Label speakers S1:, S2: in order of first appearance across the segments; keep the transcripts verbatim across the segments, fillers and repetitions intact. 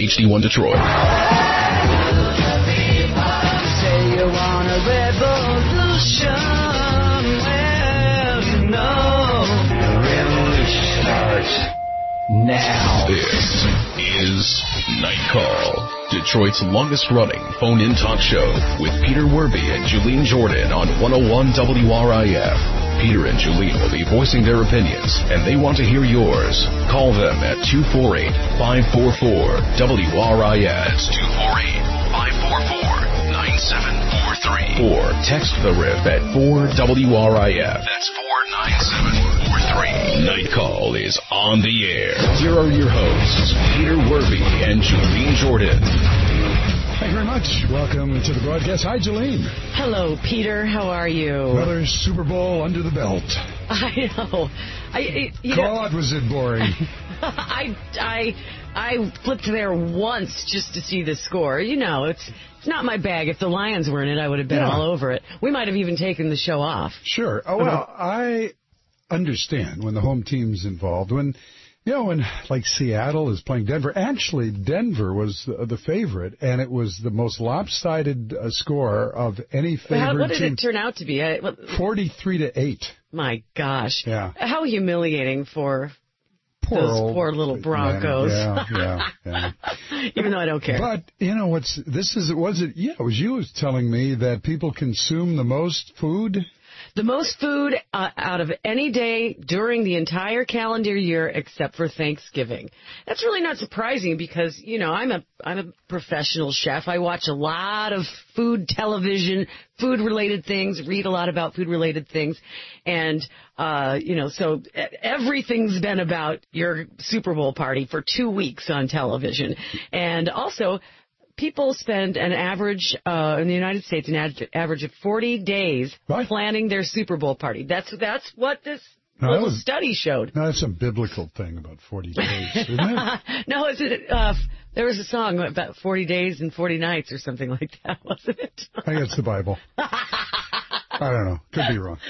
S1: H D one Detroit.
S2: Say you want a revolution. Well, you know, the revolution starts now.
S1: This is Night Call, Detroit's longest-running phone-in talk show with Peter Werby and Julene Jordan on one oh one W R I F. Peter and Julene will be voicing their opinions, and they want to hear yours. Call them at two four eight, five four four, W R I F. That's two four eight, five four four, nine seven four three. Or text the R I F at four W R I F. That's four nine seven four three. Night Call is on the air. Here are your hosts, Peter Werby and Julene Jordan.
S3: Thank you very much. Welcome to the broadcast. Hi, Julene.
S4: Hello, Peter. How are you?
S3: Another Super Bowl under the belt.
S4: I know. I, it, you
S3: God, know, was it boring.
S4: I, I, I flipped there once just to see the score. You know, it's it's not my bag. If the Lions were in it, I would have been yeah. all over it. We might have even taken the show off.
S3: Sure. Oh, well, I understand when the home team's involved. When... You know, when, like, Seattle is playing Denver, actually, Denver was the, the favorite, and it was the most lopsided uh, score of any favorite
S4: How, what did
S3: team.
S4: it turn out to be? I, what,
S3: forty-three to eight.
S4: My gosh.
S3: Yeah.
S4: How humiliating for
S3: poor
S4: those
S3: old,
S4: poor little Broncos.
S3: Yeah, yeah, yeah.
S4: Even though I don't care.
S3: But, you know, what's, this is, was it, yeah, it was you was telling me that people consume the most food?
S4: The most food uh, out of any day during the entire calendar year except for Thanksgiving. That's really not surprising because, you know, I'm a I'm a professional chef. I watch a lot of food television, food-related things, read a lot about food-related things. And, uh, you know, so everything's been about your Super Bowl party for two weeks on television. And also... People spend an average, uh, in the United States, an ad- average of forty days
S3: right.
S4: planning their Super Bowl party. That's that's what this
S3: no,
S4: little
S3: was,
S4: study showed.
S3: No, that's a biblical thing about forty days, isn't it?
S4: No, is it, uh, there was a song about forty days and forty nights or something like that, wasn't it?
S3: I think it's the Bible. I don't know. Could be wrong.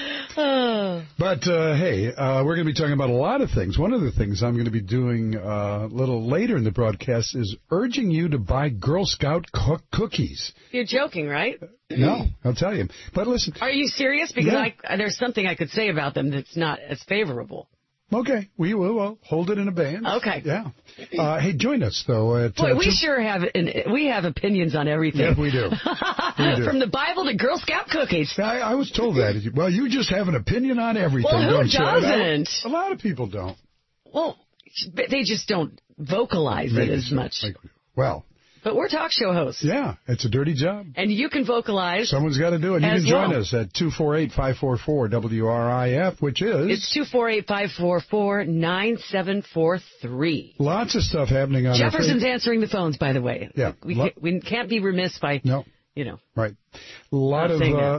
S3: But, uh, hey, uh, we're going to be talking about a lot of things. One of the things I'm going to be doing uh, a little later in the broadcast is urging you to buy Girl Scout cook- cookies.
S4: You're joking, right?
S3: No, I'll tell you. But listen.
S4: Are you serious? Because
S3: yeah.
S4: I, there's something I could say about them that's not as favorable.
S3: Okay, we will we'll hold it in abeyance.
S4: Okay.
S3: Yeah. Uh, hey, join us, though. At,
S4: Boy,
S3: uh,
S4: we
S3: two...
S4: sure have an, we have opinions on everything.
S3: Yeah, we do. we do.
S4: From the Bible to Girl Scout cookies.
S3: I, I was told that. Well, you just have an opinion on everything,
S4: well, who
S3: don't
S4: doesn't?
S3: you? A lot of people don't.
S4: Well, they just don't vocalize
S3: Maybe
S4: it as
S3: so.
S4: much.
S3: Like, well...
S4: But we're talk show hosts.
S3: Yeah, it's a dirty job.
S4: And you can vocalize.
S3: Someone's got to do it. You can join
S4: well.
S3: us at two four eight, five four four, W R I F, which is...
S4: It's two four eight, five four four, nine seven four three.
S3: Lots of stuff happening on
S4: Jefferson's
S3: our...
S4: answering the phones, by the way.
S3: Yeah.
S4: We,
S3: Lo-
S4: can't, we can't be remiss by,
S3: no.
S4: you know.
S3: Right. A lot of... Uh,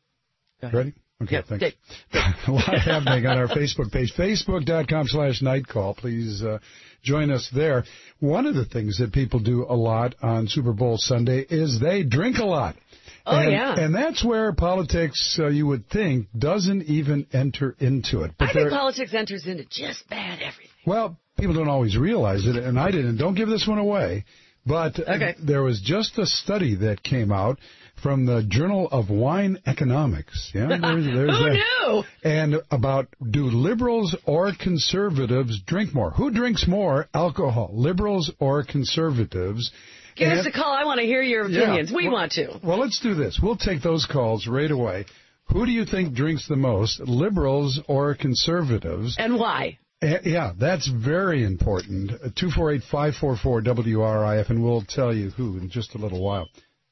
S3: ready? Okay,
S4: yep.
S3: thanks. A lot happening on our Facebook page, facebook.com slash nightcall. Please uh, join us there. One of the things that people do a lot on Super Bowl Sunday is they drink a lot.
S4: Oh,
S3: and,
S4: yeah.
S3: And that's where politics, uh, you would think, doesn't even enter into it.
S4: But I think politics enters into just bad everything.
S3: Well, people don't always realize it, and I didn't. Don't give this one away. But
S4: okay.
S3: there was just a study that came out from the Journal of Wine Economics. Yeah, there's, there's
S4: Who
S3: that.
S4: knew?
S3: And about, do liberals or conservatives drink more? Who drinks more alcohol, liberals or conservatives?
S4: Give
S3: and,
S4: us a call. I want to hear your opinions.
S3: Yeah,
S4: we
S3: well,
S4: want to.
S3: Well, let's do this. We'll take those calls right away. Who do you think drinks the most, liberals or conservatives?
S4: And why?
S3: Uh, yeah, that's very important. two four eight, five four four, W R I F, and we'll tell you who in just a little while.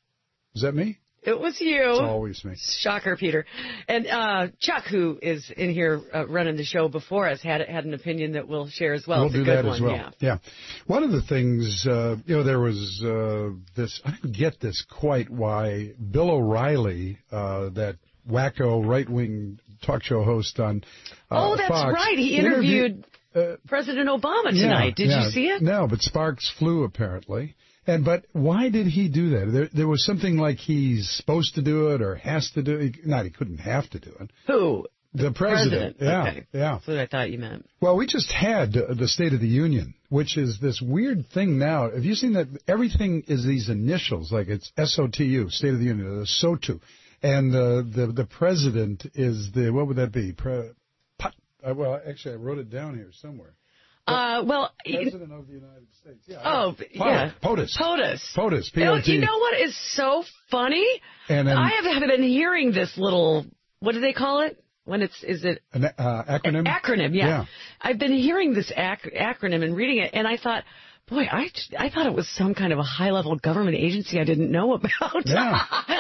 S3: Is that me?
S4: It was you.
S3: It's always me.
S4: Shocker, Peter. And uh, Chuck, who is in here uh, running the show before us, had had an opinion that we'll share as well.
S3: We'll
S4: it's a
S3: do
S4: good
S3: that
S4: one.
S3: as well.
S4: Yeah.
S3: yeah. One of the things, uh, you know, there was uh, this, I didn't get this quite, why Bill O'Reilly, uh, that wacko right-wing talk show host on uh,
S4: Oh, that's
S3: Fox,
S4: right. He interviewed,
S3: interviewed uh,
S4: President Obama tonight.
S3: Yeah,
S4: Did
S3: yeah.
S4: you see it?
S3: No, but sparks flew, apparently. And but why did he do that? There, there was something like he's supposed to do it or has to do it. Not he couldn't have to do it.
S4: Who?
S3: The president.
S4: president.
S3: Yeah,
S4: okay.
S3: yeah.
S4: That's what I thought you meant.
S3: Well, we just had uh, the State of the Union, which is this weird thing now. Have you seen that everything is these initials, like it's S O T U, State of the Union, the S O T U. And uh, the the president is the, what would that be? Pre, pot, uh, well, actually, I wrote it down here somewhere.
S4: Uh, well,
S3: President of the United States. Yeah,
S4: oh,
S3: yeah.
S4: yeah.
S3: POTUS.
S4: POTUS.
S3: POTUS. P O T.
S4: You know what is so funny?
S3: And then,
S4: I have been hearing this little, what do they call it? When it's, is it?
S3: An uh, acronym?
S4: Acronym, yeah.
S3: yeah.
S4: I've been hearing this ac- acronym and reading it, and I thought, boy, I, I thought it was some kind of a high-level government agency I didn't know about.
S3: Yeah.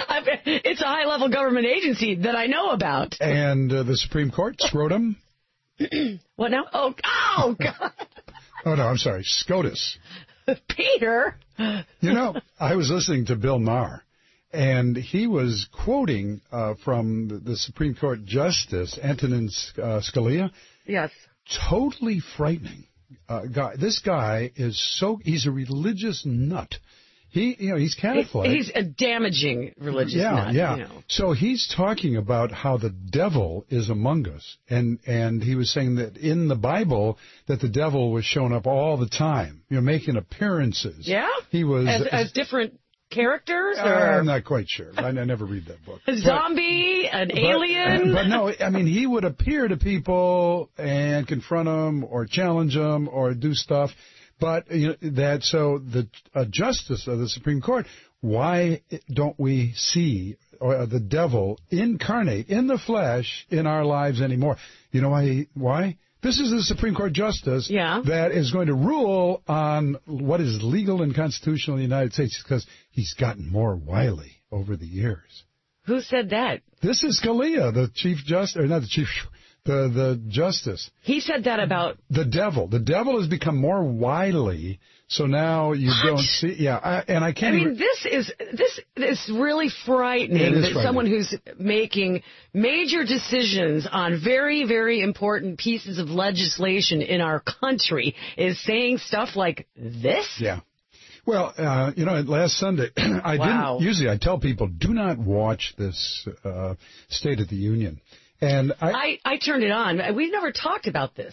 S4: It's a high-level government agency that I know about.
S3: And uh, the Supreme Court, scrotum?
S4: What now? Oh, oh, God.
S3: Oh, no, I'm sorry, SCOTUS.
S4: Peter.
S3: You know, I was listening to Bill Maher, and he was quoting uh, from the Supreme Court Justice, Antonin uh, Scalia.
S4: Yes.
S3: Totally frightening. Uh, guy. This guy is so, he's a religious nut. He, you know, he's Catholic.
S4: He's a damaging religious
S3: yeah,
S4: nut.
S3: Yeah,
S4: you know.
S3: So he's talking about how the devil is among us, and and he was saying that in the Bible that the devil was showing up all the time, you know, making appearances.
S4: Yeah.
S3: He was
S4: as, as different characters,
S3: uh,
S4: or
S3: I'm not quite sure. I, I never read that book.
S4: A zombie, an
S3: but,
S4: alien.
S3: But no, I mean, he would appear to people and confront them or challenge them or do stuff. But you know, that so the uh, justice of the Supreme Court, why don't we see or, uh, the devil incarnate in the flesh in our lives anymore? You know why? Why? This is the Supreme Court justice
S4: yeah.
S3: that is going to rule on what is legal and constitutional in the United States because he's gotten more wily over the years.
S4: Who said that?
S3: This is Scalia, the Chief Justice, or not the Chief, the the Justice.
S4: He said that about
S3: the devil. The devil has become more wily, so now you
S4: what?
S3: don't see. Yeah, I, and I can't.
S4: I mean,
S3: even,
S4: this is this is really frightening.
S3: It is
S4: that
S3: frightening.
S4: Someone who's making major decisions on very, very important pieces of legislation in our country is saying stuff like this.
S3: Yeah. Well, uh, you know, last Sunday, I
S4: wow.
S3: didn't. Usually, I tell people, do not watch this uh, State of the Union. And I,
S4: I, I turned it on. We've never talked about this,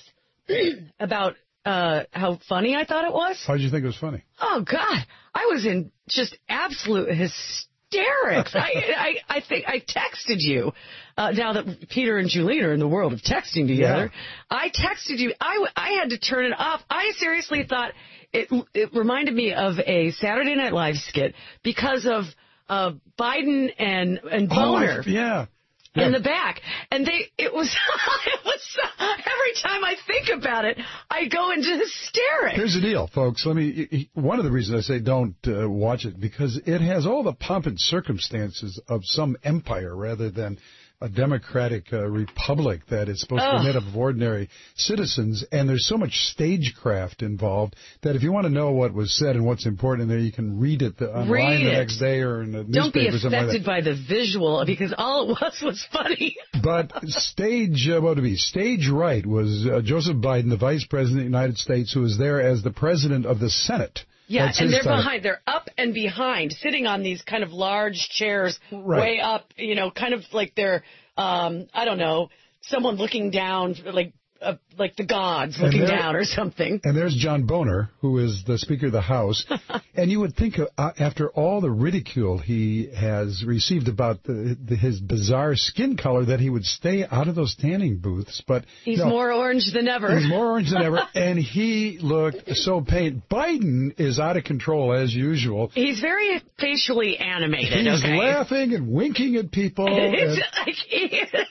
S4: about uh, how funny I thought it was.
S3: How did you think it was funny?
S4: Oh, God. I was in just absolute hysterics. I, I, I think I texted you, uh, now that Peter and Julene are in the world of texting together. Yeah. I texted you. I, I had to turn it off. I seriously thought it, it reminded me of a Saturday Night Live skit because of uh, Biden and, and Boner.
S3: Oh, yeah.
S4: In
S3: yeah.
S4: the back, and they, it was, it was, every time I think about it, I go into hysterics.
S3: Here's the deal, folks. Let me, one of the reasons I say don't uh, watch it, because it has all the pomp and circumstances of some empire rather than a democratic uh, republic that is supposed Ugh. to be made up of ordinary citizens, and there's so much stagecraft involved that if you want to know what was said and what's important in there, you can read it the, online
S4: read
S3: the
S4: it.
S3: next day or in the newspaper.
S4: Don't be affected
S3: like
S4: by the visual, because all it was was funny.
S3: But stage, uh, what would it be? Stage right was uh, Joseph Biden, the Vice President of the United States, who was there as the President of the Senate.
S4: Yeah,
S3: That's
S4: and they're
S3: title.
S4: behind. They're up and behind, sitting on these kind of large chairs
S3: right.
S4: way up, you know, kind of like they're, um, I don't know, someone looking down, like uh, like the gods looking there, down or something.
S3: And there's John Boner, who is the Speaker of the House. And you would think, uh, after all the ridicule he has received about the, the, his bizarre skin color, that he would stay out of those tanning booths. But
S4: he's
S3: no,
S4: more orange than ever.
S3: He's more orange than ever. And he looked so pained. Biden is out of control, as usual.
S4: He's very facially animated.
S3: He's
S4: okay?
S3: laughing and winking at people.
S4: It's
S3: and,
S4: like,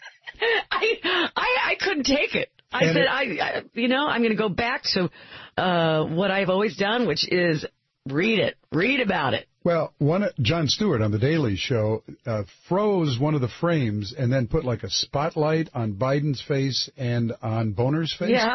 S4: I, I I couldn't take it. I said,
S3: it,
S4: I, I you know, I'm going to go back to uh, what I've always done, which is read it, read about it.
S3: Well, one Jon Stewart on The Daily Show uh, froze one of the frames and then put like a spotlight on Biden's face and on Boner's face.
S4: Yeah.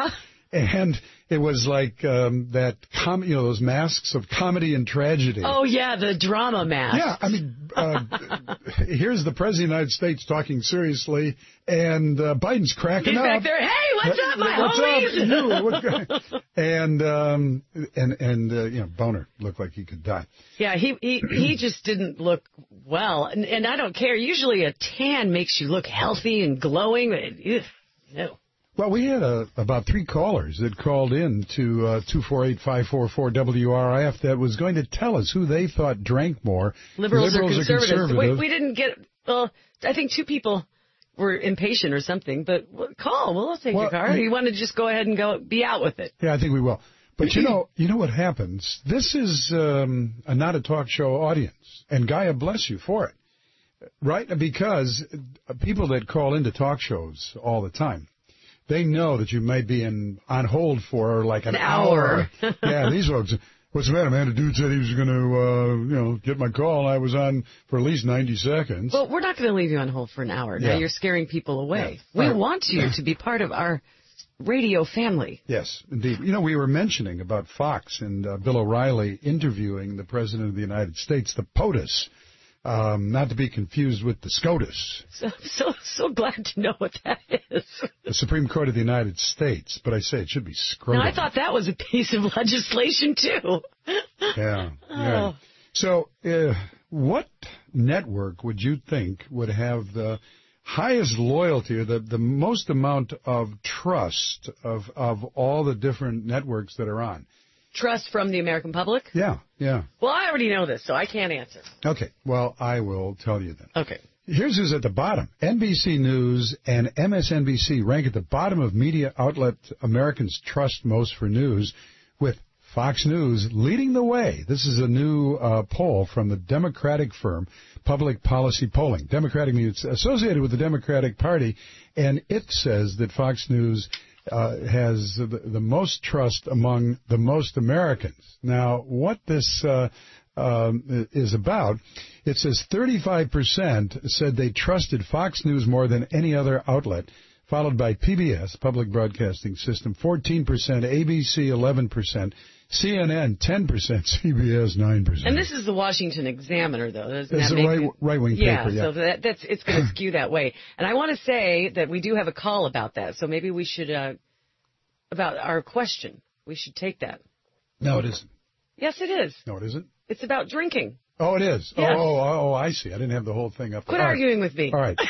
S3: And it was like um, that, com- you know, those masks of comedy and tragedy.
S4: Oh, yeah, the drama mask.
S3: Yeah, I mean, uh, here's the President of the United States talking seriously, and uh, Biden's cracking
S4: He's
S3: up.
S4: back there, hey, what's up, my
S3: what's
S4: homies?
S3: Up? What's and, um, and, and uh, you know, Boner looked like he could die.
S4: Yeah, he he, he just didn't look well. And, and I don't care. Usually a tan makes you look healthy and glowing. Ugh, no.
S3: Well, we had a, about three callers that called in to uh, two four eight, five four four W R I F that was going to tell us who they thought drank more.
S4: Liberals,
S3: Liberals
S4: or conservatives.
S3: Or conservative.
S4: We, we didn't get, well, I think two people were impatient or something, but call. We'll take
S3: well,
S4: your car.
S3: I mean,
S4: you want to just go ahead and go be out with it.
S3: Yeah, I think we will. But you know, you know what happens? This is um, a not a talk show audience, and Gaia bless you for it, right? Because people that call into talk shows all the time, they know that you might be in on hold for like an,
S4: an hour.
S3: hour. Yeah, these folks. What's the matter, man? The dude said he was going to, uh, you know, get my call. I was on for at least ninety seconds.
S4: Well, we're not going to leave you on hold for an hour.
S3: Yeah.
S4: Now you're scaring people away.
S3: Yeah.
S4: We
S3: Right.
S4: want you to be part of our radio family.
S3: Yes, indeed. You know, we were mentioning about Fox and uh, Bill O'Reilly interviewing the President of the United States, the POTUS, um, not to be confused with the SCOTUS.
S4: So, so, so glad to know what that is.
S3: The Supreme Court of the United States, but I say it should be scrotum.
S4: Now, I thought that was a piece of legislation, too.
S3: Yeah.
S4: Oh.
S3: yeah. So, uh, what network would you think would have the highest loyalty or the, the most amount of trust of, of all the different networks that are on?
S4: Trust from the American public?
S3: Yeah, yeah.
S4: Well, I already know this, so I can't answer.
S3: Okay, well, I will tell you then.
S4: Okay.
S3: Here's who's at the bottom. N B C News and M S N B C rank at the bottom of media outlet Americans trust most for news, with Fox News leading the way. This is a new uh, poll from the Democratic firm Public Policy Polling. Democratic means associated with the Democratic Party, and it says that Fox News uh, has the, the most trust among the most Americans. Now, what this uh, um, is about, it says thirty-five percent said they trusted Fox News more than any other outlet, followed by P B S, Public Broadcasting System, fourteen percent, A B C, eleven percent, C N N, ten percent, C B S, nine percent.
S4: And this is the Washington Examiner, though. Doesn't
S3: It's
S4: that
S3: a
S4: make
S3: right,
S4: it-
S3: right-wing
S4: yeah,
S3: paper, yeah.
S4: so that, that's it's going to skew that way. And I want to say that we do have a call about that, so maybe we should, uh, about our question, we should take that.
S3: No, it isn't.
S4: Yes, it is.
S3: No, it isn't.
S4: It's about drinking.
S3: Oh, it is.
S4: Yes.
S3: Oh, oh, oh, I see. I didn't have the whole thing up there.
S4: Quit
S3: All right.
S4: arguing with me.
S3: All right.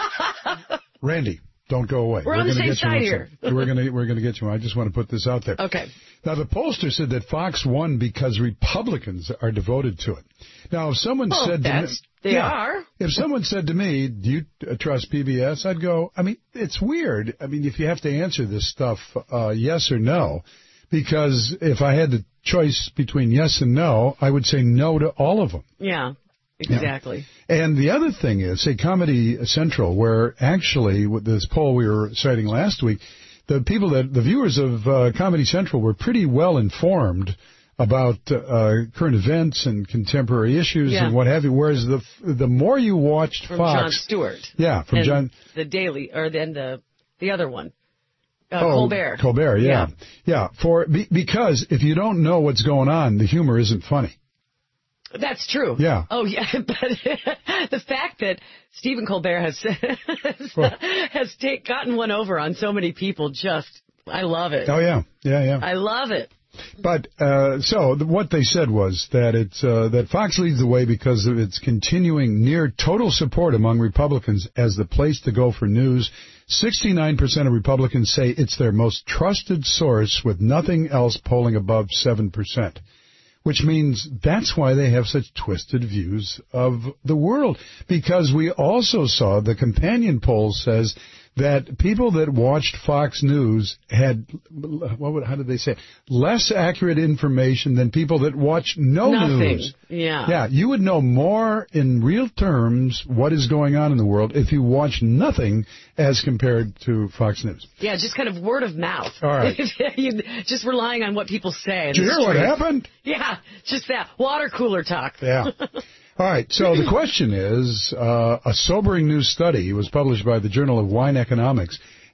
S3: Randy, don't go away.
S4: We're on the
S3: gonna
S4: same
S3: get you
S4: side
S3: on
S4: here.
S3: some- We're going to we're going to get you on. I just want to put this out there.
S4: Okay.
S3: Now, the pollster said that Fox won because Republicans are devoted to it. Now, if someone
S4: Well,
S3: said to me,
S4: that's, they
S3: Yeah.
S4: are.
S3: If someone said to me, do you uh, trust P B S? I'd go, I mean, it's weird. I mean, if you have to answer this stuff, uh, yes or no, because if I had the choice between yes and no, I would say no to all of them.
S4: Yeah, exactly.
S3: And the other thing is, say, Comedy Central, where actually with this poll we were citing last week, the people that, the viewers of uh, Comedy Central were pretty well informed about uh, current events and contemporary issues
S4: Yeah.
S3: and what have you, whereas the the more you watched
S4: From
S3: Fox...
S4: Jon Stewart.
S3: Yeah, from
S4: and
S3: John...
S4: The Daily, or then the the other one. Uh,
S3: Oh,
S4: Colbert.
S3: Colbert, yeah.
S4: Yeah.
S3: Yeah, for be, because if you don't know what's going on, the humor isn't funny.
S4: That's true.
S3: Yeah.
S4: Oh, yeah. But the fact that Stephen Colbert has
S3: Well-
S4: has take, gotten one over on so many people, just, I love it.
S3: Oh, yeah, yeah, yeah.
S4: I love it.
S3: But uh, so the, what they said was that it's uh, that Fox leads the way because of its continuing near total support among Republicans as the place to go for news. sixty-nine percent of Republicans say it's their most trusted source, with nothing else polling above seven percent. Which means that's why they have such twisted views of the world. Because we also saw the companion poll says that people that watched Fox News had, what would, how did they say it? Less accurate information than people that watched no
S4: Nothing.
S3: news.
S4: Yeah.
S3: Yeah, you would know more in real terms what is going on in the world if you watch nothing as compared to Fox News.
S4: Yeah, just kind of word of mouth.
S3: All right.
S4: You- just relying on what people say. in
S3: Did you
S4: the
S3: hear what
S4: street.
S3: happened?
S4: Yeah, just that. Water cooler talk.
S3: Yeah. All right, so the question is, uh, a sobering new study was published by the Journal of Wine Economics,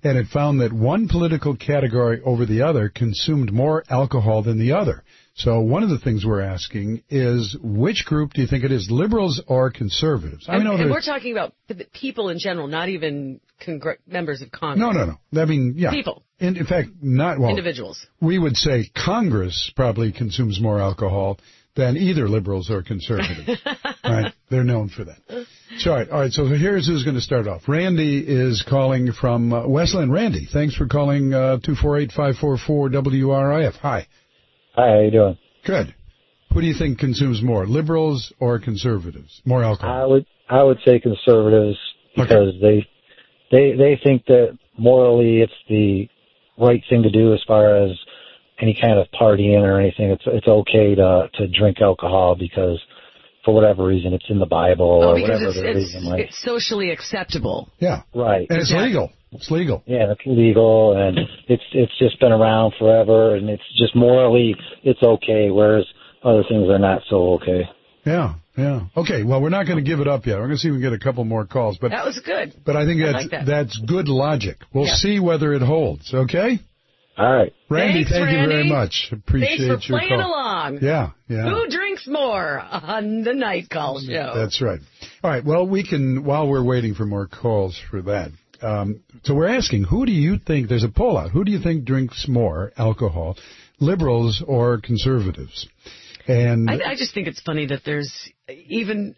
S3: and it found that one political category over the other consumed more alcohol than the other. So one of the things we're asking is, which group do you think it is, liberals or conservatives? I
S4: and,
S3: know
S4: and we're talking about people in general, not even congr- members of Congress.
S3: No, no, no. I mean, yeah.
S4: People.
S3: In, in fact, not, well.
S4: Individuals.
S3: We would say Congress probably consumes more alcohol than either liberals or conservatives. Right? They're known for that. So, all right, all right, so here's who's going to start off. Randy is calling from uh, Westland. Randy, thanks for calling uh, two four eight, five four four, W R I F. Hi.
S5: Hi, how you doing?
S3: Good. Who do you think consumes more, liberals or conservatives? More alcohol?
S5: I would I would say conservatives, because okay. they they they think that morally it's the right thing to do as far as any kind of partying or anything. It's it's okay to to drink alcohol because for whatever reason it's in the Bible
S4: oh,
S5: or
S4: because
S5: whatever
S4: it's,
S5: the
S4: it's,
S5: reason. Like,
S4: it's socially acceptable.
S3: Yeah.
S5: Right.
S3: And it's
S4: exactly.
S3: legal. It's legal.
S5: Yeah, it's legal, and it's it's just been around forever, and it's just morally it's okay, whereas other things are not so okay.
S3: Yeah, yeah. Okay, well, we're not going to give it up yet. We're going to see if we can get a couple more calls. But
S4: that was good.
S3: But I think
S4: I
S3: that's,
S4: like that.
S3: that's good logic. We'll
S4: yeah.
S3: see whether it holds, okay?
S5: All right.
S3: Randy,
S4: Thanks,
S3: thank
S4: Randy.
S3: you very much. Appreciate your
S4: Thanks for playing
S3: call.
S4: along.
S3: Yeah, yeah.
S4: Who drinks more on the Night Call show?
S3: That's right. All right, well, we can, while we're waiting for more calls for that, um, so we're asking, who do you think, there's a poll out, who do you think drinks more alcohol, liberals or conservatives? And
S4: I, I just think it's funny that there's even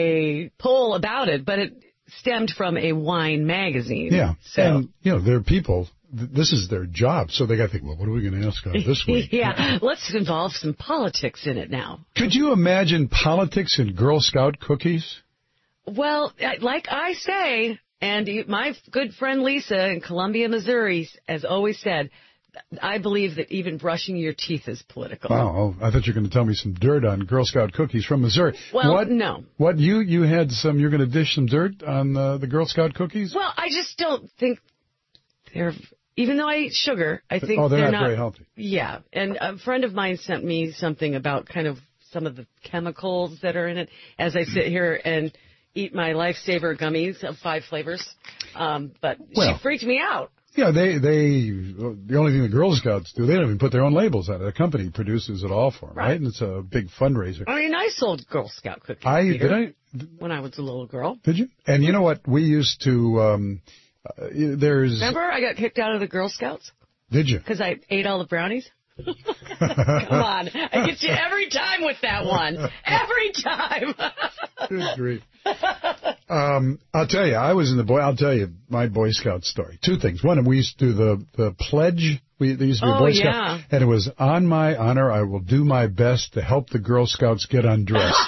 S4: a poll about it, but it stemmed from a wine magazine.
S3: Yeah,
S4: so.
S3: and, you know, there are people, th- this is their job, so they got to think, well, what are we going to ask on this week?
S4: yeah, let's involve some politics in it now.
S3: Could you imagine politics in Girl Scout cookies?
S4: Well, like I say, and my good friend Lisa in Columbia, Missouri, has always said, I believe that even brushing your teeth is political.
S3: Oh, I thought you were going to tell me some dirt on Girl Scout cookies from Missouri.
S4: Well,
S3: what,
S4: no.
S3: What, you, you had some, you're going to dish some dirt on uh, the Girl Scout cookies?
S4: Well, I just don't think they're, even though I eat sugar, I think
S3: oh, they're,
S4: they're
S3: not,
S4: not
S3: very healthy.
S4: Yeah, and a friend of mine sent me something about kind of some of the chemicals that are in it as I sit here and eat my Lifesaver gummies of five flavors. Um, but
S3: well,
S4: she freaked me out.
S3: Yeah, they, they, the only thing the Girl Scouts do, they don't even put their own labels on it. A company produces it all for them, right? right? And it's a big fundraiser.
S4: I mean, I sold Girl Scout cookies,
S3: I,
S4: Peter,
S3: did I?
S4: when I was a little girl.
S3: Did you? And you know what? We used to, um, uh, there's...
S4: Remember I got kicked out of the Girl Scouts?
S3: Did you?
S4: Because I ate all the brownies? Come on. I get you every time with that one. Every time.
S3: Good grief. Um, I'll tell you, I was in the boy. I'll tell you my Boy Scout story. Two things. One, we used to do the the pledge. We there used to be
S4: oh,
S3: a Boy
S4: yeah.
S3: Scout, and it was on my honor. I will do my best to help the Girl Scouts get undressed.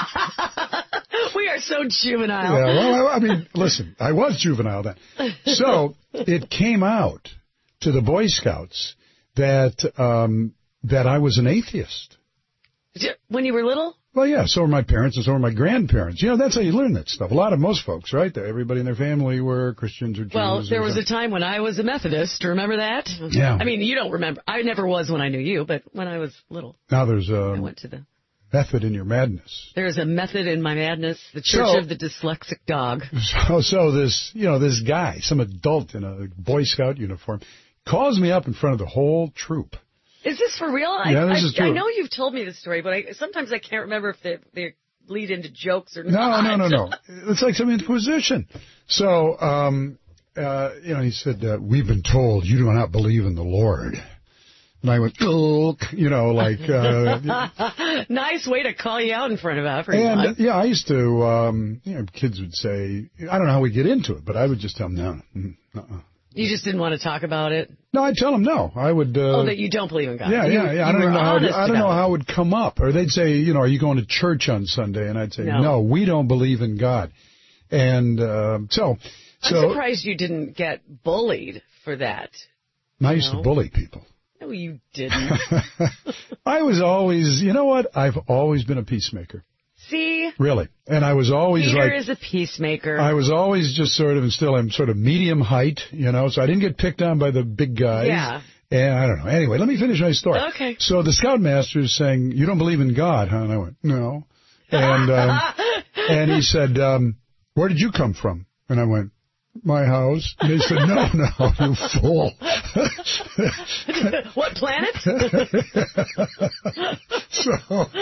S4: We are so juvenile.
S3: Yeah. Well, I, I mean, listen, I was juvenile then. So it came out to the Boy Scouts that um, that I was an atheist.
S4: When you were little?
S3: Well, yeah, so were my parents and so were my grandparents. You know, that's how you learn that stuff. A lot of most folks, right? Everybody in their family were Christians or Jews.
S4: Well, there was
S3: something.
S4: a time when I was a Methodist. Remember that?
S3: Yeah.
S4: I mean, you don't remember. I never was when I knew you, but when I was little.
S3: Now there's a
S4: I went to the
S3: method in your madness.
S4: There's a method in my madness, the Church
S3: so,
S4: of the Dyslexic Dog.
S3: So, so this, you know, this guy, some adult in a Boy Scout uniform, calls me up in front of the whole troop.
S4: Is this for real?
S3: Yeah,
S4: I,
S3: this
S4: I,
S3: is true.
S4: I know you've told me this story, but I, sometimes I can't remember if they, they lead into jokes or
S3: no,
S4: not.
S3: No, no, no, no. It's like some inquisition. So, um, uh, you know, he said, uh, we've been told you do not believe in the Lord. And I went, oh, you know, like... Uh,
S4: nice way to call you out in front of everyone.
S3: And, yeah, I used to, um, you know, kids would say, I don't know how we get into it, but I would just tell them, no, uh-uh.
S4: You just didn't want to talk about it?
S3: No, I'd tell them no. I would... Uh,
S4: oh, that you don't believe in God.
S3: Yeah,
S4: you,
S3: yeah, yeah. I don't
S4: you
S3: even know how it, I don't know
S4: it.
S3: how it would come up. Or they'd say, you know, are you going to church on Sunday? And I'd say,
S4: no,
S3: no we don't believe in God. And uh, so...
S4: I'm
S3: so,
S4: surprised you didn't get bullied for that.
S3: I used
S4: no.
S3: to bully people.
S4: No, you didn't.
S3: I was always... You know what? I've always been a peacemaker.
S4: See?
S3: Really. And I was always
S4: Peter
S3: like...
S4: Peter is a peacemaker.
S3: I was always just sort of, and still I'm sort of medium height, you know, so I didn't get picked on by the big guys.
S4: Yeah.
S3: And I don't know. Anyway, let me finish my story.
S4: Okay.
S3: So the Scoutmaster is saying, you don't believe in God, huh? And I went, no. And um, and he said, um, where did you come from? And I went, my house? And they said, no, no, you fool.
S4: What planet?
S3: So,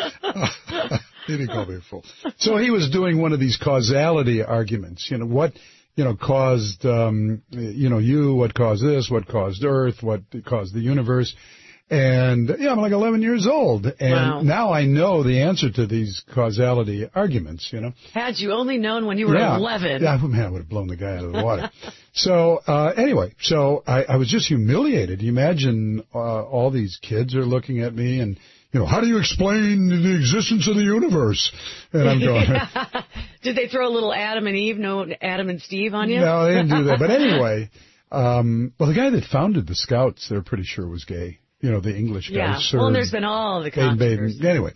S3: uh, he didn't call me a fool. So he was doing one of these causality arguments. You know, what, you know, caused, um, you know, you, what caused this, what caused Earth, what caused the universe. And, yeah, I'm like eleven years old. And
S4: wow.
S3: now I know the answer to these causality arguments, you know.
S4: Had you only known when you were
S3: yeah.
S4: eleven.
S3: Yeah, man, I would have blown the guy out of the water. So, uh, anyway, so I, I was just humiliated. You imagine uh, all these kids are looking at me and, you know, how do you explain the existence of the universe? And I'm going...
S4: yeah. Did they throw a little Adam and Eve, no Adam and Steve on you?
S3: No, they didn't do that. But anyway, um, well, the guy that founded the Scouts, they're pretty sure was gay. You know, the English guy.
S4: Yeah,
S3: Sir
S4: well, there's been all the controversy.
S3: Anyway,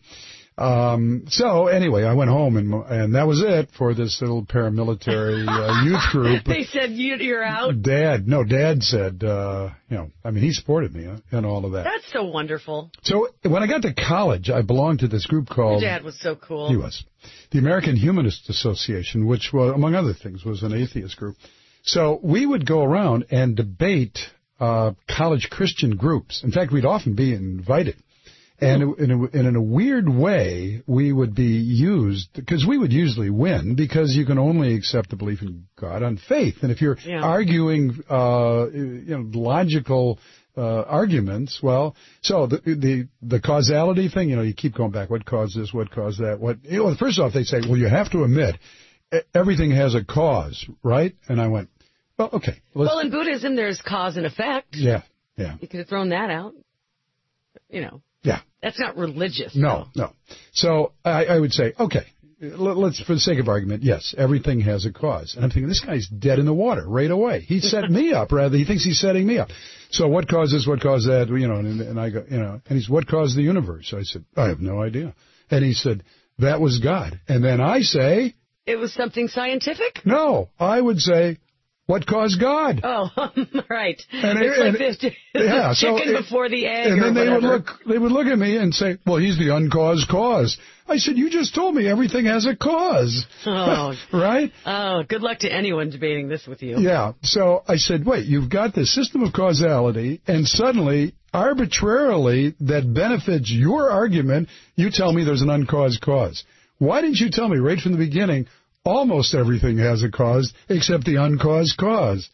S3: um, so anyway, I went home, and and that was it for this little paramilitary uh, youth group.
S4: They said, you, you're out?
S3: Dad, no, Dad said, uh, you know, I mean, he supported me uh, and all of that.
S4: That's so wonderful.
S3: So when I got to college, I belonged to this group called...
S4: Your dad was so cool.
S3: He was. The American Humanist Association, which, well, among other things, was an atheist group. So we would go around and debate... Uh, college Christian groups. In fact, we'd often be invited. And in a, and in a weird way, we would be used, because we would usually win, because you can only accept the belief in God on faith. And if you're
S4: yeah. arguing,
S3: uh, you know, logical uh, arguments, well, so the, the the causality thing, you know, you keep going back. What caused this? What caused that? What? You know, first off, they say, well, you have to admit everything has a cause, right? And I went, well, okay.
S4: Well, in Buddhism, there's cause and effect.
S3: Yeah, yeah.
S4: You could have thrown that out. You know.
S3: Yeah.
S4: That's not religious.
S3: No,
S4: though.
S3: no. So I, I would say, okay, let's, for the sake of argument, yes, everything has a cause. And I'm thinking, this guy's dead in the water right away. He set me up, rather. He thinks he's setting me up. So what caused this? What caused that? You know, and, and I go, you know, and he's, what caused the universe? I said, I have no idea. And he said, that was God. And then I say,
S4: it was something scientific?
S3: No, I would say, what caused God?
S4: Oh, right.
S3: And
S4: it's
S3: it,
S4: like
S3: and
S4: this
S3: it, yeah, so
S4: chicken
S3: it,
S4: before the egg.
S3: And
S4: or
S3: then they
S4: whatever.
S3: would look. They would look at me and say, "Well, he's the uncaused cause." I said, "You just told me everything has a cause."
S4: Oh,
S3: right?
S4: Oh, good luck to anyone debating this with you.
S3: Yeah. So I said, "Wait, you've got this system of causality, and suddenly, arbitrarily, that benefits your argument. You tell me there's an uncaused cause. Why didn't you tell me right from the beginning?" Almost everything has a cause, except the uncaused cause.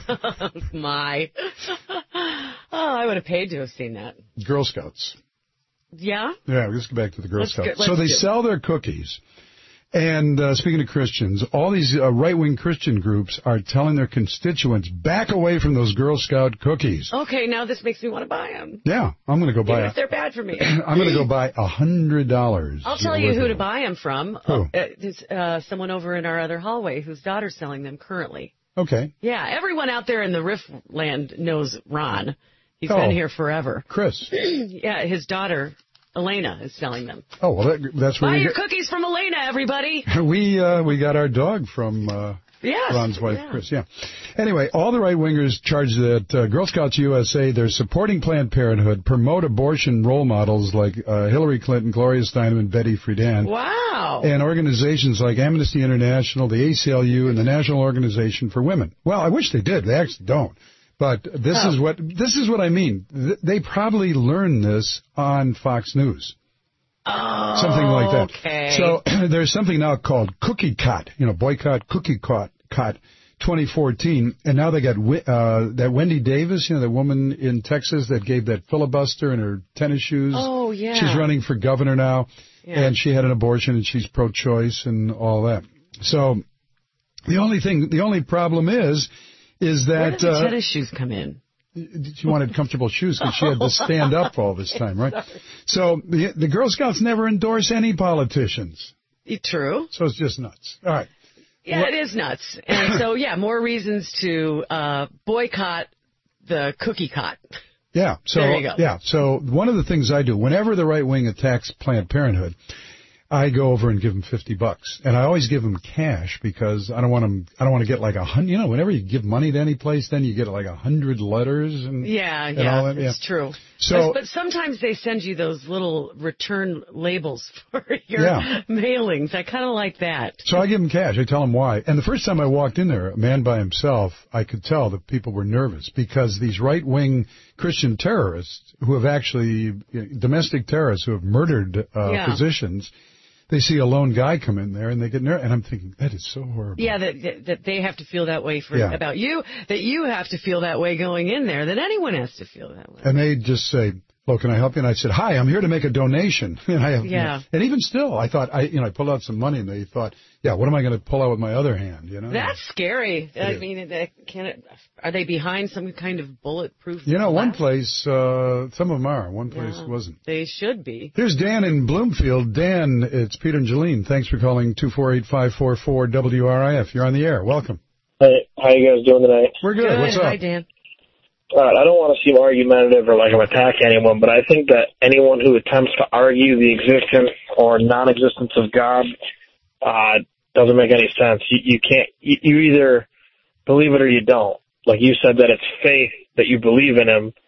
S4: My. Oh, I would have paid to have seen that.
S3: Girl Scouts.
S4: Yeah?
S3: Yeah, let's go back to the Girl
S4: Let's
S3: Scouts.
S4: go,
S3: so they
S4: do.
S3: sell their cookies. And uh, speaking of Christians, all these uh, right-wing Christian groups are telling their constituents, back away from those Girl Scout cookies.
S4: Okay, now this makes me want to buy them.
S3: Yeah, I'm going to go buy
S4: Even
S3: a,
S4: if they're bad for me.
S3: I'm going to go buy a hundred dollars.
S4: I'll tell you who to buy them from.
S3: Who?
S4: Uh, there's uh, someone over in our other hallway whose daughter's selling them currently.
S3: Okay.
S4: Yeah, everyone out there in the Riff land knows Ron. He's
S3: Oh.
S4: been here forever.
S3: Chris.
S4: Yeah, his daughter, Elena, is selling them.
S3: Oh, well, that, that's where
S4: Buy
S3: we
S4: your
S3: get,
S4: cookies from Elena, everybody.
S3: we uh, we got our dog from uh,
S4: Yes.
S3: Ron's wife,
S4: yeah.
S3: Chris. Yeah. Anyway, all the right-wingers charge that uh, Girl Scouts U S A, they're supporting Planned Parenthood, promote abortion role models like uh, Hillary Clinton, Gloria Steinem, and Betty Friedan.
S4: Wow.
S3: And organizations like Amnesty International, the A C L U, and the National Organization for Women. Well, I wish they did. They actually don't. But this
S4: Oh.
S3: is what this is what I mean. Th- They probably learned this on Fox News.
S4: Oh,
S3: Something like that.
S4: Okay.
S3: So there's something now called Cookie Cot, you know, boycott Cookie Cot, Cot twenty fourteen, and now they got uh, that Wendy Davis, you know, the woman in Texas that gave that filibuster in her tennis shoes.
S4: Oh, yeah.
S3: She's running for governor now,
S4: Yeah.
S3: and she had an abortion, and she's pro-choice and all that. So the only thing, the only problem is, is
S4: Where
S3: that
S4: did the
S3: uh,
S4: tennis shoes come in?
S3: she wanted comfortable shoes because she had to stand up all this time, right? So the, the Girl Scouts never endorse any politicians.
S4: True.
S3: So it's just nuts. All right.
S4: Yeah, it is nuts. And so, yeah, more reasons to uh, boycott the cookie cot.
S3: Yeah. So,
S4: There you go.
S3: Yeah. So one of the things I do, whenever the right wing attacks Planned Parenthood, I go over and give them fifty bucks, and I always give them cash because I don't want them. I don't want to get like a hundred. You know, whenever you give money to any place, then you get like a hundred letters and
S4: yeah,
S3: and
S4: yeah,
S3: all that.
S4: it's
S3: yeah.
S4: true.
S3: So,
S4: but, but sometimes they send you those little return labels for your
S3: yeah.
S4: mailings. I kind of like that.
S3: So I give them cash. I tell them why. And the first time I walked in there, a man by himself, I could tell that people were nervous because these right-wing Christian terrorists who have actually, you know, domestic terrorists who have murdered uh,
S4: yeah.
S3: physicians. They see a lone guy come in there and they get nervous. And I'm thinking, that is so horrible.
S4: Yeah, that that, that they have to feel that way for
S3: yeah.
S4: about you, that you have to feel that way going in there, that anyone has to feel that way.
S3: And they just say, "Hello, can I help you?" And I said, "Hi, I'm here to make a donation." And I have,
S4: yeah.
S3: You know, and even still, I thought, I you know, I pulled out some money and they thought, yeah, what am I going to pull out with my other hand? You know,
S4: that's scary.
S3: It
S4: I
S3: is.
S4: mean, it, can it, are they behind some kind of bulletproof?
S3: You know,
S4: glass?
S3: one place, uh, some of them are. One place
S4: yeah,
S3: wasn't.
S4: They should be.
S3: Here's Dan in Bloomfield. Dan, it's Peter and Jolene. Thanks for calling two four eight, five four four W R I F. You're on the air. Welcome.
S6: Hey, how you guys doing tonight?
S3: We're good.
S4: Good.
S3: What's up?
S4: Hi, Dan.
S6: All right, I don't want to seem argumentative or like I'm attacking anyone, but I think that anyone who attempts to argue the existence or non-existence of God uh, doesn't make any sense. You, you can't. You, you either believe it or you don't. Like you said, that it's faith that you believe in Him,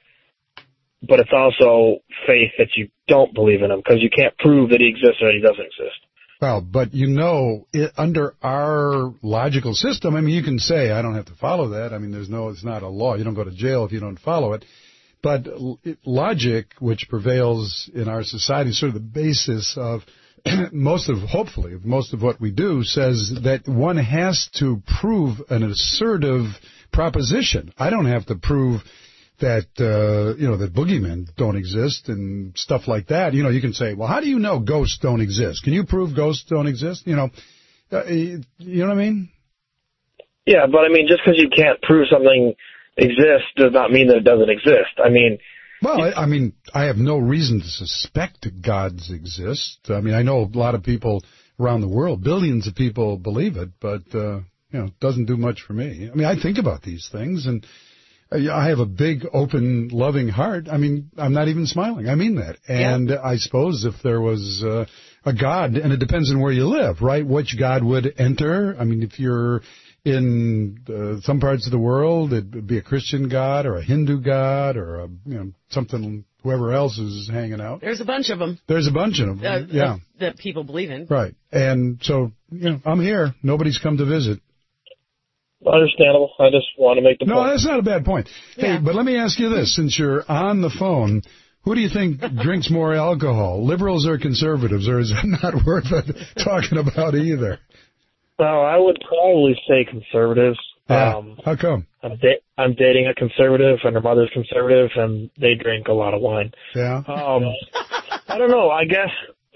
S6: but it's also faith that you don't believe in Him because you can't prove that He exists or that He doesn't exist.
S3: Well, but you know, it, under our logical system, I mean, you can say, I don't have to follow that. I mean, there's no, it's not a law. You don't go to jail if you don't follow it. But it, logic, which prevails in our society, is sort of the basis of most of, hopefully, most of what we do, says that one has to prove an assertive proposition. I don't have to prove that, uh, you know, that boogeymen don't exist and stuff like that. You know, you can say, well, how do you know ghosts don't exist? Can you prove ghosts don't exist? You know, uh, you know what I mean?
S6: Yeah, but I mean, just because you can't prove something exists does not mean that it doesn't exist. I mean...
S3: Well, I, I mean, I have no reason to suspect gods exist. I mean, I know a lot of people around the world, billions of people believe it, but, uh, you know, it doesn't do much for me. I mean, I think about these things, and I have a big, open, loving heart. I mean, I'm not even smiling. I mean that. And yeah. I suppose if there was uh, a God, and it depends on where you live, right, which God would enter. I mean, if you're in uh, some parts of the world, it'd be a Christian God or a Hindu God or a, you know, something, whoever else is hanging out.
S4: There's a bunch of them.
S3: There's a bunch of them,
S4: uh,
S3: yeah.
S4: That people believe in.
S3: Right. And so, you know, I'm here. Nobody's come to visit.
S6: Understandable. I just want to make the
S3: no,
S6: point.
S3: No, that's not a bad point.
S4: Yeah.
S3: Hey, but let me ask you this. Since you're on the phone, who do you think drinks more alcohol, liberals or conservatives, or is it not worth it talking about either?
S6: Well, I would probably say conservatives.
S3: Yeah.
S6: Um,
S3: How come?
S6: I'm, da- I'm dating a conservative, and her mother's conservative, and they drink a lot of wine.
S3: Yeah.
S6: Um, I don't know. I guess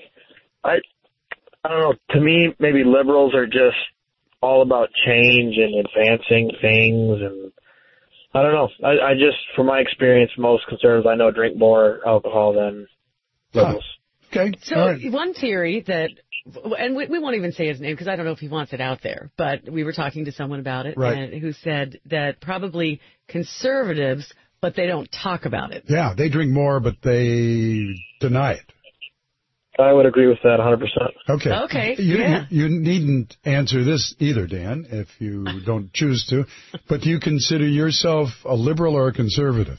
S6: I. I don't know. To me, maybe liberals are just all about change and advancing things, and I don't know. I, I just, from my experience, most conservatives I know drink more alcohol than liberals.
S3: Huh. Okay.
S4: So
S3: All right.
S4: one theory that, and we, we won't even say his name because I don't know if he wants it out there, but we were talking to someone about it,
S3: right.
S4: and who said that probably conservatives, but they don't talk about it.
S3: Yeah, they drink more, but they deny it.
S6: I would agree with that one hundred percent.
S3: Okay.
S4: Okay,
S3: You,
S4: yeah.
S3: you, you needn't answer this either, Dan, if you don't choose to. But do you consider yourself a liberal or a conservative?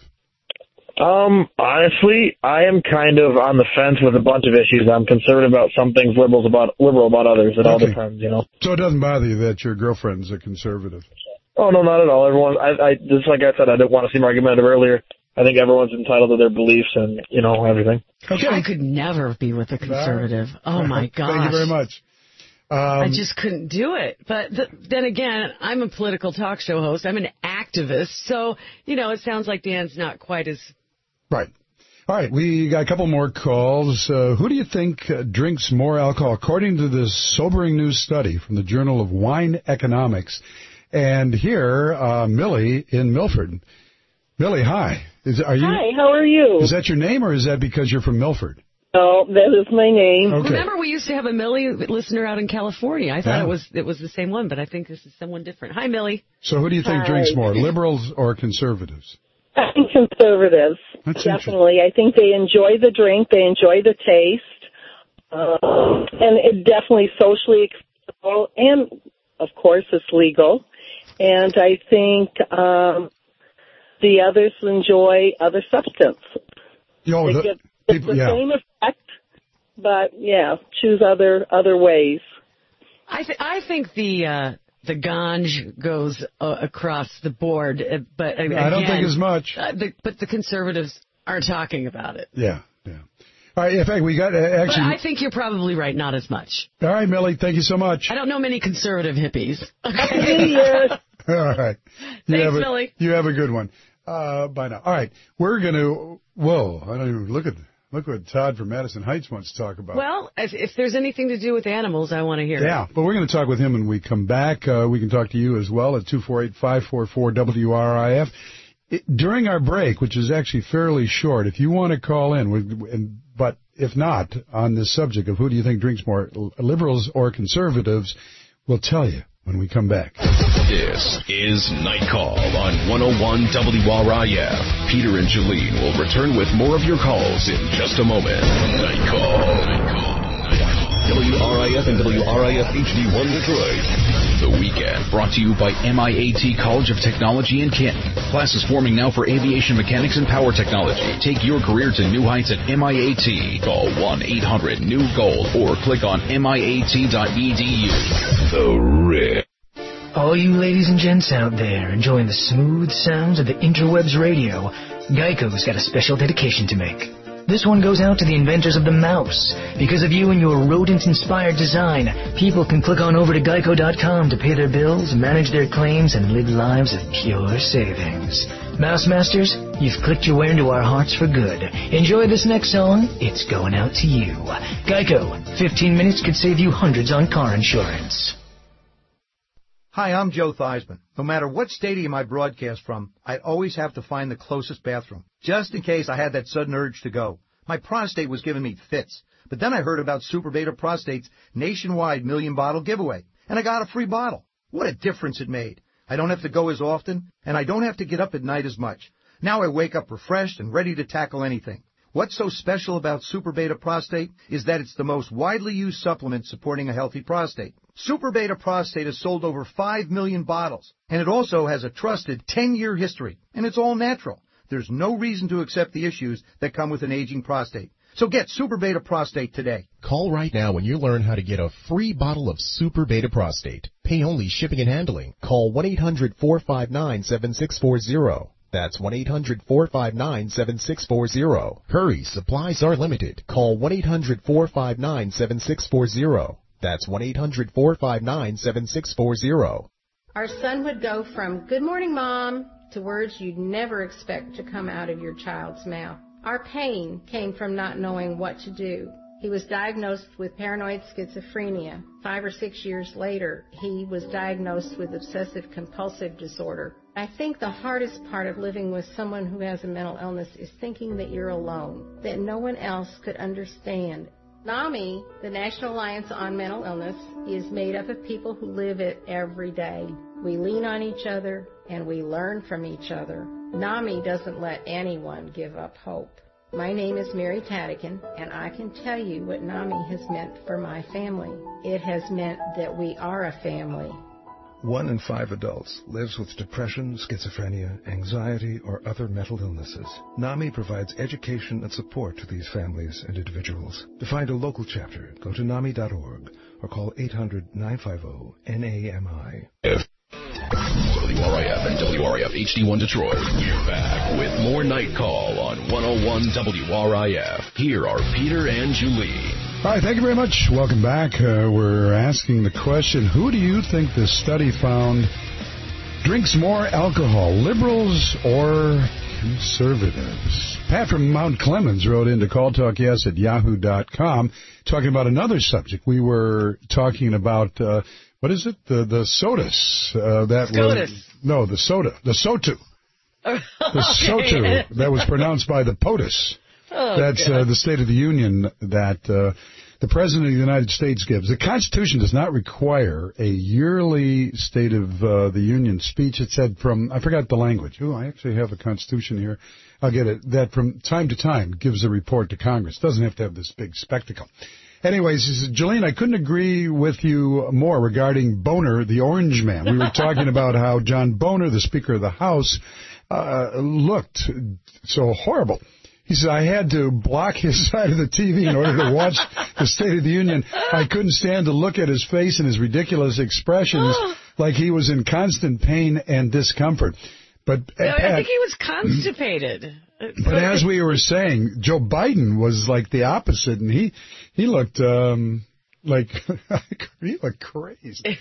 S6: Um, honestly, I am kind of on the fence with a bunch of issues. I'm conservative about some things, liberals about liberal about others. It okay. all depends, you know.
S3: So it doesn't bother you that your girlfriend's a conservative?
S6: Oh, no, not at all. Everyone, I, I just like I said, I didn't want to seem argumentative earlier. I think everyone's entitled to their beliefs and, you know, everything.
S4: Okay. I could never be with a conservative. Oh, my gosh.
S3: Thank you very much. Um,
S4: I just couldn't do it. But th- then again, I'm a political talk show host. I'm an activist. So, you know, it sounds like Dan's not quite as...
S3: Right. All right. We got a couple more calls. Uh, who do you think uh, drinks more alcohol? According to this sobering new study from the Journal of Wine Economics. And here, uh, Millie in Milford. Millie, hi. Is, are you,
S7: Hi, how are you?
S3: Is that your name, or is that because you're from Milford?
S7: No, that is my name.
S3: Okay.
S4: Remember, we used to have a Millie listener out in California. I thought
S3: yeah.
S4: it was it was the same one, but I think this is someone different. Hi, Millie.
S3: So who do you think
S7: Hi.
S3: drinks more, liberals or conservatives?
S7: I think conservatives.
S3: That's
S7: definitely. I think they enjoy the drink. They enjoy the taste. Um, and it definitely socially acceptable, and of course it's legal. And I think um, the others enjoy other substance.
S3: Yo,
S7: they
S3: the,
S7: get
S3: people,
S7: the
S3: yeah.
S7: same effect, but yeah, choose other other ways.
S4: I th- I think the uh, the ganj goes uh, across the board, uh, but uh, again,
S3: I don't think as much.
S4: Uh, the, but the conservatives are talking about it.
S3: Yeah, yeah. All right, in fact, we got uh, actually.
S4: But I think you're probably right, not as much.
S3: All right, Millie, thank you so much.
S4: I don't know many conservative hippies.
S7: Happy New Year.
S3: All right. You
S4: Thanks,
S3: have a,
S4: Millie.
S3: You have a good one. Uh, bye now. All right, we're gonna. Whoa, I don't even look at. Look what Todd from Madison Heights wants to talk about.
S4: Well, if, if there's anything to do with animals, I want to hear
S3: yeah,
S4: it.
S3: Yeah, but we're going to talk with him when we come back. Uh, we can talk to you as well at two four eight, five four four, W R I F. It, during our break, which is actually fairly short, if you want to call in, we, and, but if not, on this subject of who do you think drinks more, liberals or conservatives, we'll tell you when we come back.
S1: This is Night Call on one oh one W R I F. Peter and Jolene will return with more of your calls in just a moment. Night Call. Night Call. W R I F and W R I F H D one Detroit. The Weekend, brought to you by M I A T College of Technology in Canton. Classes forming now for aviation mechanics and power technology. Take your career to new heights at M I A T. Call one eight hundred new gold or click on M I A T dot E D U. The Rip.
S8: All you ladies and gents out there enjoying the smooth sounds of the interwebs radio, Geico's got a special dedication to make. This one goes out to the inventors of the mouse. Because of you and your rodent-inspired design, people can click on over to geico dot com to pay their bills, manage their claims, and live lives of pure savings. Mouse Masters, you've clicked your way into our hearts for good. Enjoy this next song. It's going out to you. Geico. fifteen minutes could save you hundreds on car insurance.
S9: Hi, I'm Joe Theismann. No matter what stadium I broadcast from, I'd always have to find the closest bathroom, just in case I had that sudden urge to go. My prostate was giving me fits, but then I heard about Super Beta Prostate's nationwide million bottle giveaway, and I got a free bottle. What a difference it made. I don't have to go as often, and I don't have to get up at night as much. Now I wake up refreshed and ready to tackle anything. What's so special about Super Beta Prostate is that it's the most widely used supplement supporting a healthy prostate. Super Beta Prostate has sold over five million bottles, and it also has a trusted ten-year history, and it's all natural. There's no reason to accept the issues that come with an aging prostate. So get Super Beta Prostate today.
S10: Call right now when you learn how to get a free bottle of Super Beta Prostate. Pay only shipping and handling. Call one eight hundred, four five nine, seven six four zero. That's one eight hundred, four five nine, seven six four zero. Hurry, supplies are limited. Call one eight hundred, four five nine, seven six four zero. That's one eight hundred, four five nine, seven six four zero.
S11: Our son would go from, "Good morning, Mom," to words you'd never expect to come out of your child's mouth. Our pain came from not knowing what to do. He was diagnosed with paranoid schizophrenia. Five or six years later, he was diagnosed with obsessive-compulsive disorder. I think the hardest part of living with someone who has a mental illness is thinking that you're alone, that no one else could understand. NAMI, the National Alliance on Mental Illness, is made up of people who live it every day. We lean on each other, and we learn from each other. NAMI doesn't let anyone give up hope. My name is Mary Tadigan, and I can tell you what NAMI has meant for my family. It has meant that we are a family.
S12: One in five adults lives with depression, schizophrenia, anxiety, or other mental illnesses. NAMI provides education and support to these families and individuals. To find a local chapter, go to nami dot org or call eight hundred, nine five zero, N A M I.
S1: W R I F and W R I F H D one Detroit. We're back with more Night Call on one oh one W R I F. Here are Peter and Julie.
S3: All right, thank you very much. Welcome back. Uh, we're asking the question, who do you think this study found drinks more alcohol, liberals or conservatives? Pat from Mount Clemens wrote in to call talk yes at yahoo dot com talking about another subject. We were talking about, uh, what is it? The the sodas. Uh, that
S4: SCOTUS.
S3: was, no, the soda. The SOTU. The
S4: Okay.
S3: SOTU that was pronounced by the POTUS.
S4: Oh,
S3: That's uh, the State of the Union that uh, the President of the United States gives. The Constitution does not require a yearly State of uh, the Union speech. It said from, I forgot the language. Oh, I actually have the Constitution here. I'll get it. That from time to time gives a report to Congress. Doesn't have to have this big spectacle. Anyways, he says, Jolene, I couldn't agree with you more regarding Boner, the Orange Man. We were talking about how John Boner, the Speaker of the House, uh, looked so horrible. He said, I had to block his side of the T V in order to watch the State of the Union. I couldn't stand to look at his face and his ridiculous expressions like he was in constant pain and discomfort. But
S4: no,
S3: Pat,
S4: I think he was constipated.
S3: But as we were saying, Joe Biden was like the opposite, and he, he looked... Um, Like, he looked crazy.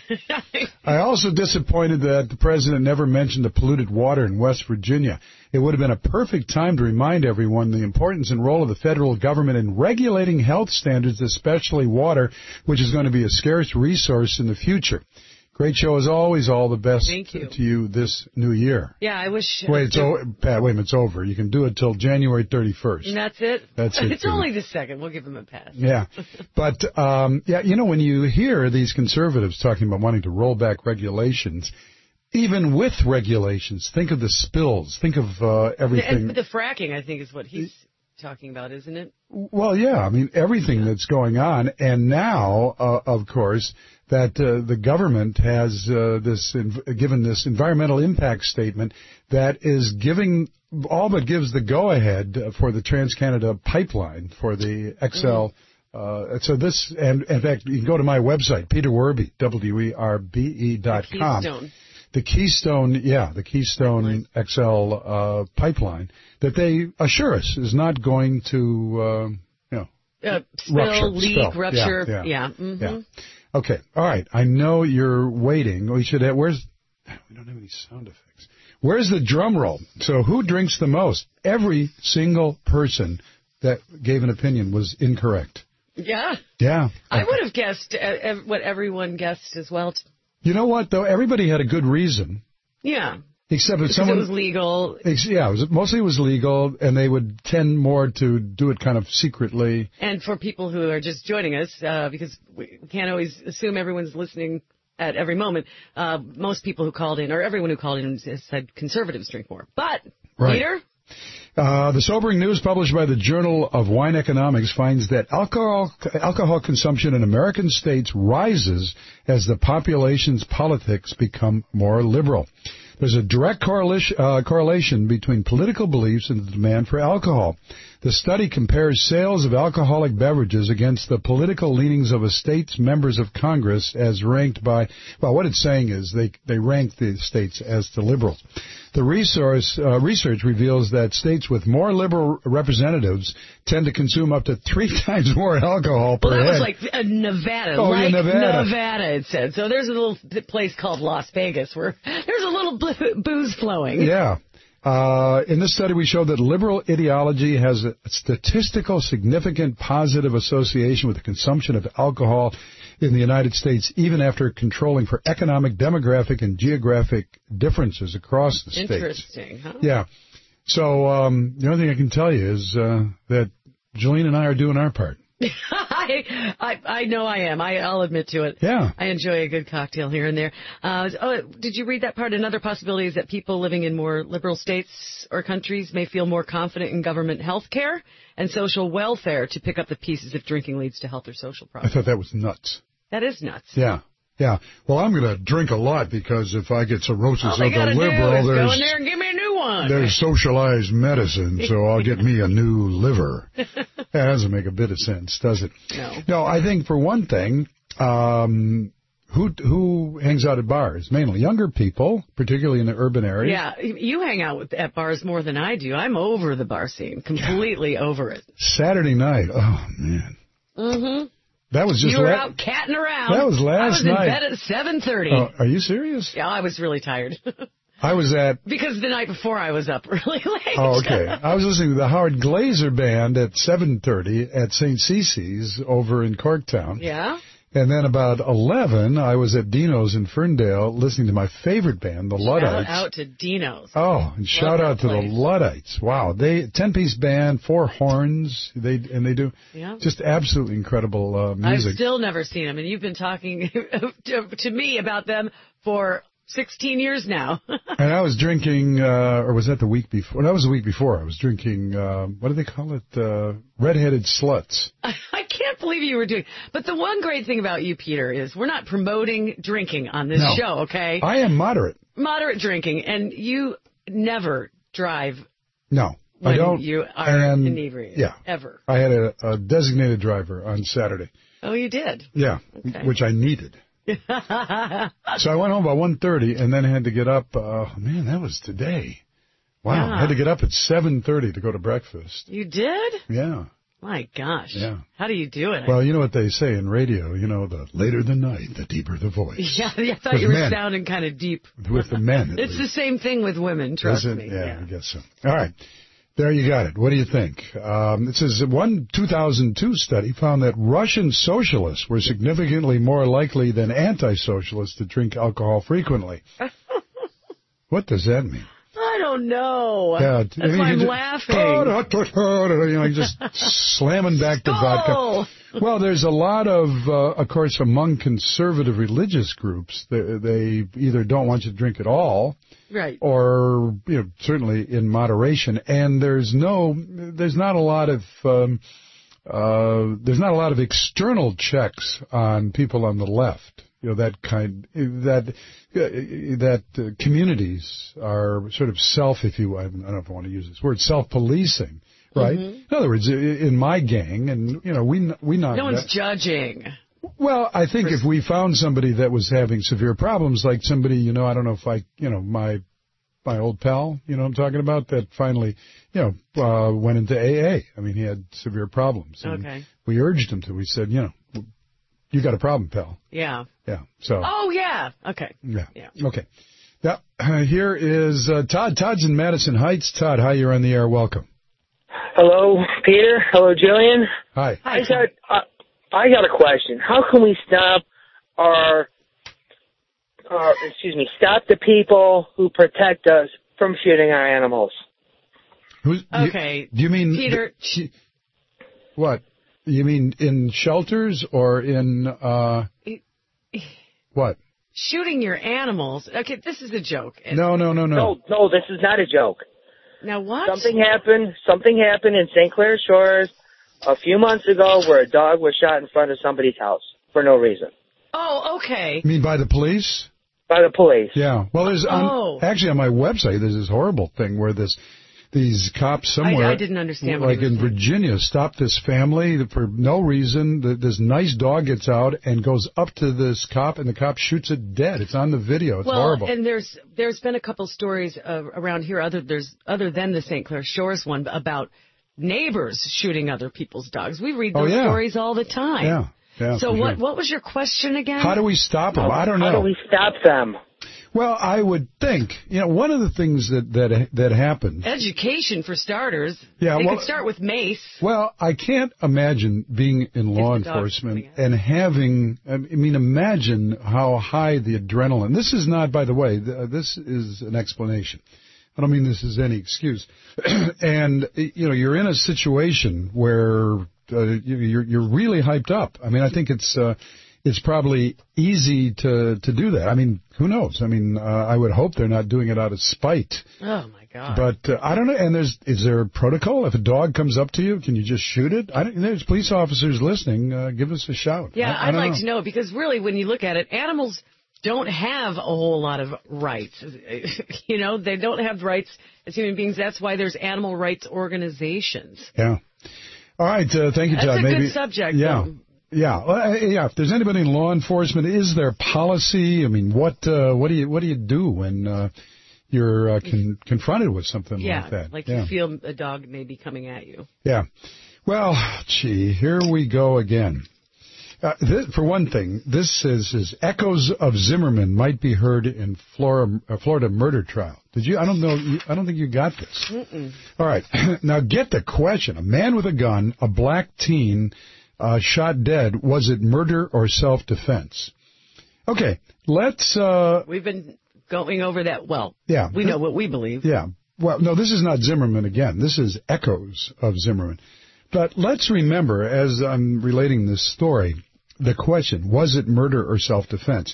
S3: I also disappointed that the president never mentioned the polluted water in West Virginia. It would have been a perfect time to remind everyone the importance and role of the federal government in regulating health standards, especially water, which is going to be a scarce resource in the future. Great show as always. All the best
S4: Thank you.
S3: to you this new year.
S4: Yeah, I wish...
S3: Wait, it's o- Pat, wait a minute, it's over. You can do it till January thirty-first.
S4: And that's it?
S3: That's it.
S4: It's only the second. We'll give him a pass.
S3: Yeah. But, um, yeah, you know, when you hear these conservatives talking about wanting to roll back regulations, even with regulations, think of the spills. Think of uh, everything.
S4: And the fracking, I think, is what he's talking about, isn't it?
S3: Well, yeah. I mean, everything that's going on. And now, uh, of course... that uh, the government has uh, this inv- given this environmental impact statement that is giving all but gives the go-ahead for the Trans-Canada pipeline for the X L. Mm-hmm. Uh, so this, and in fact, you can go to my website, Peter Werbe, W E R B E dot com.
S4: The Keystone.
S3: The Keystone, yeah, the Keystone pipeline. X L uh, pipeline that they assure us is not going to, uh, you know,
S4: uh, spill,
S3: rupture,
S4: leak,
S3: spill.
S4: rupture.
S3: Yeah. yeah.
S4: yeah. Mm-hmm.
S3: yeah. Okay, all right. I know you're waiting. We should have, where's, we don't have any sound effects. Where's the drum roll? So who drinks the most? Every single person that gave an opinion was incorrect.
S4: Yeah.
S3: Yeah.
S4: I would have guessed uh, what everyone guessed as well.
S3: You know what, though? Everybody had a good reason.
S4: Yeah.
S3: Except if
S4: because
S3: someone...
S4: it was legal.
S3: Yeah, it was, mostly it was legal, and they would tend more to do it kind of secretly.
S4: And for people who are just joining us, uh, because we can't always assume everyone's listening at every moment, uh, most people who called in, or everyone who called in said conservatives drink more. But,
S3: right.
S4: Peter?
S3: Uh, the sobering news published by the Journal of Wine Economics finds that alcohol alcohol consumption in American states rises as the population's politics become more liberal. There's a direct correlation, uh, correlation between political beliefs and the demand for alcohol. The study compares sales of alcoholic beverages against the political leanings of a state's members of Congress as ranked by, well, what it's saying is they, they rank the states as the liberals. The resource, uh, research reveals that states with more liberal representatives tend to consume up to three times more alcohol per
S4: head. Well, that
S3: head.
S4: was like uh, Nevada.
S3: Oh,
S4: like
S3: yeah, Nevada.
S4: Nevada, it said. So there's a little place called Las Vegas where there's a little booze flowing.
S3: Yeah. Uh, in this study, we showed that liberal ideology has a statistical significant positive association with the consumption of alcohol in the United States, even after controlling for economic, demographic, and geographic differences across the states.
S4: Interesting, huh?
S3: Yeah. So um, the only thing I can tell you is uh, that Jolene and I are doing our part.
S4: I, I I know I am. I, I'll admit to it.
S3: Yeah.
S4: I enjoy a good cocktail here and there. Uh, oh, did you read that part? Another possibility is that people living in more liberal states or countries may feel more confident in government health care and social welfare to pick up the pieces if drinking leads to health or social problems.
S3: I thought that was nuts.
S4: That is nuts.
S3: Yeah. Yeah. Well, I'm going to drink a lot because if I get cirrhosis
S4: All
S3: of
S4: they
S3: the
S4: gotta
S3: liver,
S4: do is
S3: there's...
S4: go in there and give me a new one.
S3: There's socialized medicine, so I'll get me a new liver. That doesn't make a bit of sense, does it?
S4: No.
S3: No, I think for one thing, um, who who hangs out at bars? Mainly younger people, particularly in the urban areas.
S4: Yeah, you hang out with, at bars more than I do. I'm over the bar scene, completely yeah. over it.
S3: Saturday night, oh, man.
S4: Mm-hmm.
S3: That was just
S4: you were
S3: la-
S4: out catting around.
S3: That was last
S4: I was
S3: night.
S4: in bed at seven thirty.
S3: Uh, are you serious?
S4: Yeah, I was really tired.
S3: I was at...
S4: Because the night before I was up really late.
S3: Oh, okay. I was listening to the Howard Glazer Band at seven thirty at Saint Cece's over in Corktown.
S4: Yeah?
S3: And then about eleven, I was at Dino's in Ferndale listening to my favorite band, the Luddites.
S4: Shout out to Dino's.
S3: Oh, and shout out to
S4: place.
S3: the Luddites. Wow. They ten-piece band, four horns, They and they do
S4: yeah.
S3: just absolutely incredible uh, music.
S4: I've still never seen them, and you've been talking to, to me about them for sixteen years now.
S3: And I was drinking, uh, or was that the week before? That was the week before. I was drinking, uh, what do they call it? Uh, redheaded sluts.
S4: I can't believe you were doing. But the one great thing about you, Peter, is we're not promoting drinking on this
S3: No.
S4: show, okay?
S3: I am moderate.
S4: Moderate drinking, and you never drive
S3: No,
S4: when
S3: I don't.
S4: you are
S3: and,
S4: inebriated.
S3: Yeah.
S4: Ever.
S3: I had a, a designated driver on Saturday.
S4: Oh, you did?
S3: Yeah,
S4: Okay.
S3: which I needed. So I went home about one thirty and then had to get up. Uh, man, that was today. Wow.
S4: Yeah.
S3: I had to get up at seven thirty to go to breakfast.
S4: You did?
S3: Yeah.
S4: My gosh.
S3: Yeah.
S4: How do you do it?
S3: Well, you know what they say in radio, you know, the later the night, the deeper the voice.
S4: Yeah, I thought
S3: With
S4: you were
S3: men.
S4: sounding kind of deep.
S3: With the men, at
S4: It's the same thing with women, trust
S3: Is it?
S4: me.
S3: Yeah, I guess so. All right. There you got it. What do you think? Um, it says one two thousand two study found that Russian socialists were significantly more likely than anti-socialists to drink alcohol frequently. What does that mean?
S4: I don't know.
S3: Yeah,
S4: That's
S3: I mean,
S4: why
S3: you
S4: I'm
S3: just-
S4: laughing.
S3: You know, just slamming back the vodka. Well, there's a lot of, uh, of course, among conservative religious groups, they, they either don't want you to drink at all,
S4: Right.
S3: or you know, certainly in moderation. And there's no, there's not a lot of, um, uh, there's not a lot of external checks on people on the left. You know, that kind, that, uh, that uh, communities are sort of self, if you, I don't know if I want to use this word, self-policing, right?
S4: Mhm.
S3: In other words, i- in my gang, and, you know, we, we not.
S4: No one's judging.
S3: Well, I think if we found somebody that was having severe problems, like somebody, you know, I don't know if I, you know, my, my old pal, you know what I'm talking about, that finally, you know, uh, went into A A. I mean, he had severe problems. And
S4: Okay.
S3: we urged him to. We said, you know, you got a problem, pal.
S4: Yeah.
S3: Yeah. So.
S4: Oh, yeah. Okay.
S3: Yeah.
S4: Yeah.
S3: Okay. Now, uh, here is uh, Todd. Todd's in Madison Heights. Todd, hi, you're on the air. Welcome.
S13: Hello, Peter. Hello, Jillian.
S3: Hi.
S13: I got uh, I got a question. How can we stop our, our excuse me, stop the people who protect us from shooting our animals?
S3: Who's,
S4: Okay.
S3: You, do you mean
S4: Peter.
S3: th- what? You mean in shelters or in uh, what?
S4: Shooting your animals. Okay, this is a joke.
S3: No, no, no, no.
S13: No, no, this is not a joke.
S4: Now what?
S13: Something happened. Something happened in Saint Clair Shores a few months ago where a dog was shot in front of somebody's house for no reason
S4: Oh, okay.
S3: You mean by the police?
S13: by the police.
S3: Yeah. Well, there's on,
S4: Oh.
S3: actually on my website there's this horrible thing where this these cops somewhere
S4: I, I didn't understand what
S3: like
S4: he was
S3: in
S4: saying.
S3: Virginia stopped this family for no reason. The, this nice dog gets out and goes up to this cop and the cop shoots it dead. It's on the video. It's
S4: well,
S3: horrible.
S4: and there's there's been a couple stories uh, around here other there's other than the Saint Clair Shores one about neighbors shooting other people's dogs. We read
S3: Oh,
S4: those
S3: yeah.
S4: stories all the time.
S3: Yeah. Yeah,
S4: So
S3: for
S4: what
S3: sure.
S4: what was your question again?
S3: How do we stop them? I don't know.
S13: How do we stop them?
S3: Well, I would think, you know, one of the things that that that happens.
S4: Education for starters.
S3: Yeah,
S4: They
S3: well-
S4: could start with mace.
S3: Well, I can't imagine being in law
S4: If the dog's
S3: enforcement and having, I mean, imagine how high the adrenaline. This is not, by the way, th- this is an explanation. I don't mean this is any excuse. And, you know, you're in a situation where uh, you- you're, you're really hyped up. I mean, I think it's, uh, it's probably easy to, to do that. I mean, who knows? I mean, uh, I would hope they're not doing it out of spite.
S4: Oh my God.
S3: But uh, I don't know. And there's is there a protocol? If a dog comes up to you, can you just shoot it? I don't, there's police officers listening. Uh, give us a shout.
S4: Yeah,
S3: I, I
S4: I'd
S3: don't
S4: like
S3: know.
S4: to know because really, when you look at it, animals don't have a whole lot of rights. You know, they don't have rights as human beings. That's why there's animal rights organizations.
S3: Yeah. All right. Uh, thank you,
S4: That's
S3: Todd.
S4: a
S3: Maybe,
S4: good subject,
S3: Yeah.
S4: though.
S3: Yeah. Well, uh, yeah. If there's anybody in law enforcement, is there policy? I mean, what uh, what do you what do you do when uh, you're uh, con- confronted with something
S4: Yeah,
S3: like that?
S4: like
S3: yeah.
S4: you feel a dog may be coming at you.
S3: Yeah. Well, gee, here we go again. Uh, this, for one thing, this says is echoes of Zimmerman might be heard in Florida, uh, Florida murder trial. Did you? I don't know. You, I don't think you got this.
S4: Mm-mm.
S3: All right. Now get the question. A man with a gun, a black teen, uh, shot dead. Was it murder or self-defense? Okay. Let's. Uh,
S4: We've been going over that. Well,
S3: Yeah.
S4: we know what we believe.
S3: Yeah. Well, no, this is not Zimmerman again. This is echoes of Zimmerman. But let's remember, as I'm relating this story, the question, was it murder or self-defense?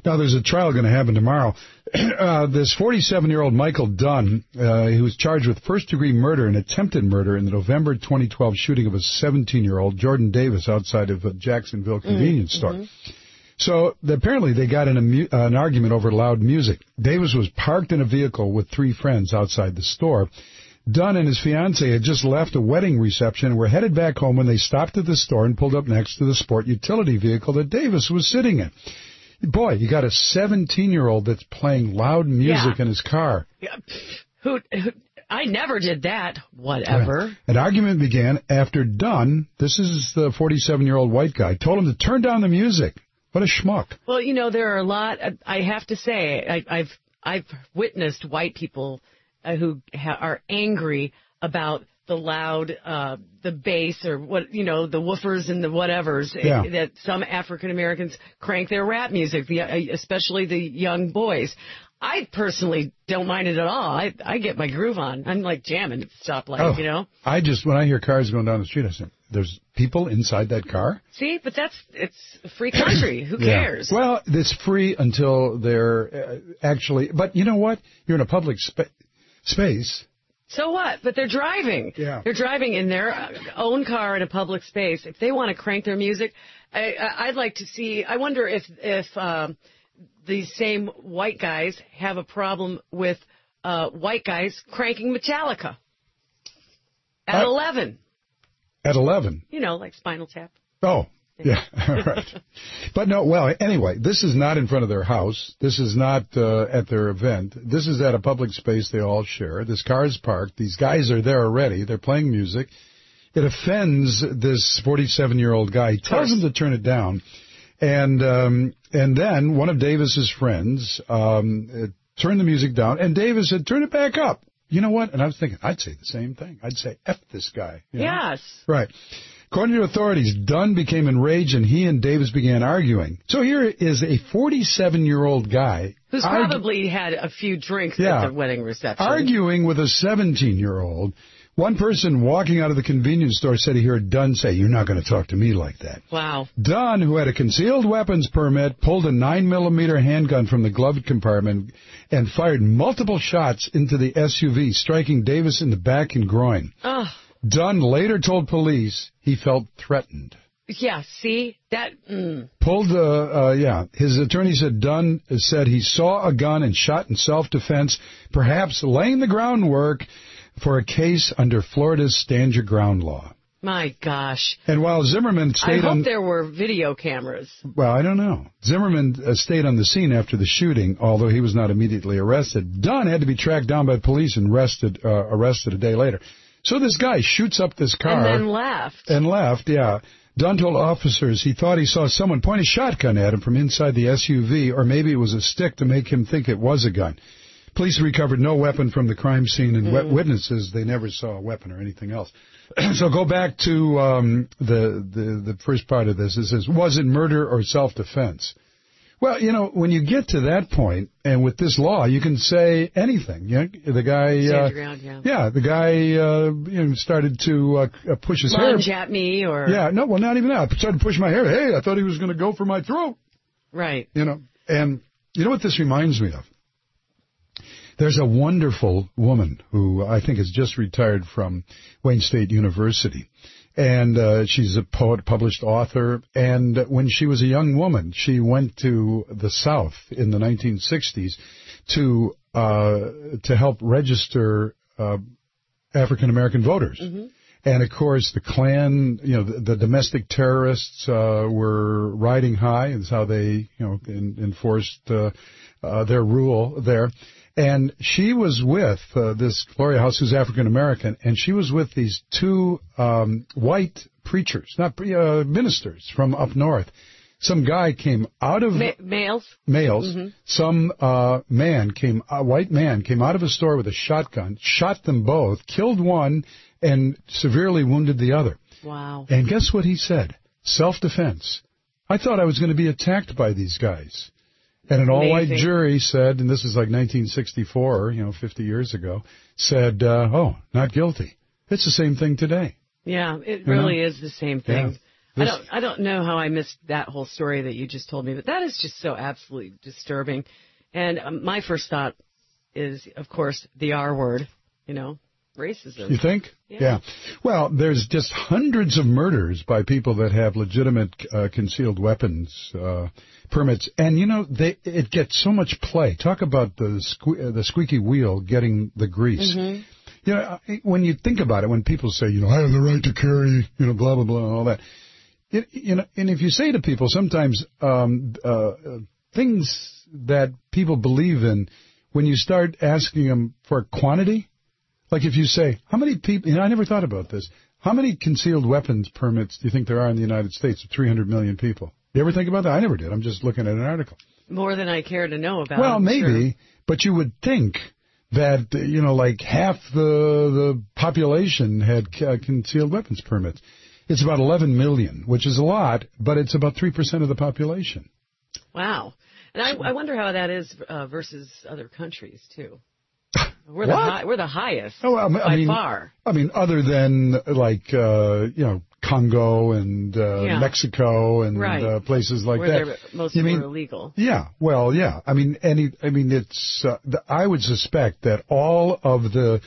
S3: Now, there's a trial going to happen tomorrow. Uh, this forty-seven-year-old Michael Dunn, uh, who was charged with first-degree murder and attempted murder in the November twenty twelve shooting of a seventeen-year-old Jordan Davis outside of a Jacksonville convenience
S4: Mm-hmm.
S3: store. So apparently they got in a mu- uh, an argument over loud music. Davis was parked in a vehicle with three friends outside the store. Dunn and his fiancée had just left a wedding reception and were headed back home when they stopped at the store and pulled up next to the sport utility vehicle that Davis was sitting in. Boy, you got a seventeen-year-old that's playing loud music
S4: Yeah.
S3: in his car.
S4: Yeah. Who, who? I never did that. Whatever.
S3: Right. An argument began after Dunn, this is the forty-seven-year-old white guy, told him to turn down the music. What a schmuck.
S4: Well, you know, there are a lot, I have to say, I, I've I've witnessed white people uh, who ha- are angry about the loud, uh, the bass or what, you know, the woofers and the whatevers
S3: Yeah.
S4: uh, that some African Americans crank their rap music, the, uh, especially the young boys. I personally don't mind it at all. I I get my groove on. I'm like jamming at the stoplight,
S3: Oh,
S4: you know.
S3: I just, when I hear cars going down the street, I say, there's people inside that car?
S4: See, but that's, it's a free country. Who
S3: Yeah.
S4: cares?
S3: Well, it's free until they're uh, actually, but you know what? You're in a public spa- space.
S4: So what? But they're driving.
S3: Yeah.
S4: They're driving in their own car in a public space. If they want to crank their music, I, I- I'd like to see. I wonder if if um, these same white guys have a problem with uh, white guys cranking Metallica at
S3: Uh,
S4: eleven.
S3: At eleven.
S4: You know, like Spinal Tap.
S3: Oh, yeah, right. But no, well, anyway, this is not in front of their house. This is not uh, at their event. This is at a public space they all share. This car is parked. These guys are there already. They're playing music. It offends this forty-seven-year-old guy. He tells him to turn it down. And um, and then one of Davis's friends um, uh, turned the music down, and Davis said, turn it back up. You know what? And I was thinking, I'd say the same thing. I'd say, F this guy. You know?
S4: Yes.
S3: Right. According to authorities, Dunn became enraged and he and Davis began arguing. So here is a forty-seven-year-old guy.
S4: Who's
S3: argu-
S4: probably had a few drinks
S3: Yeah.
S4: at the wedding reception.
S3: arguing with a seventeen-year-old. One person walking out of the convenience store said he heard Dunn say, you're not going to talk to me like that.
S4: Wow.
S3: Dunn, who had a concealed weapons permit, pulled a nine millimeter handgun from the glove compartment and fired multiple shots into the S U V, striking Davis in the back and groin.
S4: Oh.
S3: Dunn later told police he felt threatened.
S4: Yeah, see? That, mm.
S3: Pulled, uh, uh, yeah. His attorney said Dunn said he saw a gun and shot in self-defense, perhaps laying the groundwork for a case under Florida's Stand Your Ground law.
S4: My gosh.
S3: And while Zimmerman
S4: I
S3: stayed
S4: hope
S3: on...
S4: there were video cameras.
S3: Well, I don't know. Zimmerman uh, stayed on the scene after the shooting, although he was not immediately arrested. Dunn had to be tracked down by police and arrested, uh, arrested a day later. So this guy shoots up this car.
S4: And then left.
S3: And left, yeah. Dunn told officers he thought he saw someone point a shotgun at him from inside the S U V, or maybe it was a stick to make him think it was a gun. Police recovered no weapon from the crime scene, and
S4: Mm.
S3: witnesses, they never saw a weapon or anything else. So go back to um, the, the the first part of this. It says, was it murder or self-defense? Well, you know, when you get to that point, and with this law, you can say anything. You know, the guy,
S4: Stand
S3: uh,
S4: your ground, yeah.
S3: yeah, the guy uh, you know, started to uh, push his
S4: Lunge
S3: hair.
S4: at me or...
S3: Yeah, no, well, not even that. Started to push my hair. Hey, I thought he was going to go for my throat.
S4: Right.
S3: You know, and you know what this reminds me of? There's a wonderful woman who I think has just retired from Wayne State University. And uh, she's a poet, published author. And when she was a young woman, she went to the South in the nineteen sixties to uh, to help register uh, African American voters.
S4: Mm-hmm.
S3: And of course, the Klan, you know, the, the domestic terrorists uh, were riding high. That's how they, you know, in, enforced uh, uh, their rule there. And she was with uh, this Gloria House, who's African American, and she was with these two um, white preachers, not uh, ministers from up north. Some guy came out of
S4: Ma- males.
S3: males.
S4: Mm-hmm.
S3: Some uh, man came, a white man came out of a store with a shotgun, shot them both, killed one, and severely wounded the other.
S4: Wow.
S3: And guess what he said? Self-defense. I thought I was going to be attacked by these guys. And an all-white
S4: Amazing.
S3: jury said, and this is like nineteen sixty-four, you know, fifty years ago, said, uh, oh, not guilty. It's the same thing today.
S4: Yeah, it
S3: You
S4: really
S3: know?
S4: is the same thing.
S3: Yeah.
S4: I don't, I don't know how I missed that whole story that you just told me, but that is just so absolutely disturbing. And um, my first thought is, of course, the R word, you know, racism.
S3: You think?
S4: Yeah.
S3: yeah. Well, there's just hundreds of murders by people that have legitimate uh, concealed weapons uh, permits. And, you know, they it gets so much play. Talk about the sque- the squeaky wheel getting the grease.
S4: Mm-hmm.
S3: You know, when you think about it, when people say, you know, I have the right to carry, you know, blah, blah, blah, and all that. It, you know, and if you say to people sometimes um, uh, things that people believe in, when you start asking them for quantity, like if you say, how many people, you know, I never thought about this, how many concealed weapons permits do you think there are in the United States of three hundred million people? You ever think about that? I never did. I'm just looking at an article.
S4: More than I care to know about.
S3: Well,
S4: I'm
S3: maybe,
S4: sure.
S3: But you would think that, you know, like half the the population had uh, concealed weapons permits. It's about eleven million, which is a lot, but it's about three percent of the population.
S4: Wow. And I, I wonder how that is uh, versus other countries, too. We're the,
S3: What?
S4: high, we're the highest
S3: Oh, I mean,
S4: by
S3: I mean,
S4: far.
S3: I mean, other than, like, uh, you know, Congo and uh,
S4: Yeah.
S3: Mexico and
S4: Right.
S3: uh, places like
S4: Where
S3: that.
S4: they're most
S3: You
S4: of them
S3: mean-
S4: are illegal.
S3: Yeah, well, yeah. I mean, any. I mean, it's. Uh, the, I would suspect that all of the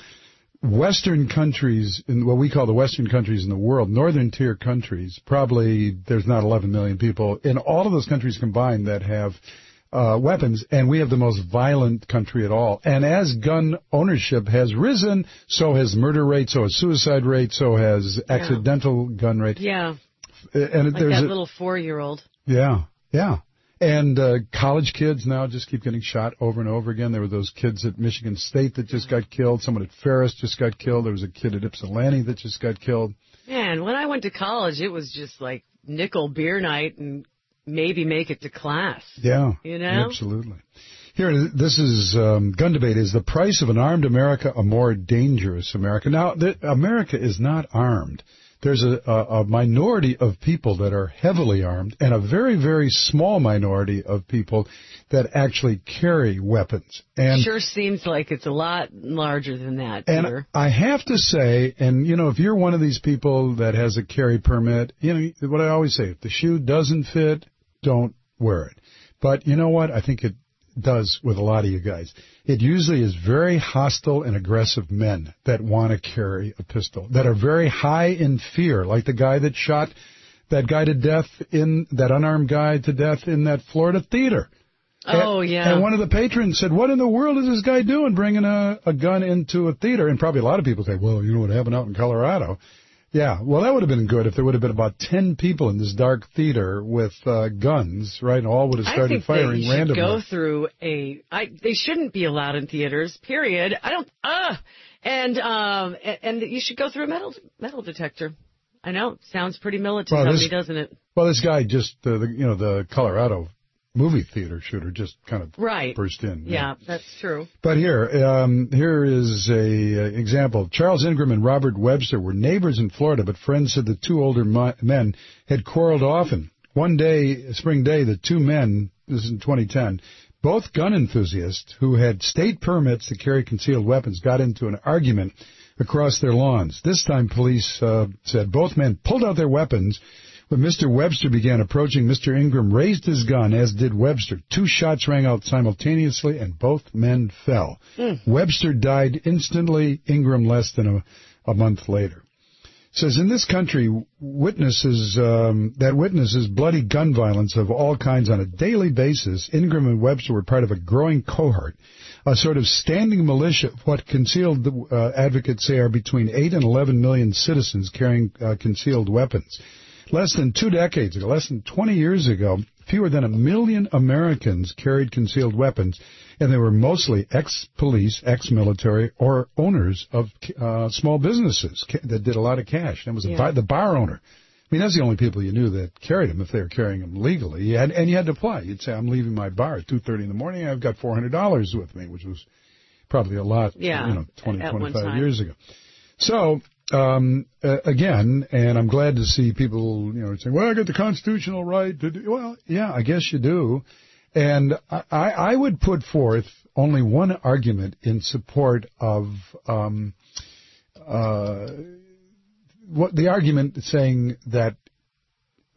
S3: Western countries, in what we call the Western countries in the world, Northern tier countries, probably there's not eleven million people in all of those countries combined that have uh, weapons, and we have the most violent country at all. And as gun ownership has risen, so has murder rate, so has suicide rate, so has
S4: Yeah.
S3: accidental gun rate.
S4: Yeah.
S3: And
S4: Like
S3: there's
S4: that
S3: a,
S4: little four-year-old.
S3: yeah, yeah. And uh, college kids now just keep getting shot over and over again. There were those kids at Michigan State that just got killed. Someone at Ferris just got killed. There was a kid at Ypsilanti that just got killed.
S4: Man, when I went to college, it was just like nickel beer night and maybe make it to class.
S3: Yeah,
S4: You know?
S3: absolutely. Here, this is um, gun debate. Is the price of an armed America a more dangerous America? Now, the, America is not armed. There's a, a, a minority of people that are heavily armed and a very, very small minority of people that actually carry weapons. And
S4: Sure seems like it's a lot larger than that,
S3: And
S4: Peter.
S3: I have to say, and, you know, if you're one of these people that has a carry permit, you know, what I always say, if the shoe doesn't fit, don't wear it. But you know what? I think it does with a lot of you guys. It usually is very hostile and aggressive men that want to carry a pistol, that are very high in fear, like the guy that shot that guy to death in, that unarmed guy to death in that Florida theater.
S4: Oh,
S3: and,
S4: yeah.
S3: And one of the patrons said, what in the world is this guy doing bringing a, a gun into a theater? And probably a lot of people say, well, you know what happened out in Colorado. Yeah, well, that would have been good if there would have been about ten people in this dark theater with uh, guns, right? And all would have
S4: I
S3: started
S4: think
S3: firing
S4: they should
S3: randomly.
S4: go through a. I, they shouldn't be allowed in theaters. Period. I don't. Uh, and um, and, and you should go through a metal metal detector. I know, sounds pretty militant,
S3: Well,
S4: to
S3: this-
S4: me, doesn't it?
S3: Well, this guy just, uh, the, you know, the Colorado movie theater shooter just kind of
S4: Right.
S3: burst in.
S4: Yeah, that's true.
S3: But here, um, here is a uh, example. Charles Ingram and Robert Webster were neighbors in Florida, but friends said the two older mo- men had quarreled often. One day, spring day, the two men, this is in twenty ten, both gun enthusiasts who had state permits to carry concealed weapons, got into an argument across their lawns. This time, police uh, said both men pulled out their weapons. When Mister Webster began approaching, Mister Ingram raised his gun, as did Webster. Two shots rang out simultaneously, and both men fell.
S4: Mm.
S3: Webster died instantly, Ingram less than a, a month later. It says, in this country, witnesses um, that witnesses bloody gun violence of all kinds on a daily basis, Ingram and Webster were part of a growing cohort, a sort of standing militia of what concealed uh, advocates say are between eight and eleven million citizens carrying uh, concealed weapons. Less than two decades ago, less than twenty years ago, fewer than a million Americans carried concealed weapons, and they were mostly ex-police, ex-military, or owners of uh, small businesses ca- that did a lot of cash. That was the,
S4: Yeah.
S3: bar, the bar owner. I mean, that's the only people you knew that carried them if they were carrying them legally. You had, and you had to apply. You'd say, I'm leaving my bar at two thirty in the morning. I've got four hundred dollars with me, which was probably a lot,
S4: Yeah,
S3: you know, twenty,
S4: at one
S3: twenty-five
S4: time.
S3: years ago. So, um, uh, again, and I'm glad to see people, you know, saying, well, I got the constitutional right to do. Well, yeah, I guess you do. And I, I I would put forth only one argument in support of um, uh, what the argument saying that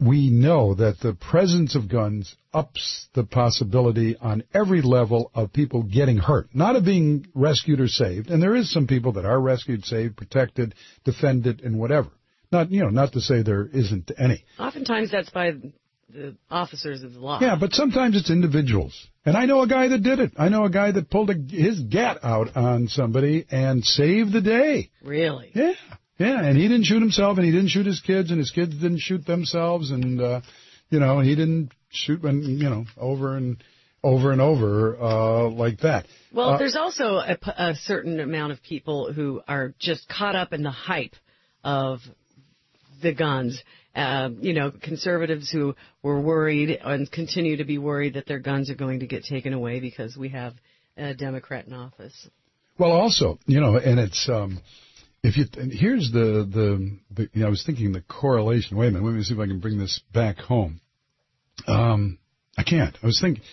S3: we know that the presence of guns ups the possibility on every level of people getting hurt, not of being rescued or saved. And there is some people that are rescued, saved, protected, defended, and whatever. Not, you know, not to say there isn't any.
S4: Oftentimes that's by the officers of the law.
S3: Yeah, but sometimes it's individuals. And I know a guy that did it. I know a guy that pulled a, his gat out on somebody and saved the day.
S4: Really?
S3: Yeah. Yeah, and he didn't shoot himself, and he didn't shoot his kids, and his kids didn't shoot themselves, and, uh, you know, he didn't shoot, when, you know, over and over and over uh, like that.
S4: Well,
S3: uh,
S4: there's also a, a certain amount of people who are just caught up in the hype of the guns. Uh, you know, conservatives who were worried and continue to be worried that their guns are going to get taken away because we have a Democrat in office.
S3: Well, also, you know, and it's... Um, If you and here's the, the the you know I was thinking the correlation. Wait a minute, let me see if I can bring this back home. Um, I can't. I was thinking,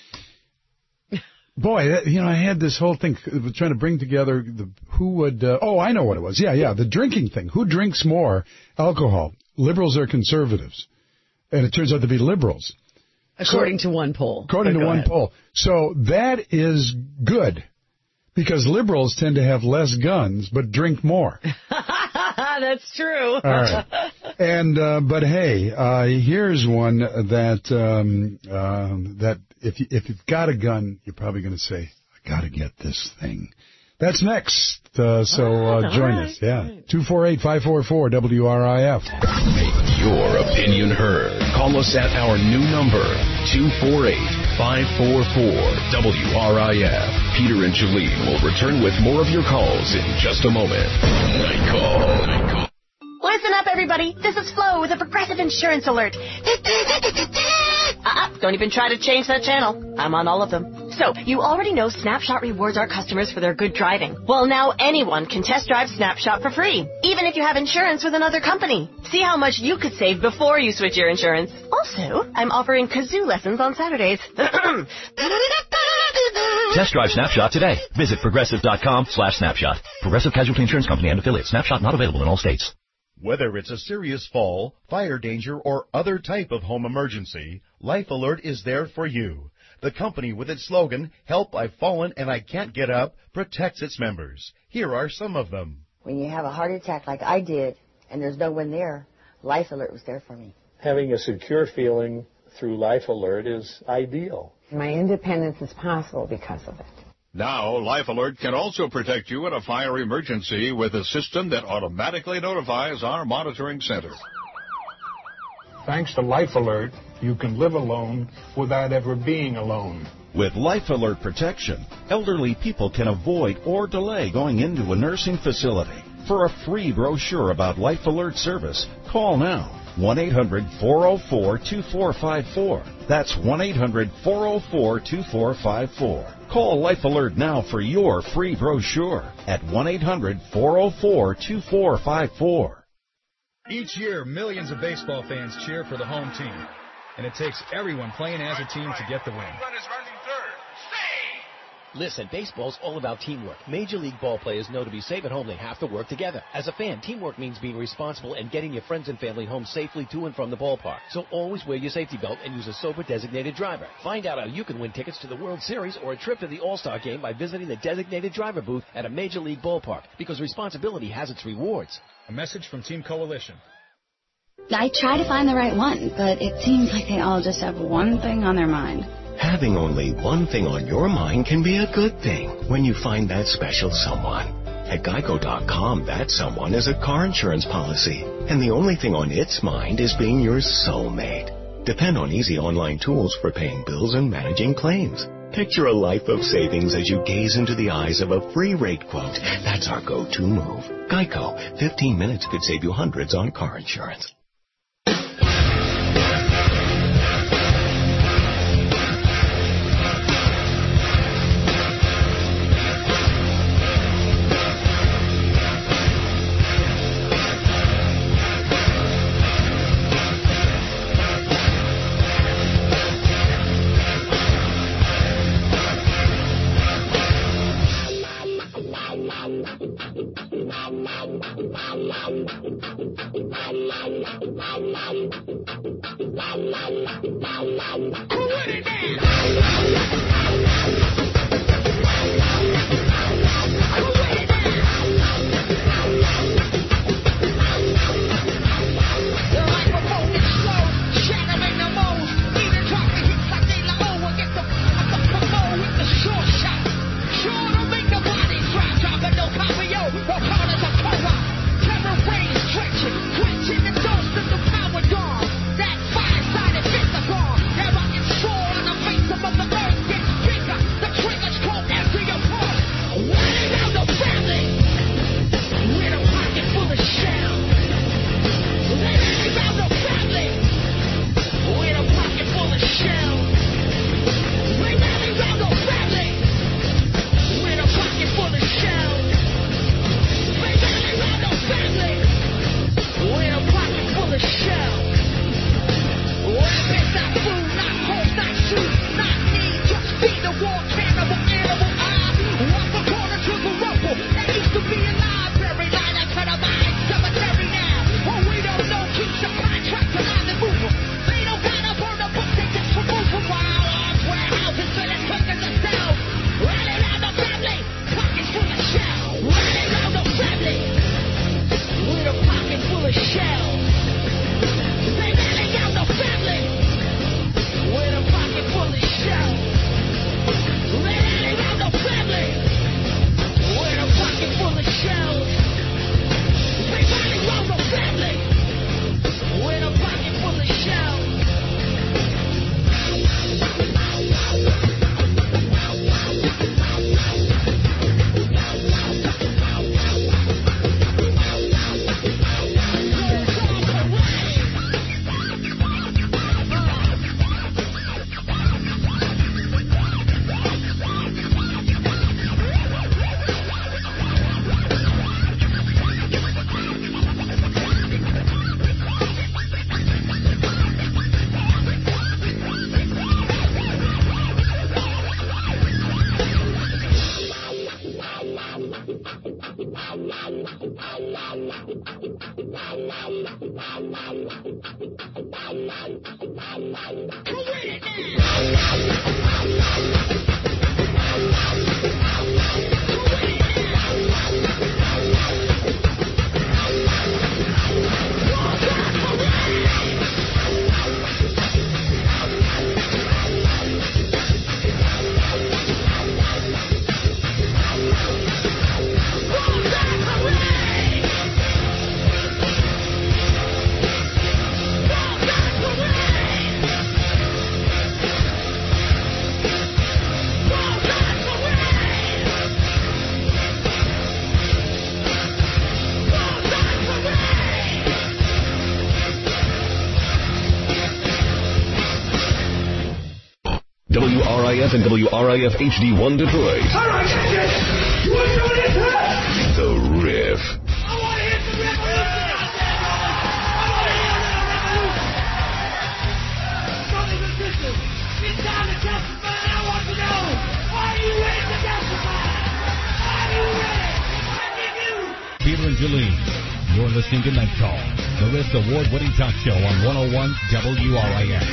S3: boy, that, you know, I had this whole thing trying to bring together the who would. Uh, oh, I know what it was. Yeah, yeah, the drinking thing. Who drinks more alcohol? Liberals or conservatives? And it turns out to be liberals,
S4: according
S3: so,
S4: to one poll.
S3: According to one ahead. poll. So that is good. Because liberals tend to have less guns, but drink more.
S4: That's true.
S3: All right. And uh, but hey, uh, here's one that um, uh, that if you, if you've got a gun, you're probably going to say, "I got to get this thing." That's next. Uh, so uh, join right. us. Yeah, two four eight five four four W R I F.
S1: Make your opinion heard. Call us at our new number two four eight five four four W R I F. Peter and Jolene will return with more of your calls in just a moment. Night Call. Night Call.
S14: Listen up, everybody. This is Flo with a Progressive Insurance Alert. Uh-uh, don't even try to change that channel. I'm on all of them. So, you already know Snapshot rewards our customers for their good driving. Well, now anyone can test drive Snapshot for free, even if you have insurance with another company. See how much you could save before you switch your insurance. Also, I'm offering kazoo lessons on Saturdays.
S15: Test drive Snapshot today. Visit Progressive.com slash Snapshot. Progressive Casualty Insurance Company and affiliates. Snapshot not available in all states.
S16: Whether it's a serious fall, fire danger, or other type of home emergency, Life Alert is there for you. The company with its slogan, "Help, I've fallen and I can't get up," protects its members. Here are some of them.
S17: When you have a heart attack like I did and there's no one there, Life Alert was there for me.
S18: Having a secure feeling through Life Alert is ideal.
S19: My independence is possible because of it.
S20: Now, Life Alert can also protect you in a fire emergency with a system that automatically notifies our monitoring center.
S18: Thanks to Life Alert, you can live alone without ever being alone.
S21: With Life Alert protection, elderly people can avoid or delay going into a nursing facility. For a free brochure about Life Alert service, call now. one eight hundred four oh four two four five four. That's one eight hundred four oh four two four five four. Call Life Alert now for your free brochure at one eight hundred four oh four two four five four.
S22: Each year, millions of baseball fans cheer for the home team, and it takes everyone playing as a team to get the win.
S23: Listen, baseball's all about teamwork. Major League ball players know to be safe at home, they have to work together. As a fan, teamwork means being responsible and getting your friends and family home safely to and from the ballpark. So always wear your safety belt and use a sober designated driver. Find out how you can win tickets to the World Series or a trip to the All-Star Game by visiting the designated driver booth at a Major League ballpark, because responsibility has its rewards.
S22: A message from Team Coalition.
S24: I try to find the right one, but it seems like they all just have one thing on their mind.
S25: Having only one thing on your mind can be a good thing when you find that special someone. At Geico dot com, that someone is a car insurance policy, and the only thing on its mind is being your soulmate. Depend on easy online tools for paying bills and managing claims. Picture a life of savings as you gaze into the eyes of a free rate quote. That's our go-to move. Geico, fifteen minutes could save you hundreds on car insurance.
S1: W R I F and W R I F H D one Detroit.
S2: All right, guys, you want to know this?
S1: The Riff.
S2: I want to hit the revolution! I want to hear the revolution! Brothers and sisters, it's time to testify, and I want to know, are you ready to testify? Are you ready?
S5: Peter and Jolene, you're listening to Night Call, the Riff's award-winning talk show on one oh one W R I F.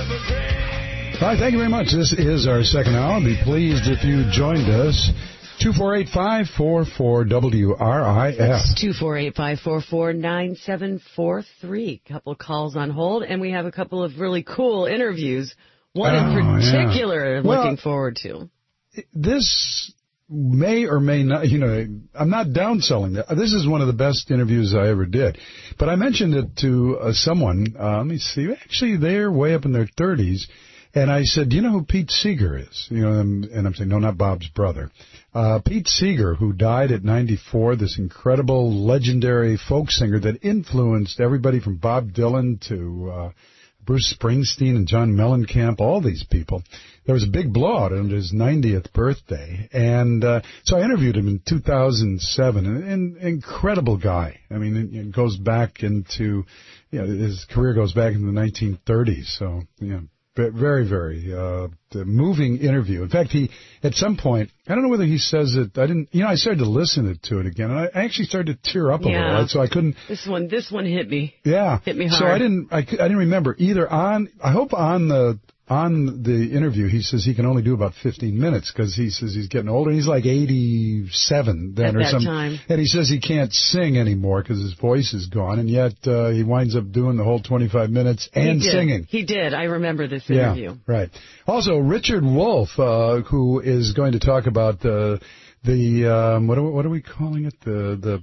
S3: All right, thank you very much. This is our second hour. I'll be pleased if you joined us. two four eight, five four four, W R I F.
S4: That's two four eight, five four four, nine seven four three. Couple of calls on hold, and we have a couple of really cool interviews. One
S3: oh,
S4: in particular
S3: yeah.
S4: I'm
S3: well,
S4: looking forward to.
S3: This may or may not, you know, I'm not downselling that. This is one of the best interviews I ever did. But I mentioned it to uh, someone, uh, let me see, actually they're way up in their thirties. And I said, do you know who Pete Seeger is? You know, and, and I'm saying, no, not Bob's brother. Uh, Pete Seeger, who died at ninety-four, this incredible, legendary folk singer that influenced everybody from Bob Dylan to uh, Bruce Springsteen and John Mellencamp, all these people. There was a big blowout on his ninetieth birthday. And uh, so I interviewed him in two thousand seven. An, an incredible guy. I mean, it, it goes back into, you know, his career goes back into the nineteen thirties. So, yeah. very, very uh, moving interview. In fact, he at some point, I don't know whether he says it. I didn't. You know, I started to listen to it again, and I actually started to tear up a
S4: yeah.
S3: little. Right? So I couldn't.
S4: This one, this one hit me.
S3: Yeah,
S4: hit me hard.
S3: So I didn't. I, I didn't remember either on. I hope on the. On the interview, he says he can only do about fifteen minutes because he says he's getting older. He's like eighty-seven then
S4: At
S3: or
S4: that
S3: something.
S4: Time.
S3: And he says he can't sing anymore because his voice is gone. And yet uh, he winds up doing the whole twenty-five minutes and
S4: he did.
S3: singing.
S4: He did. I remember this interview.
S3: Yeah, right. Also, Richard Wolff, uh, who is going to talk about the, the um, what, are, what are we calling it? The the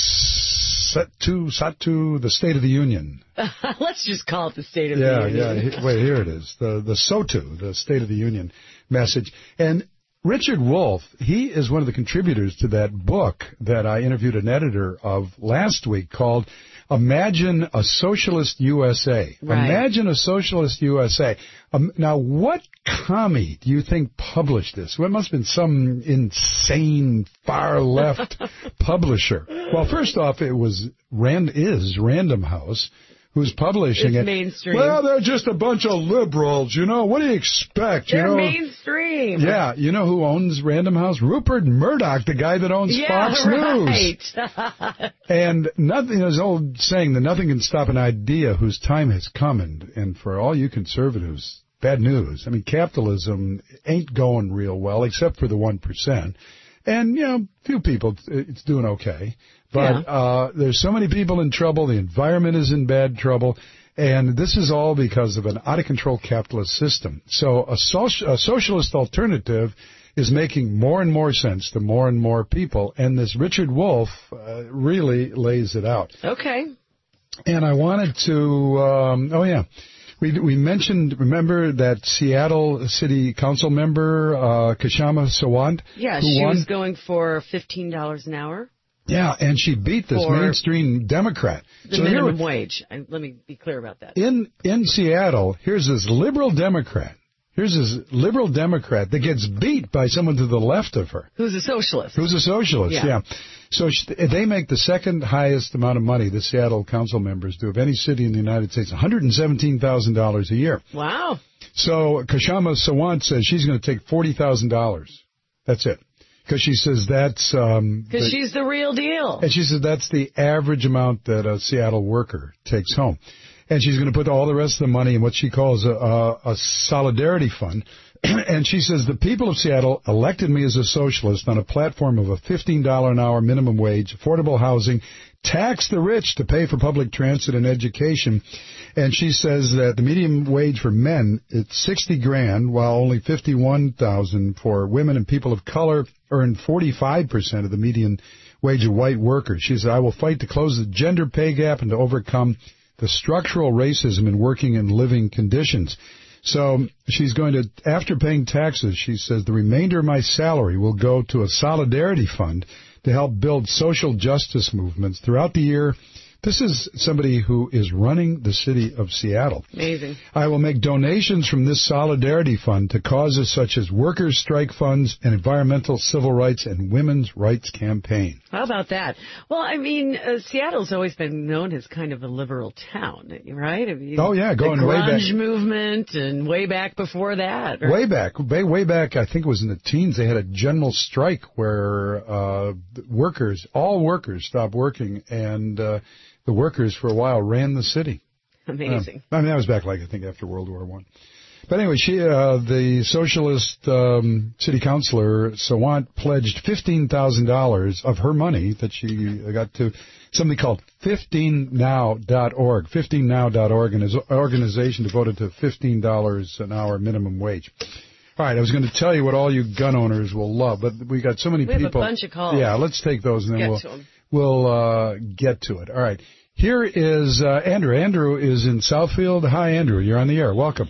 S3: Satu, Satu, the State of the Union.
S4: Let's just call it the State of
S3: yeah,
S4: the Union.
S3: Yeah, yeah. Wait, here it is. The the SOTU, the State of the Union message. And Richard Wolff, he is one of the contributors to that book that I interviewed an editor of last week called Imagine a Socialist U S A.
S4: Right.
S3: Imagine a Socialist U S A. Um, now, what commie do you think published this? Well, it must have been some insane far-left publisher. Well, first off, it was Rand is Random House, who's publishing
S4: it's
S3: it.
S4: Mainstream.
S3: Well, they're just a bunch of liberals, you know. What do you expect?
S4: They're
S3: you know?
S4: mainstream.
S3: Yeah, you know who owns Random House? Rupert Murdoch, the guy that owns
S4: yeah,
S3: Fox
S4: right.
S3: News. And nothing, there's an old saying that nothing can stop an idea whose time has come. And, and for all you conservatives, bad news. I mean, capitalism ain't going real well, except for the one percent. And, you know, few people, it's doing okay. But
S4: yeah.
S3: uh, there's so many people in trouble. The environment is in bad trouble. And this is all because of an out-of-control capitalist system. So a, social, a socialist alternative is making more and more sense to more and more people. And this Richard Wolff uh, really lays it out.
S4: Okay.
S3: And I wanted to, um, oh, yeah. We we mentioned, remember that Seattle City Council member, uh, Kshama Sawant?
S4: Yeah,
S3: who
S4: she
S3: won?
S4: was going for fifteen dollars an hour.
S3: Yeah, and she beat this
S4: for
S3: mainstream Democrat.
S4: The
S3: so
S4: minimum
S3: here,
S4: wage. I, let me be clear about that.
S3: In, in Seattle, here's this liberal Democrat. Here's this liberal Democrat that gets beat by someone to the left of her.
S4: Who's a socialist.
S3: Who's a socialist, yeah. yeah. So she, they make the second highest amount of money, the Seattle council members do, of any city in the United States, one hundred seventeen thousand dollars a year.
S4: Wow.
S3: So Kshama Sawant says she's going to take forty thousand dollars. That's it. Because she says that's... Because um,
S4: she's the real deal.
S3: And she says that's the average amount that a Seattle worker takes home. And she's going to put all the rest of the money in what she calls a, a, a solidarity fund. And she says the people of Seattle elected me as a socialist on a platform of a fifteen dollars an hour minimum wage, affordable housing, tax the rich to pay for public transit and education. And she says that the median wage for men is sixty grand, while only fifty-one thousand for women and people of color earn forty-five percent of the median wage of white workers. She says, I will fight to close the gender pay gap and to overcome the structural racism in working and living conditions. So she's going to, after paying taxes, she says, the remainder of my salary will go to a solidarity fund to help build social justice movements throughout the year. This is somebody who is running the city of Seattle.
S4: Amazing.
S3: I will make donations from this solidarity fund to causes such as workers' strike funds and environmental civil rights and women's rights campaign.
S4: How about that? Well, I mean, uh, Seattle's always been known as kind of a liberal town, right? I mean,
S3: oh, yeah, going
S4: the
S3: way back.
S4: grunge movement and way back before that. Right?
S3: Way back. Way, way back, I think it was in the teens, they had a general strike where uh, workers, all workers stopped working, and uh, the workers for a while ran the city.
S4: Amazing.
S3: Um, I mean, that was back, like, I think, after World War One. But anyway, she, uh, the socialist um, city councilor, Sawant, pledged fifteen thousand dollars of her money that she got to something called fifteen now dot org. fifteen now dot org, an organization devoted to fifteen dollars an hour minimum wage. All right, I was going to tell you what all you gun owners will love, but we got so many
S4: we
S3: people.
S4: We have a bunch of calls.
S3: Yeah, let's take those and then
S4: get
S3: we'll,
S4: to them.
S3: we'll uh, get to it. All right. Here is uh, Andrew. Andrew is in Southfield. Hi, Andrew. You're on the air. Welcome.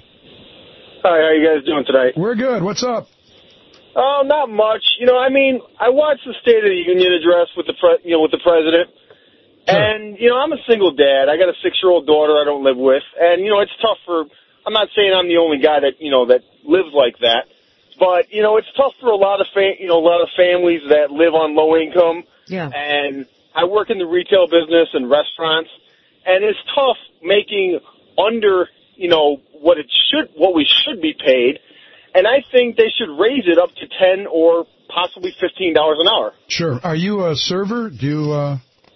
S6: Hi, how you guys doing today?
S3: We're good. What's up?
S6: Oh, not much. You know, I mean, I watched the State of the Union address with the pre- you know with the president, sure. And you know, I'm a single dad. I got a six-year-old daughter I don't live with, and you know, it's tough for. I'm not saying I'm the only guy that you know that lives like that, but you know, it's tough for a lot of fa- you know a lot of families that live on low income.
S4: Yeah.
S6: And I work in the retail business and restaurants, and it's tough making under you know, what it should, what we should be paid. And I think they should raise it up to ten or possibly fifteen dollars an hour.
S3: Sure. Are you a server? Do you? Uh,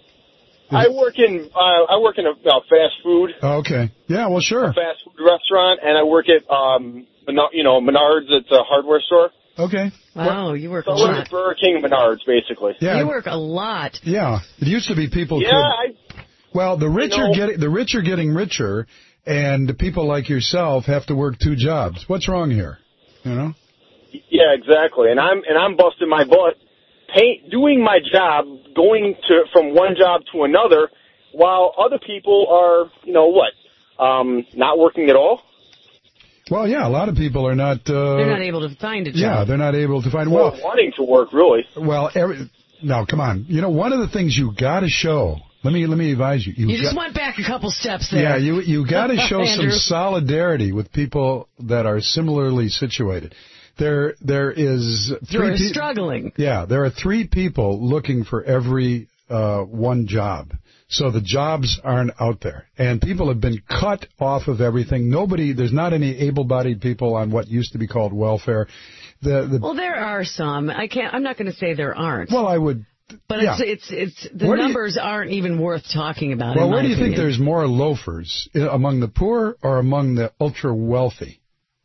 S6: I work in uh, I work in a uh, fast food.
S3: Oh, okay. Yeah. Well, sure.
S6: A fast food restaurant, and I work at um, you know, Menards. It's a hardware store.
S3: Okay.
S4: Wow, you work
S6: so
S4: a
S6: I work
S4: lot.
S6: at Burger King, Menards, basically.
S3: Yeah.
S4: You work a lot.
S3: Yeah. It used to be people.
S6: Yeah.
S3: Could,
S6: I,
S3: well, the rich are
S6: know.
S3: getting the rich are getting richer, and people like yourself have to work two jobs. What's wrong here? You know?
S6: Yeah, exactly. And I'm and I'm busting my butt, pay, doing my job, going to from one job to another, while other people are, you know, what, um, not working at all.
S3: Well, yeah, a lot of people are not. Uh,
S4: they're not able to find a job.
S3: Yeah, they're not able to find.
S6: Well,
S3: Well,
S6: wanting to work, really.
S3: well, every, no, come on. You know, one of the things you got to show. Let me let me advise you. You,
S4: You just
S3: got,
S4: went back a couple steps there.
S3: Yeah, you you got to show some
S4: Andrew.
S3: solidarity with people that are similarly situated. There there is three
S4: You're
S3: pe-
S4: struggling.
S3: Yeah, there are three people looking for every uh, one job. So the jobs aren't out there, and people have been cut off of everything. Nobody, there's not any able-bodied people on what used to be called welfare. The the
S4: Well, there are some. I can't. I'm not going to say there aren't.
S3: well, I would.
S4: But
S3: yeah.
S4: it's it's it's the
S3: Where do you-
S4: numbers aren't even worth talking about.
S3: Well,
S4: in
S3: where
S4: my
S3: do you think
S4: opinion.
S3: there's more loafers, uh, among the poor or among the ultra-wealthy?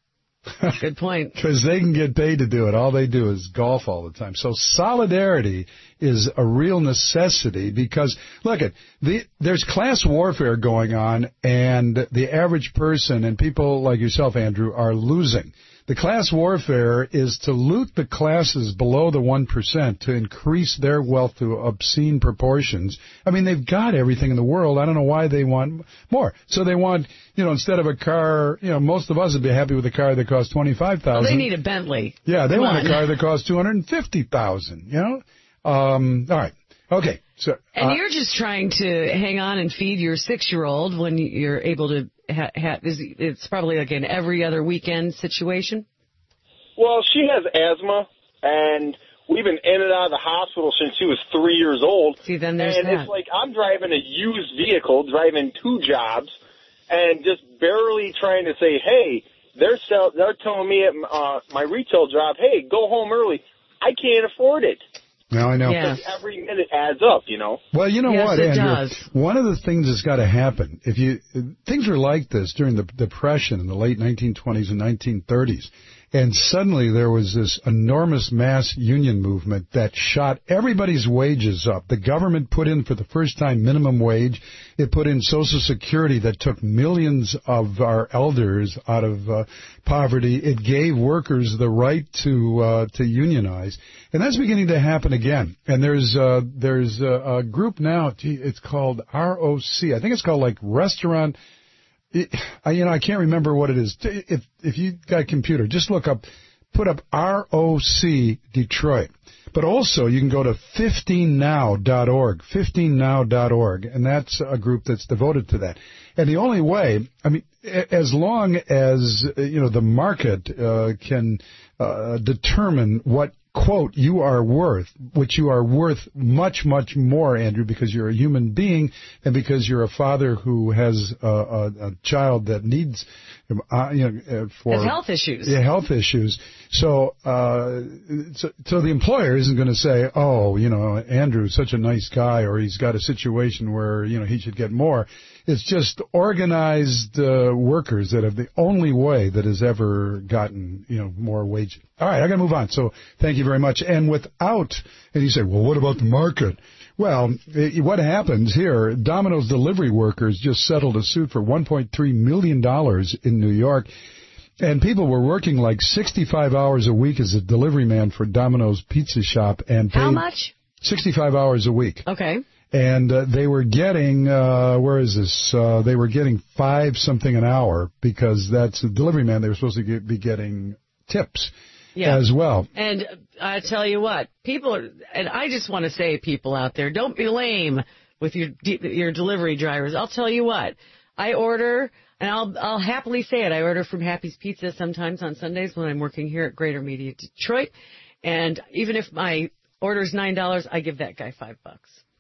S4: Good point.
S3: Because they can get paid to do it. All they do is golf all the time. So solidarity is a real necessity because, look, at the, there's class warfare going on, and the average person and people like yourself, Andrew, are losing. The class warfare is to loot the classes below the one percent to increase their wealth to obscene proportions. I mean, they've got everything in the world. I don't know why they want more. So they want, you know, instead of a car, you know, most of us would be happy with a car that costs twenty-five thousand dollars.
S4: Well, they need a Bentley.
S3: Yeah, they
S4: Come
S3: want
S4: on.
S3: a car that costs two hundred fifty thousand dollars, you know? Um, all right. Okay. So,
S4: And
S3: uh,
S4: you're just trying to hang on and feed your six-year-old when you're able to ha- have. Is it's probably like an every other weekend situation.
S6: Well, she has asthma, and we've been in and out of the hospital since she was three years old.
S4: See, then there's
S6: and
S4: that.
S6: it's like I'm driving a used vehicle, driving two jobs, and just barely trying to say, hey, they're sell- they're telling me at uh, my retail job, hey, go home early. I can't afford it.
S3: now I know.
S4: Yeah.
S6: Because every minute adds up, you know.
S3: Well, you know
S4: Yes,
S3: what,
S4: it
S3: Andrew?
S4: does.
S3: One of the things that's got to happen, if you things were like this during the Depression in the late nineteen twenties and nineteen thirties, and suddenly there was this enormous mass union movement that shot everybody's wages up. The government put in for the first time minimum wage. It put in Social Security that took millions of our elders out of uh, poverty. It gave workers the right to uh, to unionize, and that's beginning to happen again. And there's uh, there's a, a group now. Gee, it's called R O C. I think it's called like Restaurant. It, I, you know, I can't remember what it is. If if you got a computer, just look up, put up R O C Detroit. But also, you can go to fifteen now dot org, fifteen now dot org, and that's a group that's devoted to that. And the only way, I mean, as long as, you know, the market uh, can uh, determine what, quote, you are worth, which you are worth much, much more, Andrew, because you're a human being and because you're a father who has a, a, a child that needs, uh, you know, uh, for
S4: Has health issues.
S3: Yeah, health issues. So, uh, so, so the employer isn't going to say, oh, you know, Andrew's such a nice guy, or he's got a situation where, you know, he should get more. It's just organized uh, workers that have the only way that has ever gotten, you know, more wages. All right, I got to move on. So thank you very much. And without, and you say, well, what about the market? Well, it, what happens here, Domino's delivery workers just settled a suit for one point three million dollars in New York. And people were working like sixty-five hours a week as a delivery man for Domino's Pizza Shop. And
S4: How
S3: paid
S4: much?
S3: sixty-five hours a week.
S4: Okay.
S3: And uh, they were getting, uh, where is this? Uh, they were getting five something an hour because that's a delivery man. They were supposed to get, be getting tips
S4: Yeah.
S3: as well.
S4: And I tell you what, people are, and I just want to say, people out there, don't be lame with your your delivery drivers. I'll tell you what, I order, and I'll I'll happily say it. I order from Happy's Pizza sometimes on Sundays when I'm working here at Greater Media Detroit, and even if my order's nine dollars, I give that guy five bucks.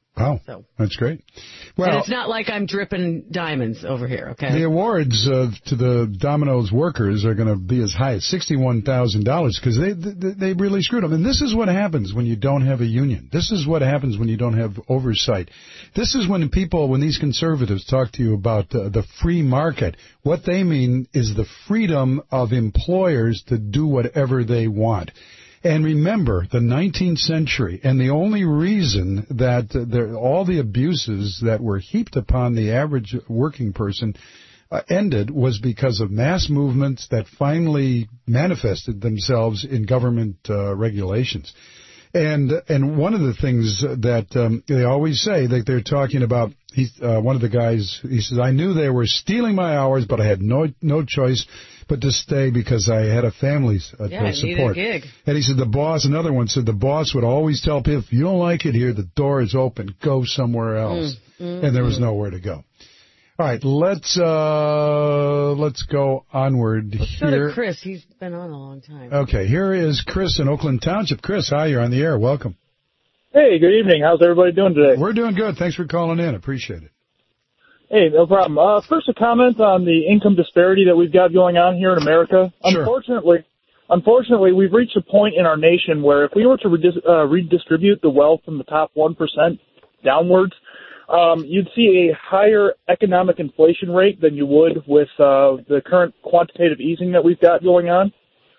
S3: Wow,
S4: so.
S3: That's great. Well,
S4: and it's not like I'm dripping diamonds over here, okay?
S3: The awards uh, to the Domino's workers are going to be as high as sixty-one thousand dollars because they, they they really screwed them. And this is what happens when you don't have a union. This is what happens when you don't have oversight. This is when people, when these conservatives talk to you about uh, the free market, what they mean is the freedom of employers to do whatever they want. And remember, the nineteenth century, and the only reason that uh, there, all the abuses that were heaped upon the average working person uh, ended was because of mass movements that finally manifested themselves in government uh, regulations. And and one of the things that um, they always say, that they're talking about, he, uh, one of the guys, he says, I knew they were stealing my hours, but I had no no choice but to stay because I had a family uh,
S4: yeah,
S3: to support.
S4: Yeah, I need a gig.
S3: And he said the boss, another one said the boss would always tell people, if you don't like it here, the door is open, go somewhere else. Mm, mm, and there was nowhere to go. All right, let's uh, let's go onward
S4: let's
S3: here.
S4: Let's go to Chris. He's been on a long time.
S3: Okay, here is Chris in Oakland Township. Chris, hi, you're on the air. Welcome.
S7: Hey, good evening. How's everybody doing today?
S3: We're doing good. Thanks for calling in. Appreciate it.
S7: Hey, no problem. Uh, first, a comment on the income disparity that we've got going on here in America.
S3: Sure.
S7: Unfortunately, unfortunately, we've reached a point in our nation where if we were to redis- uh, redistribute the wealth from the top one percent downwards, um, you'd see a higher economic inflation rate than you would with uh, the current quantitative easing that we've got going on.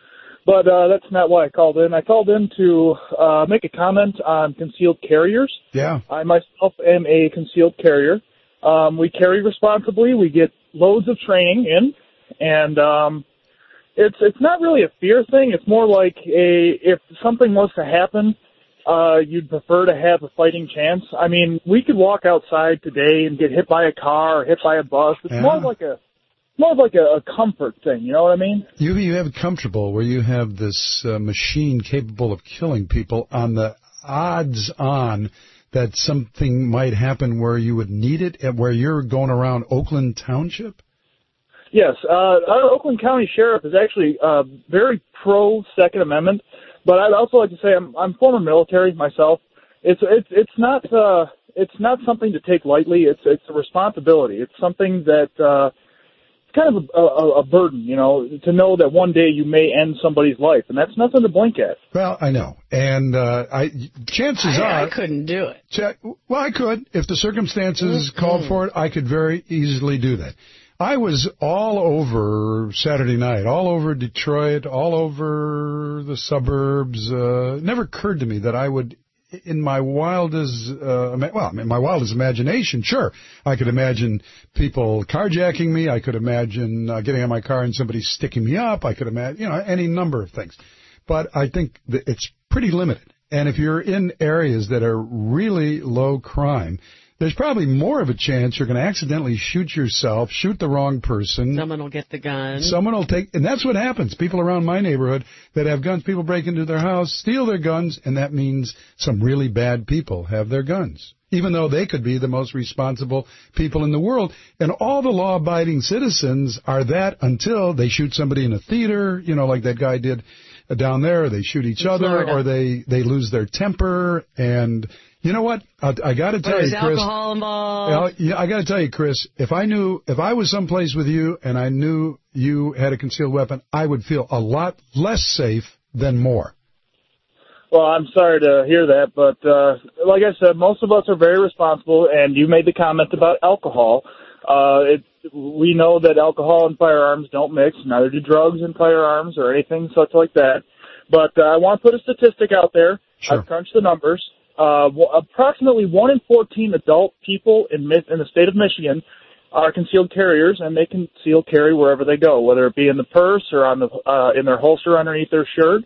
S7: But uh, that's not why I called in. I called in to uh, make a comment on concealed carriers.
S3: Yeah.
S7: I myself am a concealed carrier. Um, we carry responsibly. We get loads of training in, and um, it's it's not really a fear thing. It's more like a if something was to happen, uh, you'd prefer to have a fighting chance. I mean, we could walk outside today and get hit by a car or hit by a bus. It's
S3: yeah.
S7: more like a more like a, a comfort thing. You know what I mean?
S3: You you have it comfortable where you have this uh, machine capable of killing people on the odds on that something might happen where you would need it, where you're going around Oakland Township?
S7: Yes. Uh, our Oakland County Sheriff is actually uh, very pro-Second Amendment, but I'd also like to say I'm, I'm former military myself. It's it's it's not uh, it's not something to take lightly. It's it's a responsibility. It's something that uh, it's kind of a, a, a burden, you know, to know that one day you may end somebody's life, and that's nothing to blink at.
S3: Well, I know, and uh, I chances
S4: I,
S3: are
S4: I couldn't do it.
S3: Check, well, I could if the circumstances
S4: mm-hmm.
S3: called for it. I could very easily do that. I was all over Saturday night, all over Detroit, all over the suburbs. Uh, it never occurred to me that I would, in my wildest, uh, well, in my wildest imagination, sure, I could imagine people carjacking me. I could imagine uh, getting in my car and somebody sticking me up. I could imagine, you know, any number of things. But I think that it's pretty limited. And if you're in areas that are really low crime, there's probably more of a chance you're going to accidentally shoot yourself, shoot the wrong person.
S4: Someone will get the gun.
S3: Someone will take, and that's what happens. People around my neighborhood that have guns, people break into their house, steal their guns, and that means some really bad people have their guns, even though they could be the most responsible people in the world. And all the law-abiding citizens are that until they shoot somebody in a theater, you know, like that guy did down there. They shoot each other,
S4: Florida.
S3: or they, they lose their temper, and... You know what? I, I got to tell
S4: There's
S3: you, Chris.
S4: alcohol involved.
S3: Yeah, I got to tell you, Chris. If I knew, if I was someplace with you and I knew you had a concealed weapon, I would feel a lot less safe than more.
S7: Well, I'm sorry to hear that, but uh, like I said, most of us are very responsible. And you made the comment about alcohol. Uh, it, we know that alcohol and firearms don't mix. Neither do drugs and firearms or anything such like that. But uh, I want to put a statistic out there.
S3: Sure.
S7: I've crunched the numbers. Uh, approximately one in fourteen adult people in, in the state of Michigan are concealed carriers, and they conceal carry wherever they go, whether it be in the purse or on the uh, in their holster underneath their shirt.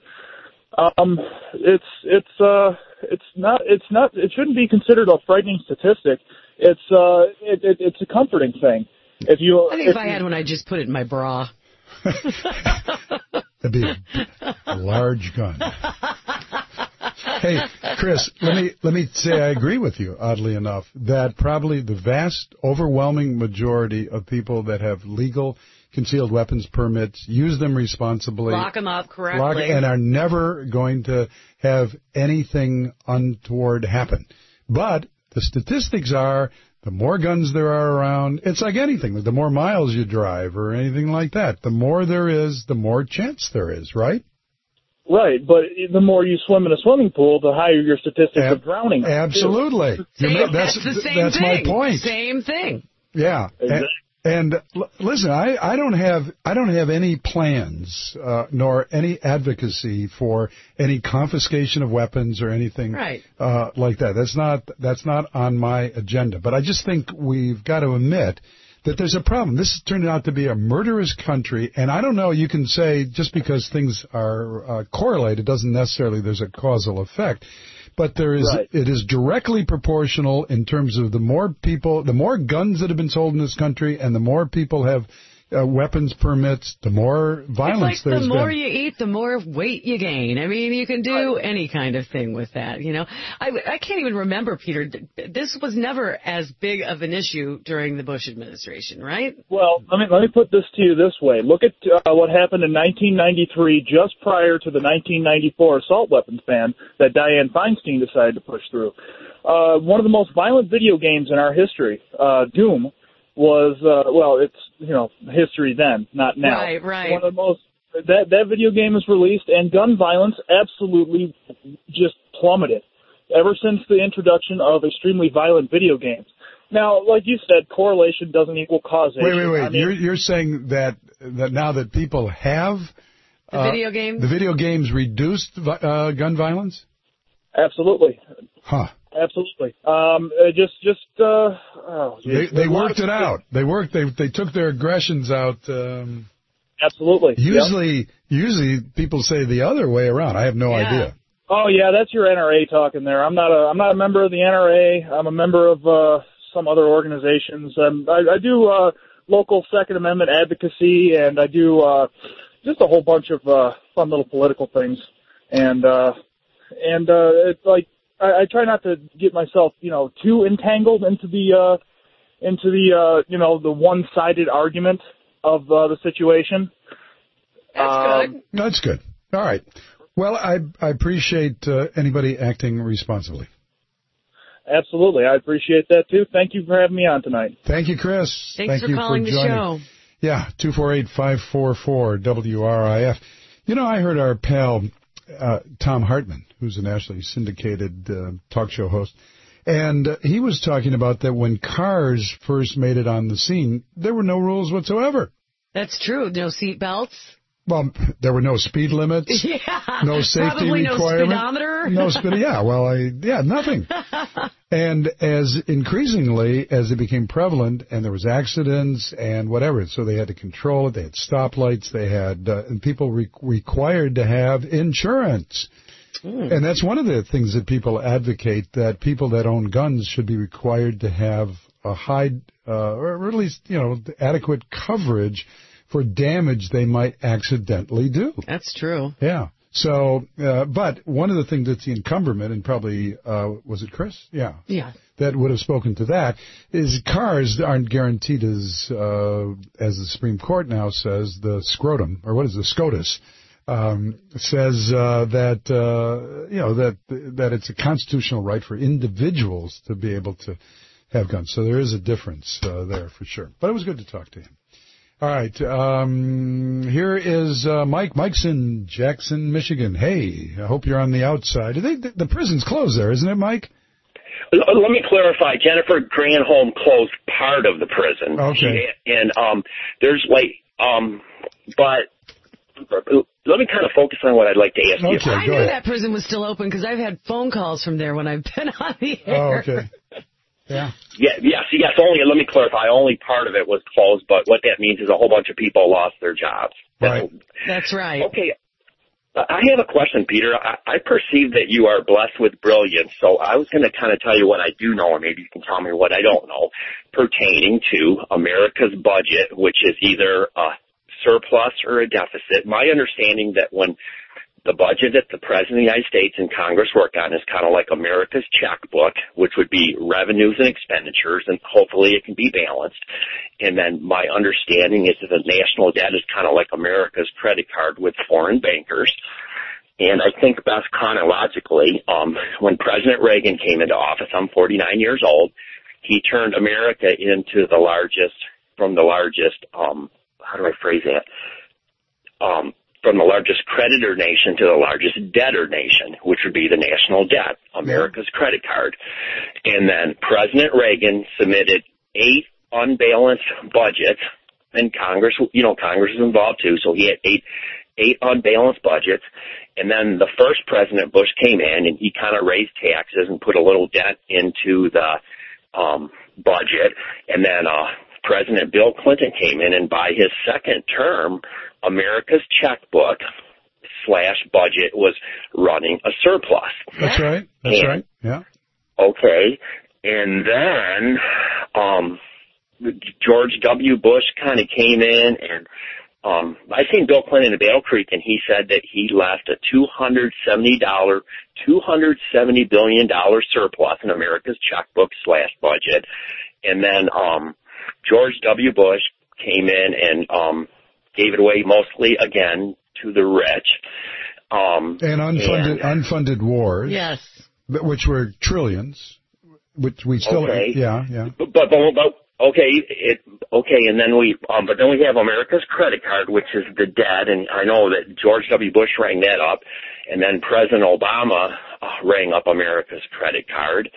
S7: Um, it's it's uh, it's not it's not it shouldn't be considered a frightening statistic. It's uh, it, it, it's a comforting thing. If you,
S4: I think if, if I had one, I'd just put it in my bra.
S3: That'd be a, a large gun. Hey, Chris, let me let me say I agree with you, oddly enough, that probably the vast, overwhelming majority of people that have legal concealed weapons permits use them responsibly.
S4: Lock them up correctly.
S3: Lock, and are never going to have anything untoward happen. But The statistics are the more guns there are around, it's like anything. The more miles you drive or anything like that, the more there is, the more chance there is, right?
S7: Right, but the more you swim in a swimming pool, the higher your statistics
S3: Ab-
S7: of drowning.
S3: Absolutely.
S4: Same,
S3: ma-
S4: that's, that's the same
S3: that's
S4: thing.
S3: my point.
S4: Same thing.
S3: Yeah.
S7: Exactly.
S3: And, and l- listen, I, I don't have I don't have any plans uh, nor any advocacy for any confiscation of weapons or anything
S4: right.
S3: uh, like that. That's not that's not on my agenda. But I just think we've got to admit that there's a problem. This is turning out to be a murderous country, and I don't know, you can say just because things are uh, correlated doesn't necessarily there's a causal effect, but there is
S7: right.
S3: it is directly proportional in terms of the more people, the more guns that have been sold in this country and the more people have uh, weapons permits, the more violence
S4: it's like
S3: there's
S4: the more
S3: been.
S4: you eat, the more weight you gain. I mean, you can do any kind of thing with that, you know. I, I can't even remember, Peter, this was never as big of an issue during the Bush administration, right?
S7: Well, let me let me put this to you this way. Look at uh, what happened in nineteen ninety-three, just prior to the nineteen ninety-four assault weapons ban that Dianne Feinstein decided to push through. Uh, one of the most violent video games in our history, uh, Doom, was, uh, well, it's, you know, history then, not now.
S4: Right, right.
S7: One of the most, that, that video game was released, and gun violence absolutely just plummeted ever since the introduction of extremely violent video games. Now, like you said, correlation doesn't equal causation.
S3: Wait, wait, wait.
S7: I mean,
S3: you're, you're saying that, that now that people have
S4: the
S3: uh,
S4: video games?
S3: the video games reduced uh, gun violence?
S7: Absolutely.
S3: Huh.
S7: Absolutely. Um, uh, just, just, uh, oh,
S3: They, they worked it out. They worked, they, they took their aggressions out, um,
S7: Absolutely.
S3: Usually,
S7: yep.
S3: usually people say the other way around. I have no
S4: yeah.
S3: idea.
S7: Oh yeah, that's your N R A talking there. I'm not a, I'm not a member of the N R A. I'm a member of, uh, some other organizations. Um, I, I do, uh, local Second Amendment advocacy, and I do, uh, just a whole bunch of, uh, fun little political things. And, uh, and, uh, it's like, I, I try not to get myself, you know, too entangled into the, uh, into the, uh, you know, the one-sided argument of uh, the situation.
S4: That's
S7: um,
S4: good.
S3: That's good. All right. Well, I, I appreciate uh, anybody acting responsibly.
S7: Absolutely. I appreciate that, too. Thank you for having me on tonight.
S3: Thank you, Chris.
S4: Thanks
S3: Thank
S4: for
S3: you
S4: calling
S3: for
S4: the
S3: joining.
S4: show.
S3: Yeah, two four eight, five four four, W R I F. You know, I heard our pal uh, Tom Hartman, who's a nationally syndicated uh, talk show host, and uh, he was talking about that when cars first made it on the scene, there were no rules whatsoever.
S4: That's true. No seat belts.
S3: Well, there were no speed limits.
S4: Yeah.
S3: No safety
S4: Probably no
S3: requirement.
S4: speedometer.
S3: No speed. Yeah. Well, I yeah nothing. And as increasingly as it became prevalent, and there was accidents and whatever, so they had to control it. They had stoplights. They had uh, and people re- required to have insurance. Mm. And that's one of the things that people advocate, that people that own guns should be required to have a high, uh, or at least you know adequate coverage for damage they might accidentally do.
S4: That's true.
S3: Yeah. So, uh, but one of the things that's the encumberment, and probably, uh, was it Chris? Yeah.
S4: Yeah.
S3: That would have spoken to that, is cars aren't guaranteed as, uh, as the Supreme Court now says, the scrotum, or what is the SCOTUS, um, says, uh, that, uh, you know, that, that it's a constitutional right for individuals to be able to have guns. So there is a difference, uh, there for sure. But it was good to talk to him. All right. Um, here is uh, Mike. Mike's in Jackson, Michigan. Hey, I hope you're on the outside. They, the prison's closed there, isn't it, Mike?
S8: Let me clarify. Jennifer Granholm closed part of the prison.
S3: Okay.
S8: She, and um, there's like, um, but let me kind of focus on what I'd like to ask
S3: okay,
S8: you.
S4: I knew
S3: ahead.
S4: that prison was still open because I've had phone calls from there when I've been on the air.
S3: Oh, okay. Yeah.
S8: Yeah, yes, yes, only, let me clarify, only part of it was closed, but what that means is a whole bunch of people lost their jobs.
S3: Right.
S4: That's right.
S8: Okay, I have a question, Peter. I, I perceive that you are blessed with brilliance, so I was going to kind of tell you what I do know, and maybe you can tell me what I don't know, pertaining to America's budget, which is either a surplus or a deficit. My understanding that when the budget that the President of the United States and Congress work on is kind of like America's checkbook, which would be revenues and expenditures, and hopefully it can be balanced. And then my understanding is that the national debt is kind of like America's credit card with foreign bankers. And I think best chronologically, um, when President Reagan came into office, I'm forty-nine years old, he turned America into the largest, from the largest, um, how do I phrase that? Um, from the largest creditor nation to the largest debtor nation, which would be the national debt, America's credit card. And then President Reagan submitted eight unbalanced budgets, and Congress, you know, Congress is involved too, so he had eight eight unbalanced budgets. And then the first President Bush came in, and he kind of raised taxes and put a little dent into the um, budget. And then uh, President Bill Clinton came in, and by his second term, America's checkbook slash budget was running a surplus.
S3: That's right. That's
S8: and,
S3: right. Yeah.
S8: Okay. And then um, George W. Bush kind of came in, and Um, I seen Bill Clinton in Battle Creek, and he said that he left a two hundred seventy dollar, two hundred seventy billion dollar surplus in America's checkbook slash budget. And then um, George W. Bush came in and um, gave it away mostly again to the rich. Um,
S3: and unfunded
S8: and,
S3: unfunded wars.
S4: Yes.
S3: Which were trillions. Which we still.
S8: Okay.
S3: Yeah. Yeah.
S8: But but but. but Okay, it, okay, and then we, um, but then we have America's credit card, which is the debt, and I know that George W. Bush rang that up, and then President Obama uh, rang up America's credit card.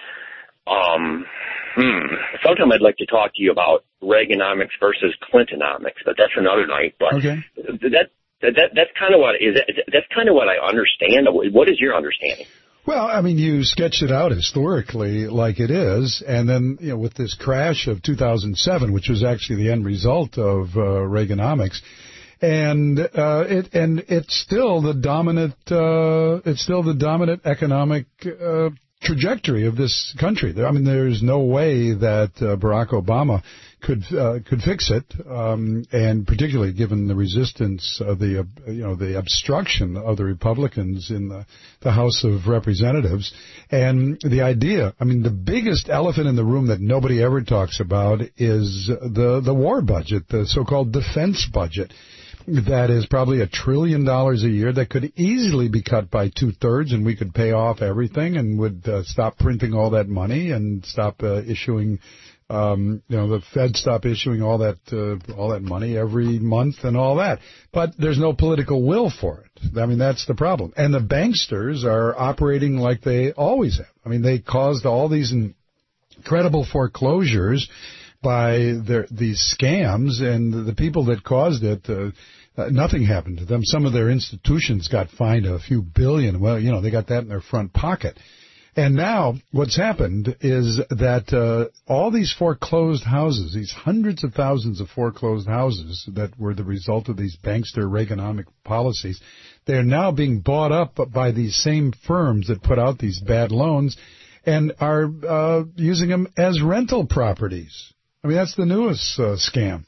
S8: Um, hmm, sometime I'd like to talk to you about Reaganomics versus Clintonomics, but that's another night. But
S3: okay.
S8: that, that, that that's kind of what is that, that's kind of what I understand. What is your understanding?
S3: Well, I mean, you sketched it out historically like it is, and then, you know, with this crash of two thousand seven, which was actually the end result of uh, Reaganomics, and uh, it and it's still the dominant uh, it's still the dominant economic uh, trajectory of this country. I mean, there's no way that uh, Barack Obama could uh, could fix it, um, and particularly given the resistance of the uh, you know the obstruction of the Republicans in the, the House of Representatives, and the idea. I mean, the biggest elephant in the room that nobody ever talks about is the the war budget, the so-called defense budget. That is probably a trillion dollars a year that could easily be cut by two-thirds, and we could pay off everything and would uh, stop printing all that money and stop uh, issuing, um, you know, the Fed stop issuing all that uh, all that money every month and all that. But there's no political will for it. I mean, that's the problem. And the banksters are operating like they always have. I mean, they caused all these incredible foreclosures by their, these scams, and the people that caused it, uh, uh, nothing happened to them. Some of their institutions got fined a few billion. Well, you know, they got that in their front pocket. And now what's happened is that uh, all these foreclosed houses, these hundreds of thousands of foreclosed houses that were the result of these bankster Reaganomic policies, they're now being bought up by these same firms that put out these bad loans and are uh, using them as rental properties. I mean, that's the newest uh, scam.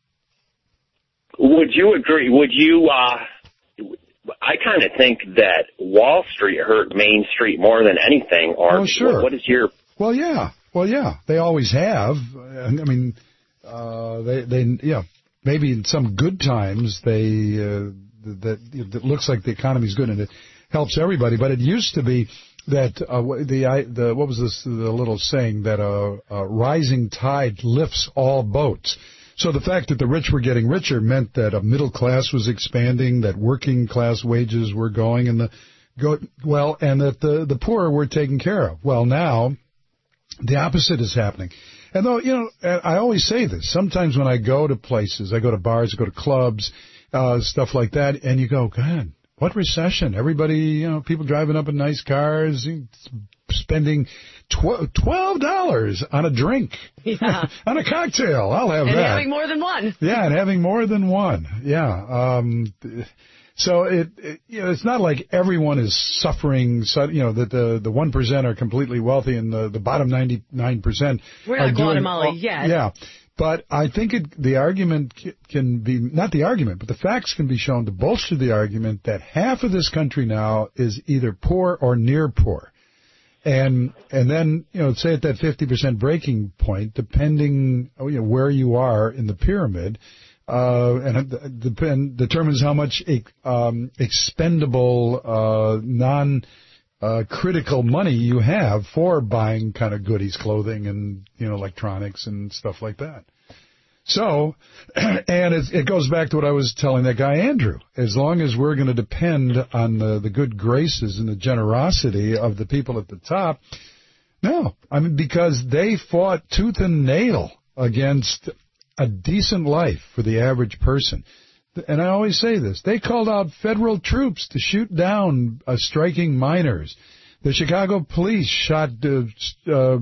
S8: Would you agree? Would you, uh, I kind of think that Wall Street hurt Main Street more than anything. Or
S3: oh, sure.
S8: What, what is your...
S3: Well, yeah. Well, yeah. They always have. I mean, uh, they, they, yeah, maybe in some good times they, uh, that it looks like the economy's good and it helps everybody. But it used to be that uh, the the what was this the little saying that a, a rising tide lifts all boats. So the fact that the rich were getting richer meant that a middle class was expanding, that working class wages were going, and the go well, and that the the poor were taken care of. Well, now the opposite is happening. And though, you know, I always say this. Sometimes when I go to places, I go to bars, I go to clubs, uh, stuff like that, and you go, God, what recession? Everybody, you know, people driving up in nice cars, spending twelve dollars on a drink,
S4: yeah.
S3: on a cocktail. I'll have
S4: and
S3: that.
S4: And having more than one.
S3: Yeah, and having more than one. Yeah. Um, so it, it, you know, it's not like everyone is suffering. So, you know, that the the one percent are completely wealthy and the the bottom ninety nine percent.
S4: We're not Guatemala
S3: doing,
S4: yet.
S3: Yeah. But I think it, the argument can be, not the argument, but the facts can be shown to bolster the argument that half of this country now is either poor or near poor. And and then, you know, say at that fifty percent breaking point, depending you know, where you are in the pyramid, uh, and it depend, determines how much um, expendable, uh, non uh, critical money you have for buying kind of goodies, clothing, and you know electronics and stuff like that. So, and it, it goes back to what I was telling that guy Andrew. As long as we're going to depend on the, the good graces and the generosity of the people at the top, no, I mean because they fought tooth and nail against a decent life for the average person. And I always say this, they called out federal troops to shoot down uh, striking miners. The Chicago police shot uh, uh,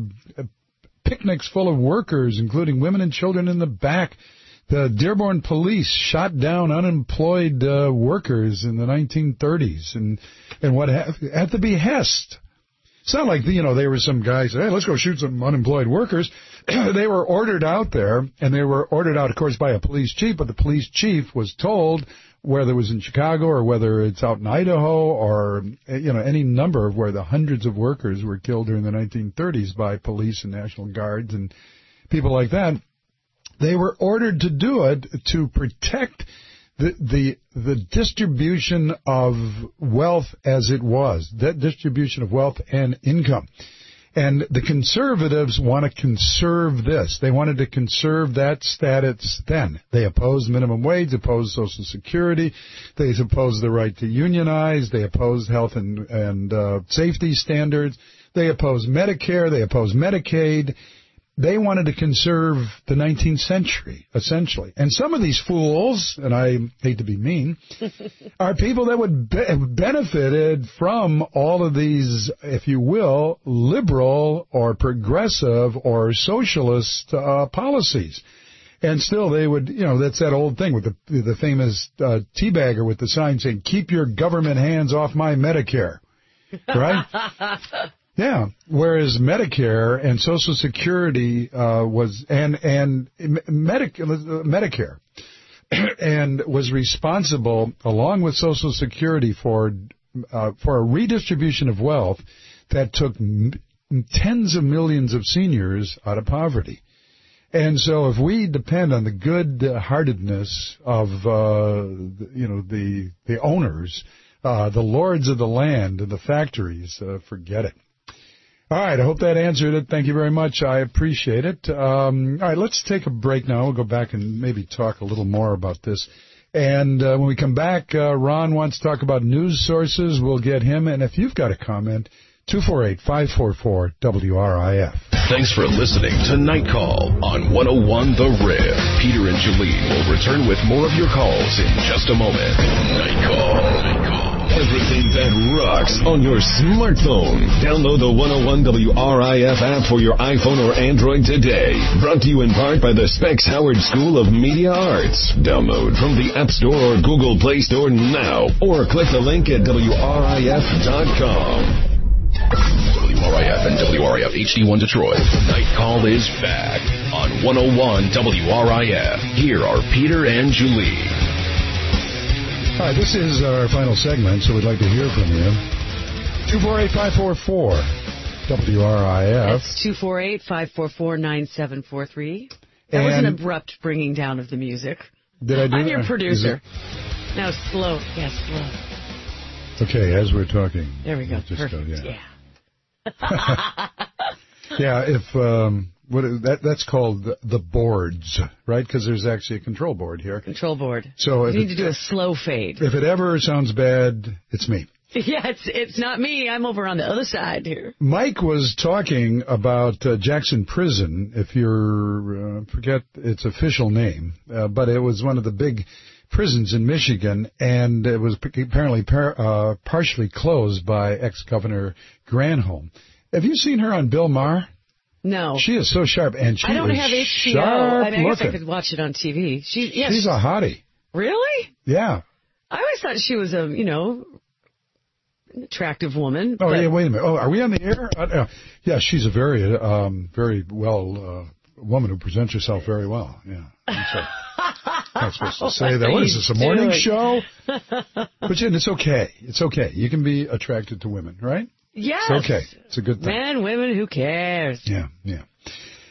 S3: picnics full of workers, including women and children in the back. The Dearborn police shot down unemployed uh, workers in the nineteen thirties. And, and what ha- at the behest. It's not like, you know, they were some guys, hey, let's go shoot some unemployed workers. They were ordered out there, and they were ordered out, of course, by a police chief, but the police chief was told, whether it was in Chicago or whether it's out in Idaho or, you know, any number of where the hundreds of workers were killed during the nineteen thirties by police and National Guards and people like that, they were ordered to do it to protect the the the distribution of wealth as it was, that distribution of wealth and income. And the conservatives want to conserve this. They wanted to conserve that status then. They opposed minimum wage, opposed Social Security. They opposed the right to unionize. They opposed health and, and uh, safety standards. They opposed Medicare. They opposed Medicaid. They wanted to conserve the nineteenth century, essentially. And some of these fools, and I hate to be mean, are people that would be- have benefited from all of these, if you will, liberal or progressive or socialist uh, policies. And still they would, you know, that's that old thing with the the famous uh, teabagger with the sign saying, keep your government hands off my Medicare, right? Yeah, whereas Medicare and Social Security uh, was and and Medic, Medicare and was responsible, along with Social Security, for uh, for a redistribution of wealth that took m- tens of millions of seniors out of poverty. And so, if we depend on the good-heartedness of uh, you know the the owners, uh, the lords of the land and the factories, uh, forget it. All right, I hope that answered it. Thank you very much. I appreciate it. Um, all right, let's take a break now. We'll go back and maybe talk a little more about this. And uh, when we come back, uh, Ron wants to talk about news sources. We'll get him. And if you've got a comment, two four eight, five four four, W R I F.
S1: Thanks for listening to Night Call on one oh one The Rib. Peter and Jolene will return with more of your calls in just a moment. Night Call. Night Call. Everything that rocks on your smartphone. Download the one oh one W R I F app for your iPhone or Android today. Brought to you in part by the Specs Howard School of Media Arts. Download from the App Store or Google Play Store now, or click the link at W R I F dot com. W R I F and W R I F H D one Detroit. Night Call is back on one oh one W R I F. Here are Peter and Julie.
S3: All right, this is our final segment, so we'd like to hear from you. two four eight, five four four, W R I F.
S4: That's two four eight, five four four, nine seven four three. That and was an abrupt bringing down of the music.
S3: Did I do
S4: I'm
S3: that?
S4: your producer. Now slow. Yes, slow.
S3: Okay, as we're talking.
S4: There we go.
S3: Just
S4: Perfect.
S3: Go, yeah. Yeah, if um, what that that's called the, the boards, right? Because there's actually a control board here.
S4: Control board.
S3: So
S4: you
S3: if
S4: need
S3: it,
S4: to do a slow fade.
S3: If it ever sounds bad, it's me.
S4: Yeah, it's it's not me. I'm over on the other side here.
S3: Mike was talking about uh, Jackson Prison. If you're uh, forget its official name, uh, but it was one of the big prisons in Michigan, and it was apparently par- uh, partially closed by ex-Governor Granholm. Have you seen her on Bill Maher?
S4: No.
S3: She is so sharp, and she
S4: I don't
S3: is
S4: have H B O. I, mean, I guess I could watch it on T V. She, yes.
S3: She's a hottie.
S4: Really?
S3: Yeah.
S4: I always thought she was a, you know, an attractive woman.
S3: Oh,
S4: but...
S3: yeah, wait a minute. Oh, are we on the air? Uh, uh, yeah, she's a very, um, very well uh, woman who presents herself very well. Yeah. I'm sorry. I'm not supposed to say that. What is this, a morning doing? show? But yeah, it's okay. It's okay. You can be attracted to women, right?
S4: Yes.
S3: It's okay. It's a good thing.
S4: Men, women, who cares?
S3: Yeah, yeah.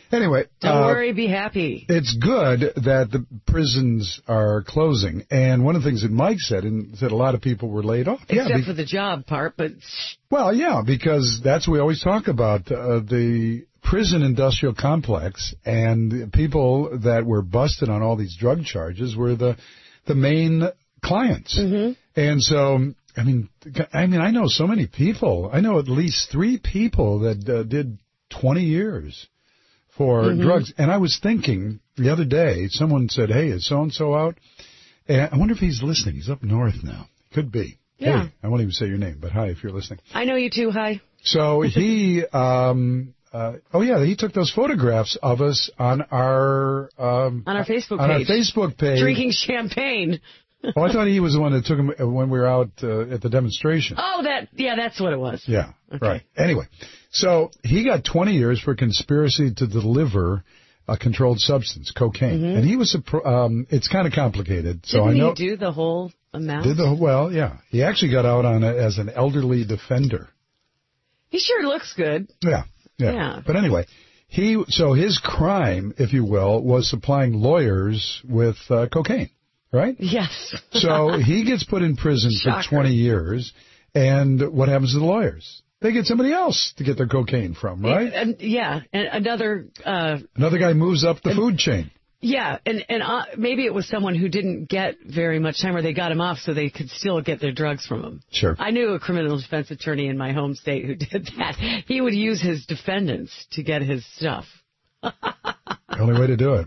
S3: Anyway.
S4: Don't
S3: uh,
S4: worry, be happy.
S3: It's good that the prisons are closing. And one of the things that Mike said, and said a lot of people were laid off.
S4: Except
S3: yeah, be-
S4: for the job part, but...
S3: Well, yeah, because that's what we always talk about, uh, the prison industrial complex, and the people that were busted on all these drug charges were the the main clients.
S4: Mm-hmm.
S3: And so, I mean, I mean, I know so many people. I know at least three people that uh, did twenty years for
S4: mm-hmm.
S3: drugs. And I was thinking the other day, someone said, hey, is so-and-so out? And I wonder if he's listening. He's up north now. Could be.
S4: Yeah.
S3: Hey, I won't even say your name, but hi if you're listening.
S4: I know you too. Hi.
S3: So he, um, uh, oh yeah, he took those photographs of us on our um,
S4: on our Facebook
S3: on
S4: page.
S3: our Facebook page,
S4: drinking champagne.
S3: Oh, I thought he was the one that took him when we were out uh, at the demonstration.
S4: Oh, that yeah, that's what it was.
S3: Yeah,
S4: okay.
S3: Right. Anyway, so he got twenty years for conspiracy to deliver a controlled substance, cocaine,
S4: mm-hmm.
S3: and he was. Um, it's kind of complicated. So
S4: Didn't
S3: I know.
S4: he do the whole amount?
S3: Did the well? Yeah, he actually got out on it as an elderly defender.
S4: He sure looks good.
S3: Yeah, yeah.
S4: Yeah.
S3: But anyway. He so his crime, if you will, was supplying lawyers with uh, cocaine, right?
S4: Yes.
S3: So he gets put in prison
S4: Shocker.
S3: for twenty years, and what happens to the lawyers? They get somebody else to get their cocaine from, right?
S4: And, and, yeah, and another... Uh,
S3: Another guy moves up the and, food chain.
S4: Yeah, and, and uh, maybe it was someone who didn't get very much time, or they got him off so they could still get their drugs from him.
S3: Sure.
S4: I knew a criminal defense attorney in my home state who did that. He would use his defendants to get his stuff.
S3: The only way to do it.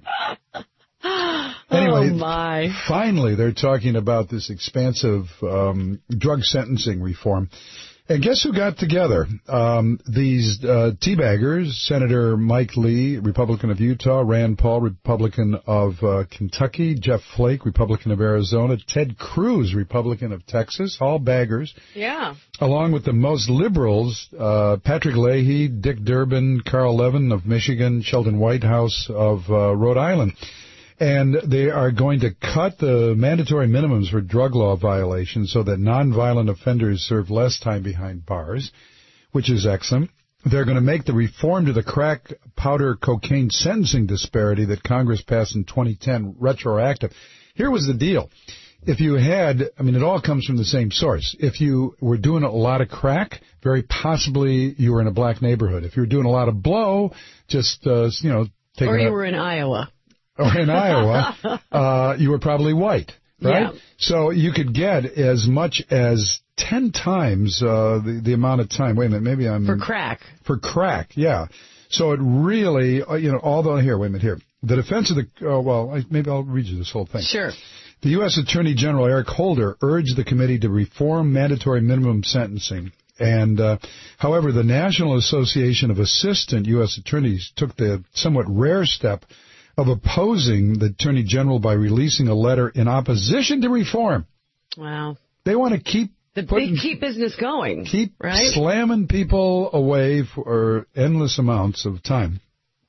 S3: Anyway,
S4: oh my.
S3: Finally, they're talking about this expansive um, drug sentencing reform. And guess who got together? Um, these uh, teabaggers, Senator Mike Lee, Republican of Utah, Rand Paul, Republican of uh, Kentucky, Jeff Flake, Republican of Arizona, Ted Cruz, Republican of Texas, all baggers.
S4: Yeah.
S3: Along with the most liberals, uh, Patrick Leahy, Dick Durbin, Carl Levin of Michigan, Sheldon Whitehouse of uh, Rhode Island. And they are going to cut the mandatory minimums for drug law violations so that nonviolent offenders serve less time behind bars, which is excellent. They're going to make the reform to the crack powder cocaine sentencing disparity that Congress passed in twenty ten retroactive. Here was the deal. If you had, I mean, it all comes from the same source. If you were doing a lot of crack, very possibly you were in a black neighborhood. If you were doing a lot of blow, just, uh, you know, taking
S4: Or you
S3: a,
S4: were in Iowa.
S3: Or in Iowa, uh, you were probably white, right?
S4: Yeah.
S3: So you could get as much as ten times uh, the, the amount of time. Wait a minute, maybe I'm...
S4: For crack.
S3: For crack, yeah. So it really, uh, you know, although, here, wait a minute, here. The defense of the, uh, well, I, maybe I'll read you this whole thing.
S4: Sure.
S3: The U S Attorney General Eric Holder urged the committee to reform mandatory minimum sentencing. And, uh, however, the National Association of Assistant U S Attorneys took the somewhat rare step of opposing the Attorney General by releasing a letter in opposition to reform.
S4: Wow.
S3: They want to keep
S4: the
S3: putting,
S4: they keep business going.
S3: Keep
S4: right?
S3: slamming people away for endless amounts of time.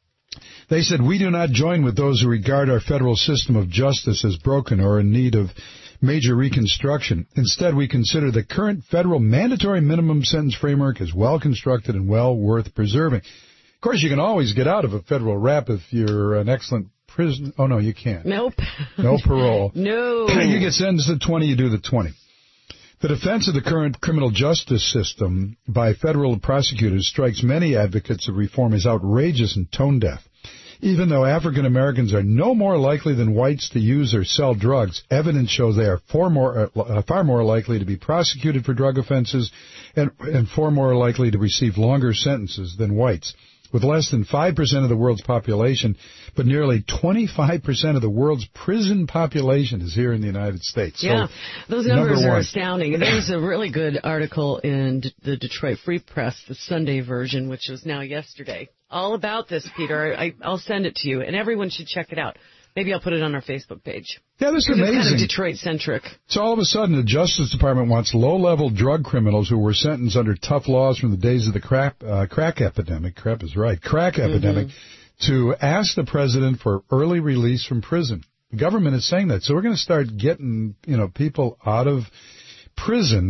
S3: They said, we do not join with those who regard our federal system of justice as broken or in need of major reconstruction. Instead, we consider the current federal mandatory minimum sentence framework as well constructed and well worth preserving. Of course, you can always get out of a federal rap if you're an excellent prison. Oh, no, you can't.
S4: Nope.
S3: No parole.
S4: No.
S3: You get sentenced to twenty, you do the twenty. The defense of the current criminal justice system by federal prosecutors strikes many advocates of reform as outrageous and tone deaf. Even though African Americans are no more likely than whites to use or sell drugs, evidence shows they are far more, uh, far more likely to be prosecuted for drug offenses and, and far more likely to receive longer sentences than whites. With less than five percent of the world's population, but nearly twenty-five percent of the world's prison population is here in the United States.
S4: Yeah,
S3: so,
S4: those numbers
S3: number
S4: are
S3: one.
S4: astounding. There was a really good article in D- the Detroit Free Press, the Sunday version, which was now yesterday, all about this, Peter. I, I'll send it to you, and everyone should check it out. Maybe I'll put it on our Facebook page.
S3: Yeah, this is amazing.
S4: It's kind of Detroit-centric.
S3: So all of a sudden, the Justice Department wants low-level drug criminals who were sentenced under tough laws from the days of the crack, uh, crack epidemic, crap is right, crack mm-hmm. epidemic, to ask the president for early release from prison. The government is saying that. So we're going to start getting, you know, people out of prison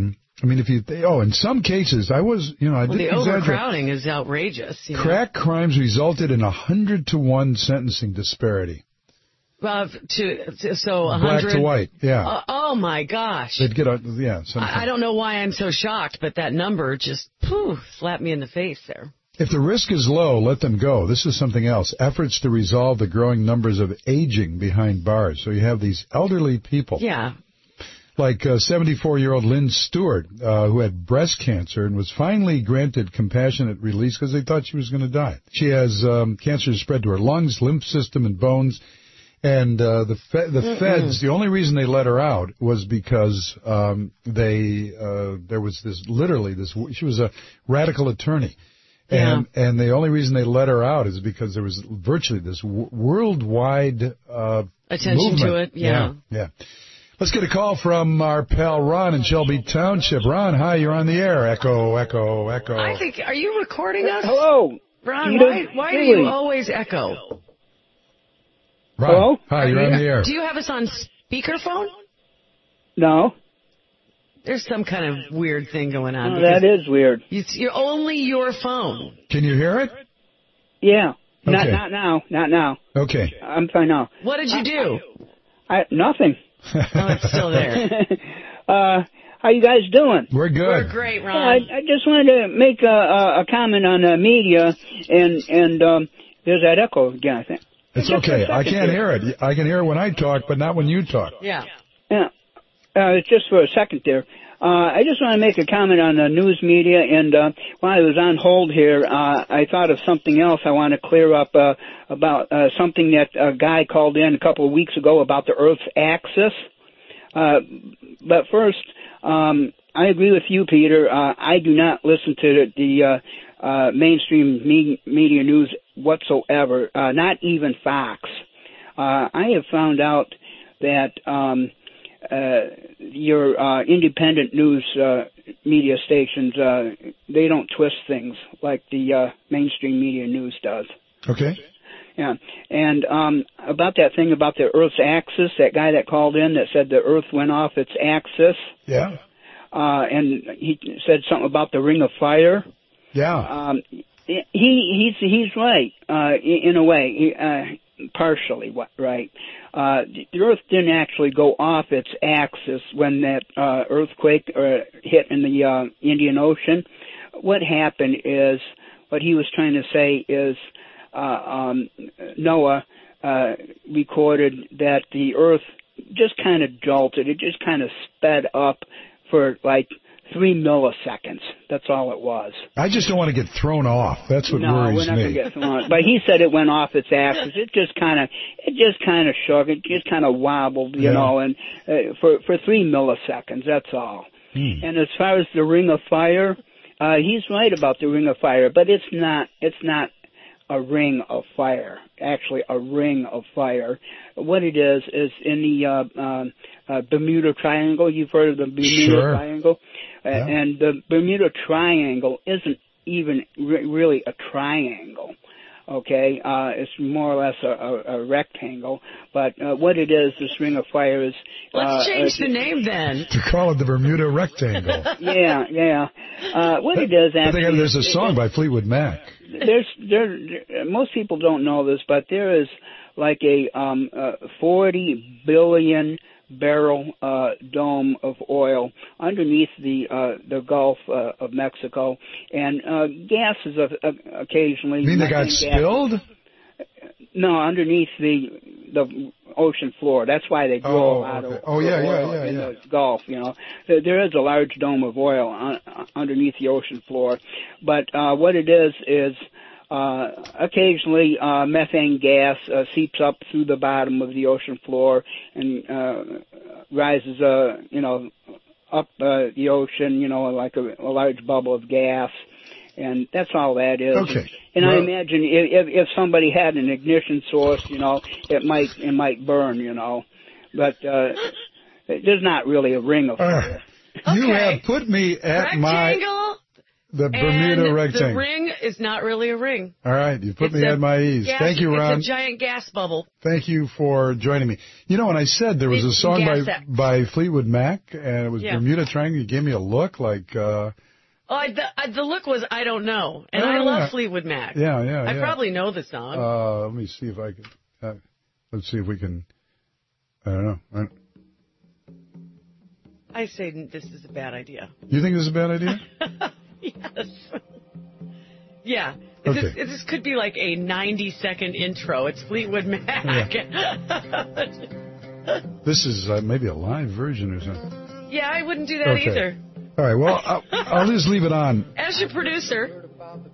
S3: I mean, if you, oh, in some cases, I was, you know, I
S4: well,
S3: didn't
S4: the
S3: exaggerate.
S4: overcrowding is outrageous. You know?
S3: Crack crimes resulted in a hundred to one sentencing disparity.
S4: Well, to, to so a
S3: Black
S4: hundred
S3: to white, yeah.
S4: Uh, oh my gosh!
S3: They'd get a yeah.
S4: I, I don't know why I'm so shocked, but that number just poof, slapped me in the face there.
S3: If the risk is low, let them go. This is something else. Efforts to resolve the growing numbers of aging behind bars. So you have these elderly people.
S4: Yeah.
S3: Like uh, seventy-four-year-old Lynn Stewart, uh, who had breast cancer and was finally granted compassionate release because they thought she was going to die. She has um, cancer spread to her lungs, lymph system, and bones. And uh, the fe- the Mm-mm. feds, the only reason they let her out was because um, they uh, there was this literally this. She was a radical attorney. And yeah. and the only reason they let her out is because there was virtually this w- worldwide uh,
S4: attention
S3: movement.
S4: to it. Yeah.
S3: yeah, yeah. Let's get a call from our pal Ron in Shelby Township. Ron, hi, you're on the air. Echo, echo, echo.
S4: I think. Are you recording us?
S9: Hello,
S4: Ron. Why, why do you always echo?
S3: Ron,
S9: hello.
S3: Hi, you're on the air.
S4: Do you have us on speakerphone?
S9: No.
S4: There's some kind of weird thing going on.
S9: No, that is weird.
S4: It's you're only your phone.
S3: Can you hear it?
S9: Yeah.
S3: Okay.
S9: Not not now. Not now.
S3: Okay.
S9: I'm fine now.
S4: What did you do?
S9: I, I nothing.
S4: Oh, it's still there.
S9: uh, how you guys doing?
S3: We're good.
S4: We're great, Ron.
S9: I, I just wanted to make a, a, a comment on the media, and and um, there's that echo again, I think.
S3: It's okay. I can't hear it. I can hear it when I talk, but not when you talk.
S4: Yeah.
S9: Yeah. Uh, it's just for a second there. Uh, I just want to make a comment on the news media, and uh, while I was on hold here, uh, I thought of something else I want to clear up uh, about uh, something that a guy called in a couple of weeks ago about the Earth's axis. Uh, but first, um, I agree with you, Peter. Uh, I do not listen to the uh, uh, mainstream me- media news whatsoever, uh, not even Fox. Uh, I have found out that um, uh, your uh, independent news uh, media stations, uh, they don't twist things like the uh, mainstream media news does.
S3: Okay.
S9: Yeah, and um, about that thing about the Earth's axis, that guy that called in that said the Earth went off its axis.
S3: Yeah.
S9: Uh, and he said something about the Ring of Fire.
S3: Yeah.
S9: Um, he he's he's right uh, in a way, uh, partially right. Uh, the Earth didn't actually go off its axis when that uh, earthquake uh, hit in the uh, Indian Ocean. What happened is, what he was trying to say is, uh, um, Noah uh, recorded that the Earth just kind of jolted. It just kind of sped up for like three milliseconds. That's all it was.
S3: I just don't want to get thrown off. That's what
S9: no,
S3: worries
S9: we're not
S3: me.
S9: Gonna get thrown off. But he said it went off its axis. It just kind of, it just kind of shook. It just kind of wobbled, you
S3: yeah.
S9: know, and uh, for for three milliseconds. That's all.
S3: Hmm.
S9: And as far as the Ring of Fire, uh, he's right about the Ring of Fire, but it's not. It's not a ring of fire. Actually, a ring of fire. What it is is in the uh, uh, uh, Bermuda Triangle. You've heard of the Bermuda
S3: sure.
S9: Triangle, uh,
S3: yeah.
S9: and the Bermuda Triangle isn't even re- really a triangle. Okay, uh, it's more or less a, a, a rectangle. But uh, what it is, this Ring of Fire is.
S4: Let's
S9: uh,
S4: change
S9: uh,
S4: the name then.
S3: To call it the Bermuda Rectangle.
S9: yeah, yeah. Uh, what it is actually.
S3: I think there's a song by Fleetwood Mac.
S9: There's there. Most people don't know this, but there is like a um, uh, forty billion barrel uh, dome of oil underneath the uh, the Gulf uh, of Mexico, and uh, gases of, uh, occasionally.
S3: You mean they got spilled?
S9: No, underneath the the ocean floor. That's why they drill
S3: oh,
S9: out
S3: okay.
S9: of
S3: oh, yeah,
S9: oil
S3: yeah, yeah,
S9: in
S3: yeah.
S9: the Gulf. You know, there, there is a large dome of oil on, underneath the ocean floor, but uh, what it is is. Uh, occasionally, uh, methane gas uh, seeps up through the bottom of the ocean floor and uh, rises, uh, you know, up uh, the ocean, you know, like a, a large bubble of gas, and that's all that is.
S3: Okay.
S9: And
S3: well,
S9: I imagine if, if somebody had an ignition source, you know, it might it might burn, you know, but uh, there's not really a ring of fire.
S3: Uh, you
S4: okay.
S3: have put me at
S4: Rectangle?
S3: my. The Bermuda
S4: and
S3: rectangle.
S4: The ring is not really a ring.
S3: All right, you put
S4: It's
S3: me
S4: a
S3: at my ease.
S4: gas-
S3: Thank you, Ron.
S4: It's a giant gas bubble.
S3: Thank you for joining me. You know, when I said there was a
S4: It's
S3: song by
S4: gas X.
S3: by Fleetwood Mac, and it was
S4: Yeah.
S3: Bermuda Triangle, you gave me a look like... Uh,
S4: Oh, I, the, I, the look was I don't know, and
S3: Oh,
S4: I love
S3: yeah.
S4: Fleetwood Mac.
S3: Yeah, yeah,
S4: I
S3: yeah.
S4: probably know the song.
S3: uh, let me see if I can... Uh, let's see if we can... I don't know. I,
S4: I say this is a bad idea.
S3: you think this is a bad idea?
S4: Yes. Yeah.
S3: Okay.
S4: This, this could be like a ninety-second intro. It's Fleetwood Mac.
S3: This is uh, maybe a live version or something.
S4: Yeah, I wouldn't do that
S3: Okay.
S4: either.
S3: All right, well, I'll, I'll just leave it on.
S4: As your producer.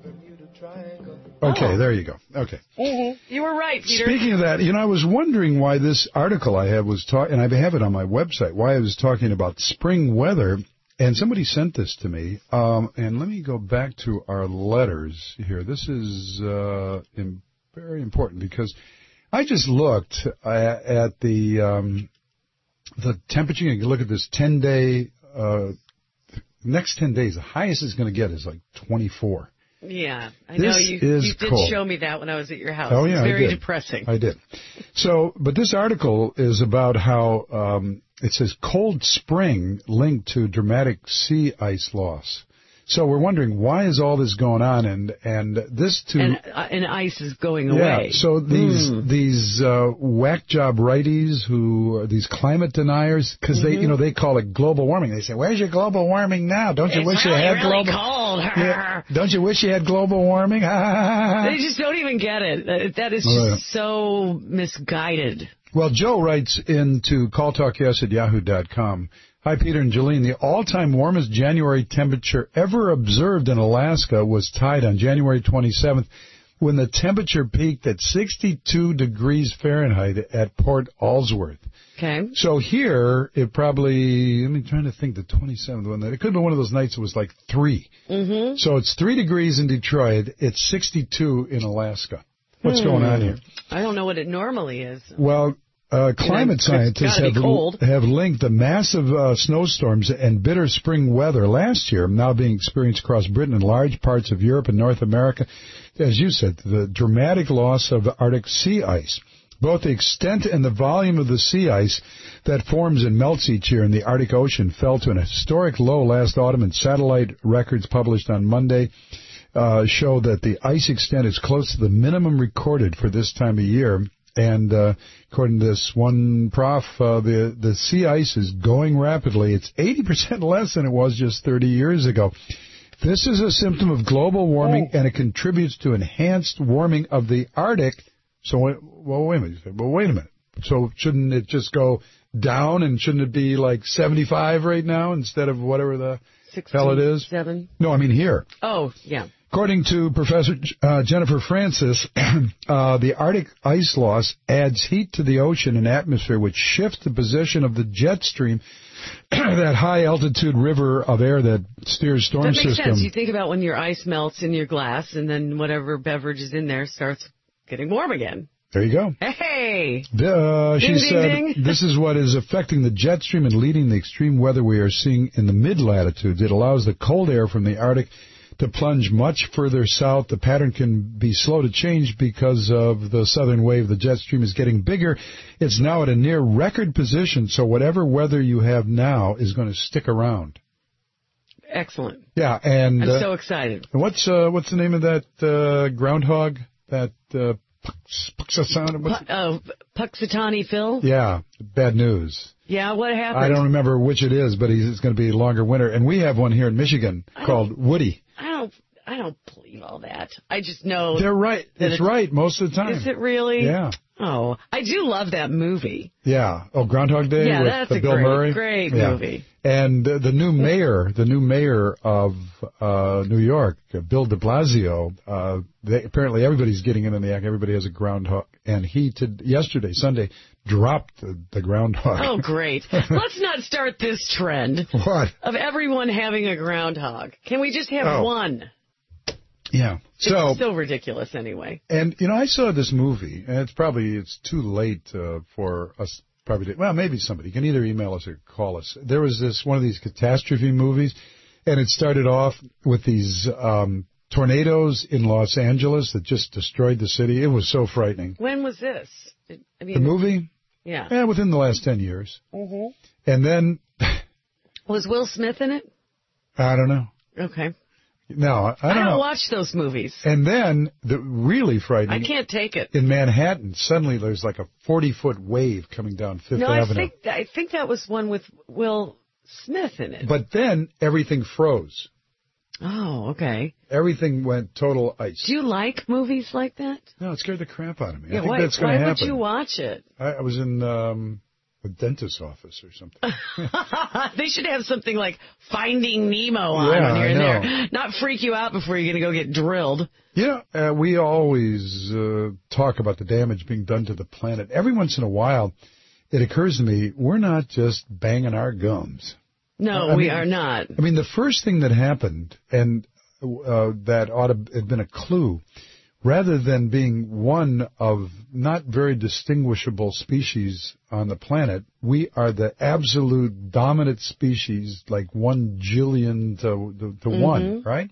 S3: Okay,
S4: Oh.
S3: there you go. Okay.
S4: Mm-hmm. You were right, Peter.
S3: Speaking of that, you know, I was wondering why this article I have was talking, and I have it on my website, why I was talking about spring weather, and somebody sent this to me. Um, and let me go back to our letters here. This is uh, in, very important because I just looked at, at the um, the temperature. You can look at this ten-day, uh, next ten days, the highest it's going to get is like twenty-four.
S4: Yeah, I
S3: This
S4: know you.
S3: is
S4: You did
S3: cold.
S4: show me that when I was at your house.
S3: Oh, yeah,
S4: It's very
S3: I did.
S4: depressing.
S3: I did. So, but this article is about how um, it says cold spring linked to dramatic sea ice loss. So we're wondering why is all this going on, and and this to
S4: And, uh, and ice is going
S3: yeah.
S4: away.
S3: So these
S4: Mm.
S3: these uh, whack job righties who are these climate deniers, because they
S4: Mhm.
S3: you know they call it global warming. They say, "Where's your global warming now? Don't you
S4: It's
S3: wish
S4: really,
S3: you had
S4: really
S3: global?
S4: cold.
S3: Yeah. Don't you wish you had global warming?"
S4: They just don't even get it. That- That is just
S3: Oh, yeah.
S4: so misguided.
S3: Well, Joe writes into call talk yes at yahoo dot com. Hi, Peter and Jolene. The all-time warmest January temperature ever observed in Alaska was tied on January twenty-seventh when the temperature peaked at sixty-two degrees Fahrenheit at Port Allsworth.
S4: Okay.
S3: So here, it probably, let me trying to think, the twenty-seventh one. It could have been one of those nights it was like three.
S4: Mm-hmm.
S3: So it's three degrees in Detroit. It's sixty-two in Alaska. What's
S4: Hmm.
S3: going on here?
S4: I don't know what it normally is.
S3: Well, uh, climate
S4: It's
S3: scientists
S4: gotta be
S3: have,
S4: cold.
S3: have linked the massive uh, snowstorms and bitter spring weather last year now being experienced across Britain and large parts of Europe and North America, as you said, the dramatic loss of Arctic sea ice. Both the extent and the volume of the sea ice that forms and melts each year in the Arctic Ocean fell to an historic low last autumn, and satellite records published on Monday uh, show that the ice extent is close to the minimum recorded for this time of year. And uh, according to this one prof, uh, the the sea ice is going rapidly. It's eighty percent less than it was just thirty years ago. This is a symptom of global warming, and it contributes to enhanced warming of the Arctic. So, well, wait a minute. You say, well, wait a minute. So shouldn't it just go down, and shouldn't it be like seventy-five right now instead of whatever the hell it is?
S4: Seven.
S3: No, I mean here.
S4: Oh, yeah.
S3: According to Professor uh, Jennifer Francis, uh, the Arctic ice loss adds heat to the ocean and atmosphere, which shifts the position of the jet stream, that high-altitude river of air that steers storm
S4: That makes
S3: system.
S4: sense. You think about when your ice melts in your glass, and then whatever beverage is in there starts getting warm again.
S3: There you go.
S4: Hey!
S3: Uh, she
S4: Ding, ding,
S3: said,
S4: ding.
S3: this is what is affecting the jet stream and leading the extreme weather we are seeing in the mid-latitudes. It allows the cold air from the Arctic to plunge much further south. The pattern can be slow to change because of the southern wave. The jet stream is getting bigger. It's now at a near record position, so whatever weather you have now is going to stick around.
S4: Excellent.
S3: Yeah, and
S4: I'm
S3: uh,
S4: so excited.
S3: what's uh, what's the name of that uh, groundhog? That uh, Puxasana? What's
S4: Pu- oh, Puxatani Phil?
S3: Yeah, bad news.
S4: Yeah, what happened?
S3: I don't remember which it is, but he's, it's going to be a longer winter. And we have one here in Michigan called Woody.
S4: I don't. I don't believe all that. I just know
S3: They're right.
S4: that
S3: It's right most of the time.
S4: Is it really?
S3: Yeah.
S4: Oh, I do love that movie.
S3: Yeah. Oh, Groundhog Day
S4: Yeah,
S3: with
S4: that's
S3: the
S4: a
S3: Bill
S4: great,
S3: Murray.
S4: great
S3: Yeah.
S4: movie.
S3: And uh, the new mayor, the new mayor of uh, New York, uh, Bill de Blasio, uh, they, apparently everybody's getting in on the act. Everybody has a groundhog. And he, to, yesterday, Sunday, dropped the, the groundhog.
S4: Oh, great. Let's not start this trend
S3: What?
S4: of everyone having a groundhog. Can we just have
S3: Oh.
S4: one?
S3: Yeah. So,
S4: It's so ridiculous anyway.
S3: and, you know, I saw this movie, and it's probably, it's too late uh, for us, probably, to, well, maybe somebody can either email us or call us. There was this, one of these catastrophe movies, And it started off with these um, tornadoes in Los Angeles that just destroyed the city. It was so frightening.
S4: When was this? I mean,
S3: the movie?
S4: Yeah.
S3: Yeah, within the last ten years.
S4: Mm-hmm.
S3: And then...
S4: Was Will Smith in it?
S3: I don't know.
S4: Okay.
S3: No, I don't,
S4: I don't
S3: know.
S4: watch those movies.
S3: And then, the really frightening...
S4: I can't take it.
S3: In Manhattan, suddenly there's like a forty-foot wave coming down Fifth
S4: no,
S3: Avenue.
S4: I think, I think that was one with Will Smith in it.
S3: But then everything froze.
S4: Oh, okay.
S3: Everything went total ice.
S4: Do you like movies like that?
S3: No, it scared the crap out of me.
S4: Yeah,
S3: I think
S4: why,
S3: that's going to happen.
S4: Why would you watch it?
S3: I, I was in um, a dentist's office or something.
S4: They should have something like Finding Nemo on
S3: Yeah,
S4: when you're
S3: I
S4: in
S3: know.
S4: there. Not freak you out before you're going to go get drilled.
S3: You know, uh, we always uh, talk about the damage being done to the planet. Every once in a while, it occurs to me, we're not just banging our gums.
S4: No,
S3: I
S4: we
S3: mean,
S4: are not.
S3: I mean, the first thing that happened, and uh, that ought to have been a clue, rather than being one of not very distinguishable species on the planet, we are the absolute dominant species, like one jillion to, to, to
S4: Mm-hmm.
S3: one, right?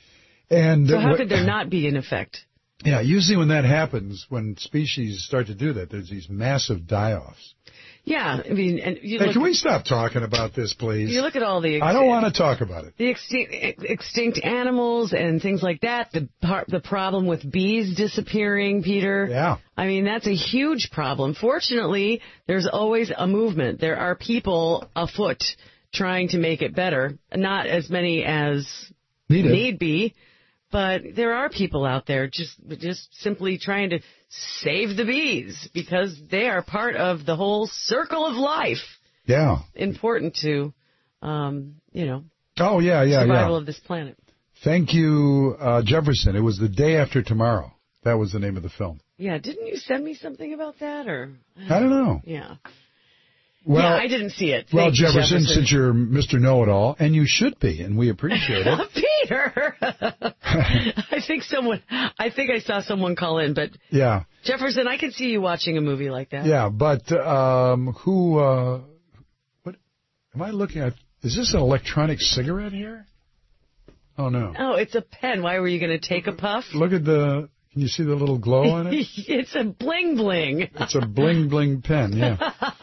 S3: And
S4: So how
S3: uh,
S4: could there not be an effect?
S3: Yeah, usually when that happens, when species start to do that, there's these massive die-offs.
S4: Yeah, I mean, and you
S3: Hey,
S4: look,
S3: can we stop talking about this, please?
S4: you look at all the... Ex-
S3: I don't want to talk about it.
S4: The extinct, extinct animals and things like that, the part, the problem with bees disappearing, Peter.
S3: Yeah.
S4: I mean, that's a huge problem. Fortunately, there's always a movement. There are people afoot trying to make it better. Not as many as
S3: Needed.
S4: need be, but there are people out there just just simply trying to save the bees because they are part of the whole circle of life.
S3: Yeah.
S4: Important to, um, you know,
S3: Oh, yeah, yeah,
S4: survival
S3: yeah.
S4: of this planet.
S3: Thank you, uh, Jefferson. It was The Day After Tomorrow. That was the name of the film.
S4: Yeah, didn't you send me something about that, or?
S3: I don't know.
S4: Yeah.
S3: Well,
S4: yeah, I didn't see it.
S3: Well,
S4: Thank you,
S3: Jefferson,
S4: Jefferson,
S3: since you're Mister Know-It-All, and you should be, and we appreciate it.
S4: Peter. I think someone. I think I saw someone call in, but
S3: Yeah,
S4: Jefferson, I could see you watching a movie like that.
S3: yeah, but um, who? Uh, what? Am I looking at? Is this an electronic cigarette here? Oh no!
S4: Oh, it's a pen. Why were you going to take a puff?
S3: Look at the. Can you see the little glow on it?
S4: It's a bling bling.
S3: It's a bling bling pen. Yeah.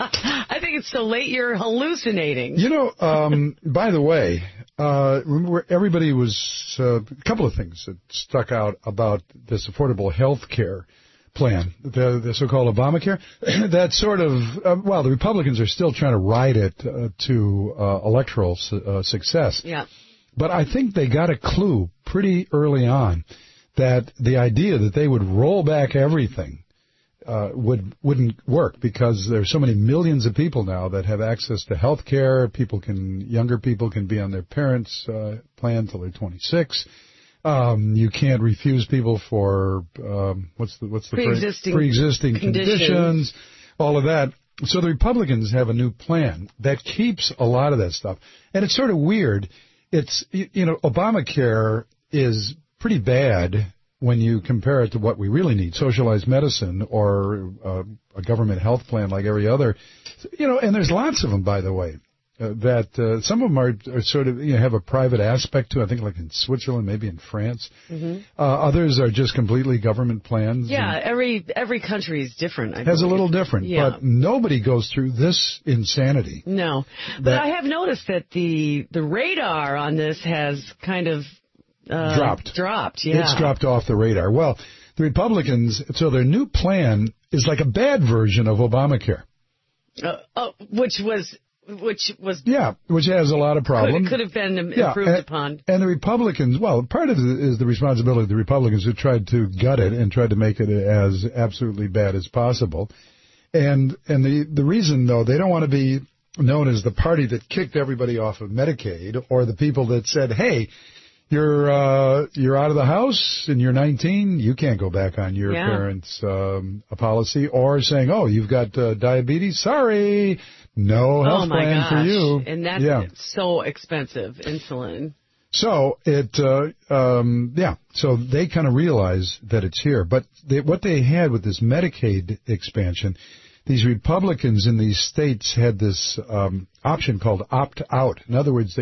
S4: I think it's so late you're hallucinating.
S3: You know, um, by the way, uh, remember everybody was, uh, a couple of things that stuck out about this affordable health care plan, the, the so-called Obamacare. That sort of, uh, well, the Republicans are still trying to ride it uh, to uh, electoral su- uh, success.
S4: Yeah.
S3: But I think they got a clue pretty early on that the idea that they would roll back everything uh, would, wouldn't work because there's so many millions of people now that have access to health care. People can, younger people can be on their parents' uh, plan till they're twenty-six. Um, you can't refuse people for, um, what's the, what's the
S4: Pre-existing
S3: phrase? Pre-existing
S4: conditions.
S3: conditions, all of that. So the Republicans have a new plan that keeps a lot of that stuff. And it's sort of weird. It's, you know, Obamacare is pretty bad when you compare it to what we really need, socialized medicine or uh, a government health plan like every other. You know, and there's lots of them, by the way, uh, that uh, some of them are, are sort of, you know, have a private aspect to, I think like in Switzerland, maybe in France.
S4: Mm-hmm.
S3: Uh, others are just completely government plans.
S4: Yeah, every every country is different. I
S3: Has a
S4: believe.
S3: little different,
S4: Yeah.
S3: but nobody goes through this insanity.
S4: No, but
S3: That-
S4: I have noticed that the the radar on this has kind of uh,
S3: Dropped.
S4: Dropped, yeah.
S3: It's dropped off the radar. Well, the Republicans, so their new plan is like a bad version of Obamacare.
S4: Uh, oh, which was which was
S3: Yeah, which has a lot of problems.
S4: could, could have been
S3: Yeah,
S4: improved
S3: and,
S4: upon.
S3: And the Republicans, well, part of it is the responsibility of the Republicans who tried to gut it and tried to make it as absolutely bad as possible. And and the, the reason, though, they don't want to be known as the party that kicked everybody off of Medicaid or the people that said, hey, you're uh, you're out of the house and you're nineteen, you can't go back on your
S4: Yeah.
S3: parents' um, policy, or saying, oh, you've got uh, diabetes, sorry, no health
S4: Oh my
S3: plan
S4: gosh.
S3: for you.
S4: And that's
S3: yeah.
S4: so expensive, insulin.
S3: So it, uh, um, yeah, so they kind of realize that it's here. But they, what they had with this Medicaid expansion, these Republicans in these states had this um, option called opt-out. In other words, they could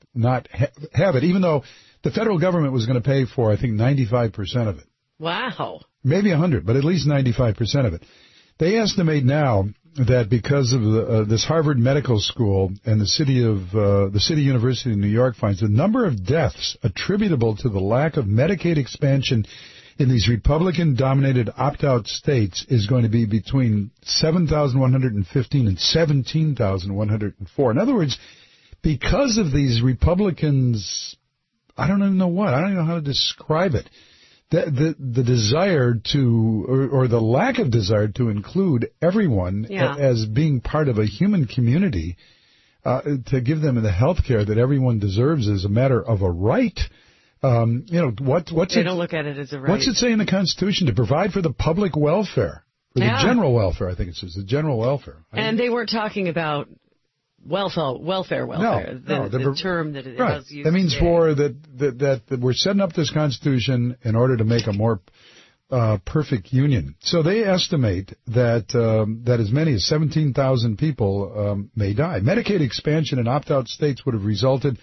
S3: not ha- have it, even though the federal government was going to pay for, I think, ninety-five percent of it.
S4: Wow.
S3: Maybe one hundred, but at least ninety-five percent of it. They estimate now that because of the, uh, this Harvard Medical School and the city of uh, the City University of New York finds the number of deaths attributable to the lack of Medicaid expansion in these Republican-dominated opt-out states is going to be between seven thousand one hundred fifteen and seventeen thousand one hundred four. In other words, because of these Republicans, I don't even know what, I don't even know how to describe it. The, the, the desire to, or, or the lack of desire to include everyone
S4: Yeah.
S3: a, as being part of a human community, uh, to give them the health care that everyone deserves as a matter of a right. Um, you know, what, what's
S4: They
S3: it,
S4: don't look at it as a right.
S3: what's it say in the Constitution? To provide for the public welfare, for
S4: Yeah.
S3: the general welfare, I think it says, the general welfare. I
S4: And they weren't talking about welfare, welfare, welfare.
S3: No,
S4: the,
S3: no,
S4: the
S3: they're-
S4: term that it
S3: Right.
S4: was used
S3: That means
S4: today.
S3: for that, that that that we're setting up this Constitution in order to make a more uh, perfect union. So they estimate that um, that as many as seventeen thousand people um, may die. Medicaid expansion in opt-out states would have resulted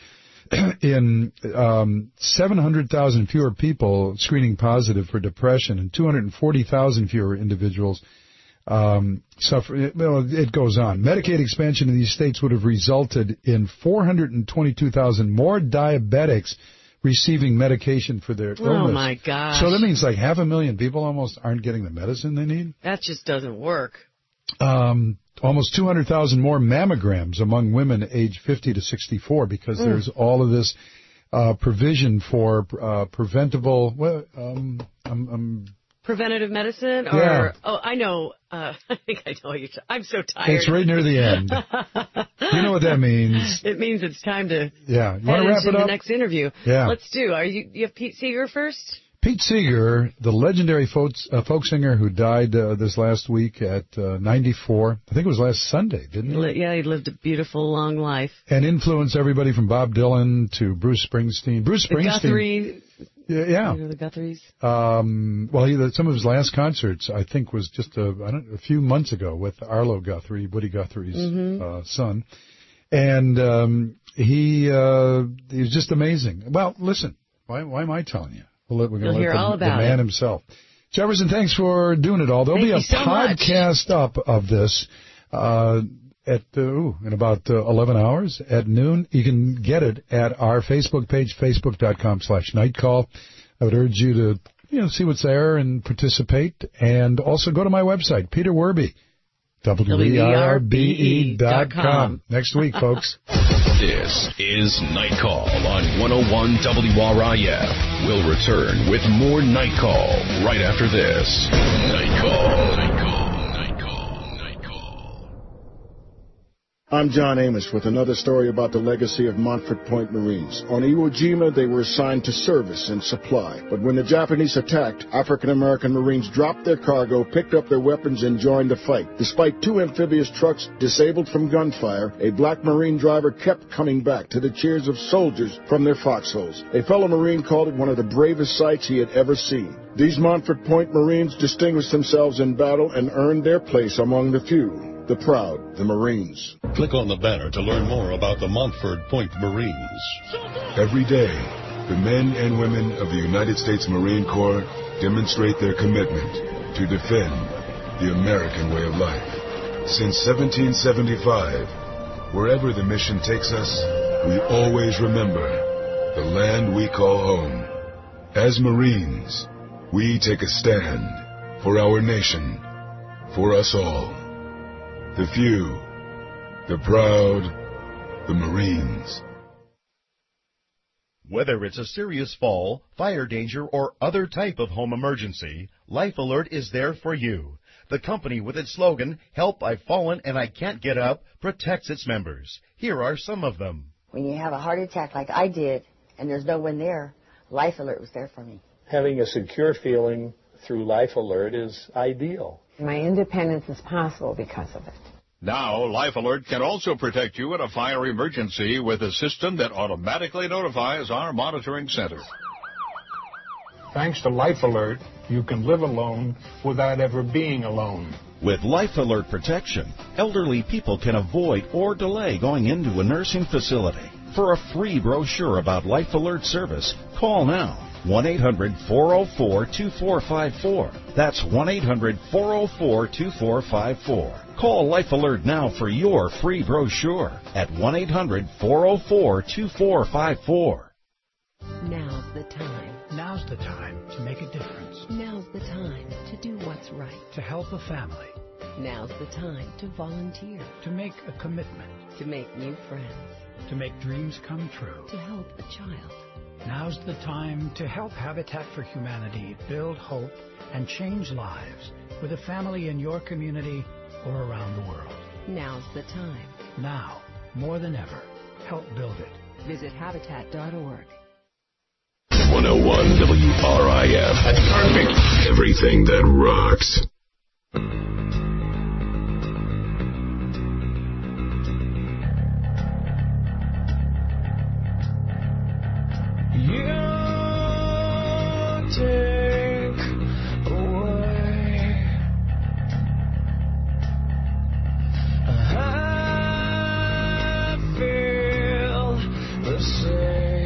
S3: in um, seven hundred thousand fewer people screening positive for depression and two hundred forty thousand fewer individuals um, suffer. Well, it goes on. Medicaid expansion in these states would have resulted in four hundred twenty-two thousand more diabetics receiving medication for their
S4: Oh,
S3: illness.
S4: my gosh.
S3: So that means like half a million people almost aren't getting the medicine they need.
S4: That just doesn't work.
S3: Um, almost two hundred thousand more mammograms among women aged fifty to sixty-four because
S4: Mm.
S3: there's all of this uh, provision for uh, preventable. Well, um, I'm, I'm
S4: Preventative medicine? Or,
S3: Yeah.
S4: oh, I know. Uh, I think I know what you're t- I'm so tired.
S3: It's right near the end. You know what that means?
S4: It means it's time to
S3: Yeah. You
S4: head
S3: want to wrap
S4: into
S3: it
S4: the
S3: up?
S4: next interview.
S3: Yeah.
S4: Let's do. Are you, you have Pete Seeger first?
S3: Pete Seeger, the legendary folk, uh, folk singer who died uh, this last week at uh, ninety-four. I think it was last Sunday, didn't he?
S4: Li- Yeah, he lived a beautiful, long life.
S3: And influenced everybody from Bob Dylan to Bruce Springsteen. Bruce
S4: The
S3: Springsteen.
S4: Guthrie.
S3: Yeah. yeah.
S4: You know the Guthries?
S3: Um, well, he, some of his last concerts, I think, was just a, I don't, a few months ago with Arlo Guthrie, Woody Guthrie's
S4: Mhm.
S3: uh, son. And um, he, uh, he was just amazing. Well, listen, why, why am I telling you? We'll let, we're
S4: You'll
S3: going to
S4: hear
S3: let
S4: all
S3: the, the
S4: about
S3: man
S4: it.
S3: himself. Jefferson, thanks for doing it all. There'll
S4: Thank
S3: be a
S4: you so much.
S3: podcast up of this uh, at uh, ooh, in about uh, eleven hours at noon. You can get it at our Facebook page, facebook.com slash nightcall. I would urge you to you know see what's there and participate. And also go to my website, Peter Werby, W E R B E dot com. Next week, folks.
S1: This is Night Call on one oh one W R I F. We'll return with more Night Call right after this. Night Call. Night Call.
S10: I'm John Amos with another story about the legacy of Montford Point Marines. On Iwo Jima, they were assigned to service and supply. But when the Japanese attacked, African-American Marines dropped their cargo, picked up their weapons, and joined the fight. Despite two amphibious trucks disabled from gunfire, a black Marine driver kept coming back to the cheers of soldiers from their foxholes. A fellow Marine called it one of the bravest sights he had ever seen. These Montford Point Marines distinguished themselves in battle and earned their place among the few. The proud, the Marines.
S11: Click on the banner to learn more about the Montford Point Marines.
S12: Every day, the men and women of the United States Marine Corps demonstrate their commitment to defend the American way of life. Since seventeen seventy-five, wherever the mission takes us, we always remember the land we call home. As Marines, we take a stand for our nation, for us all. The few, the proud, the Marines.
S16: Whether it's a serious fall, fire danger, or other type of home emergency, Life Alert is there for you. The company with its slogan, Help, I've Fallen and I Can't Get Up, protects its members. Here are some of them.
S17: When you have a heart attack like I did and there's no one there, Life Alert was there for me.
S18: Having a secure feeling through Life Alert is ideal.
S19: My independence is possible because of it.
S20: Now, Life Alert can also protect you in a fire emergency with a system that automatically notifies our monitoring center.
S18: Thanks to Life Alert, you can live alone without ever being alone.
S21: With Life Alert protection, elderly people can avoid or delay going into a nursing facility. For a free brochure about Life Alert service, call now. one eight hundred four oh four two four five four. That's one eight hundred four oh four two four five four. Call Life Alert now for your free brochure at one eight hundred four oh four two four five four.
S13: Now's the time.
S14: Now's the time to make a difference.
S13: Now's the time to do what's right.
S14: To help a family.
S13: Now's the time to volunteer.
S14: To make a commitment.
S13: To make new friends.
S14: To make dreams come true.
S13: To help a child.
S14: Now's the time to help Habitat for Humanity build hope and change lives with a family in your community or around the world.
S13: Now's the time.
S14: Now, more than ever, help build it.
S13: Visit habitat dot org.
S1: one oh one W R I F. That's perfect. Everything that rocks.
S2: You take away. I feel the same.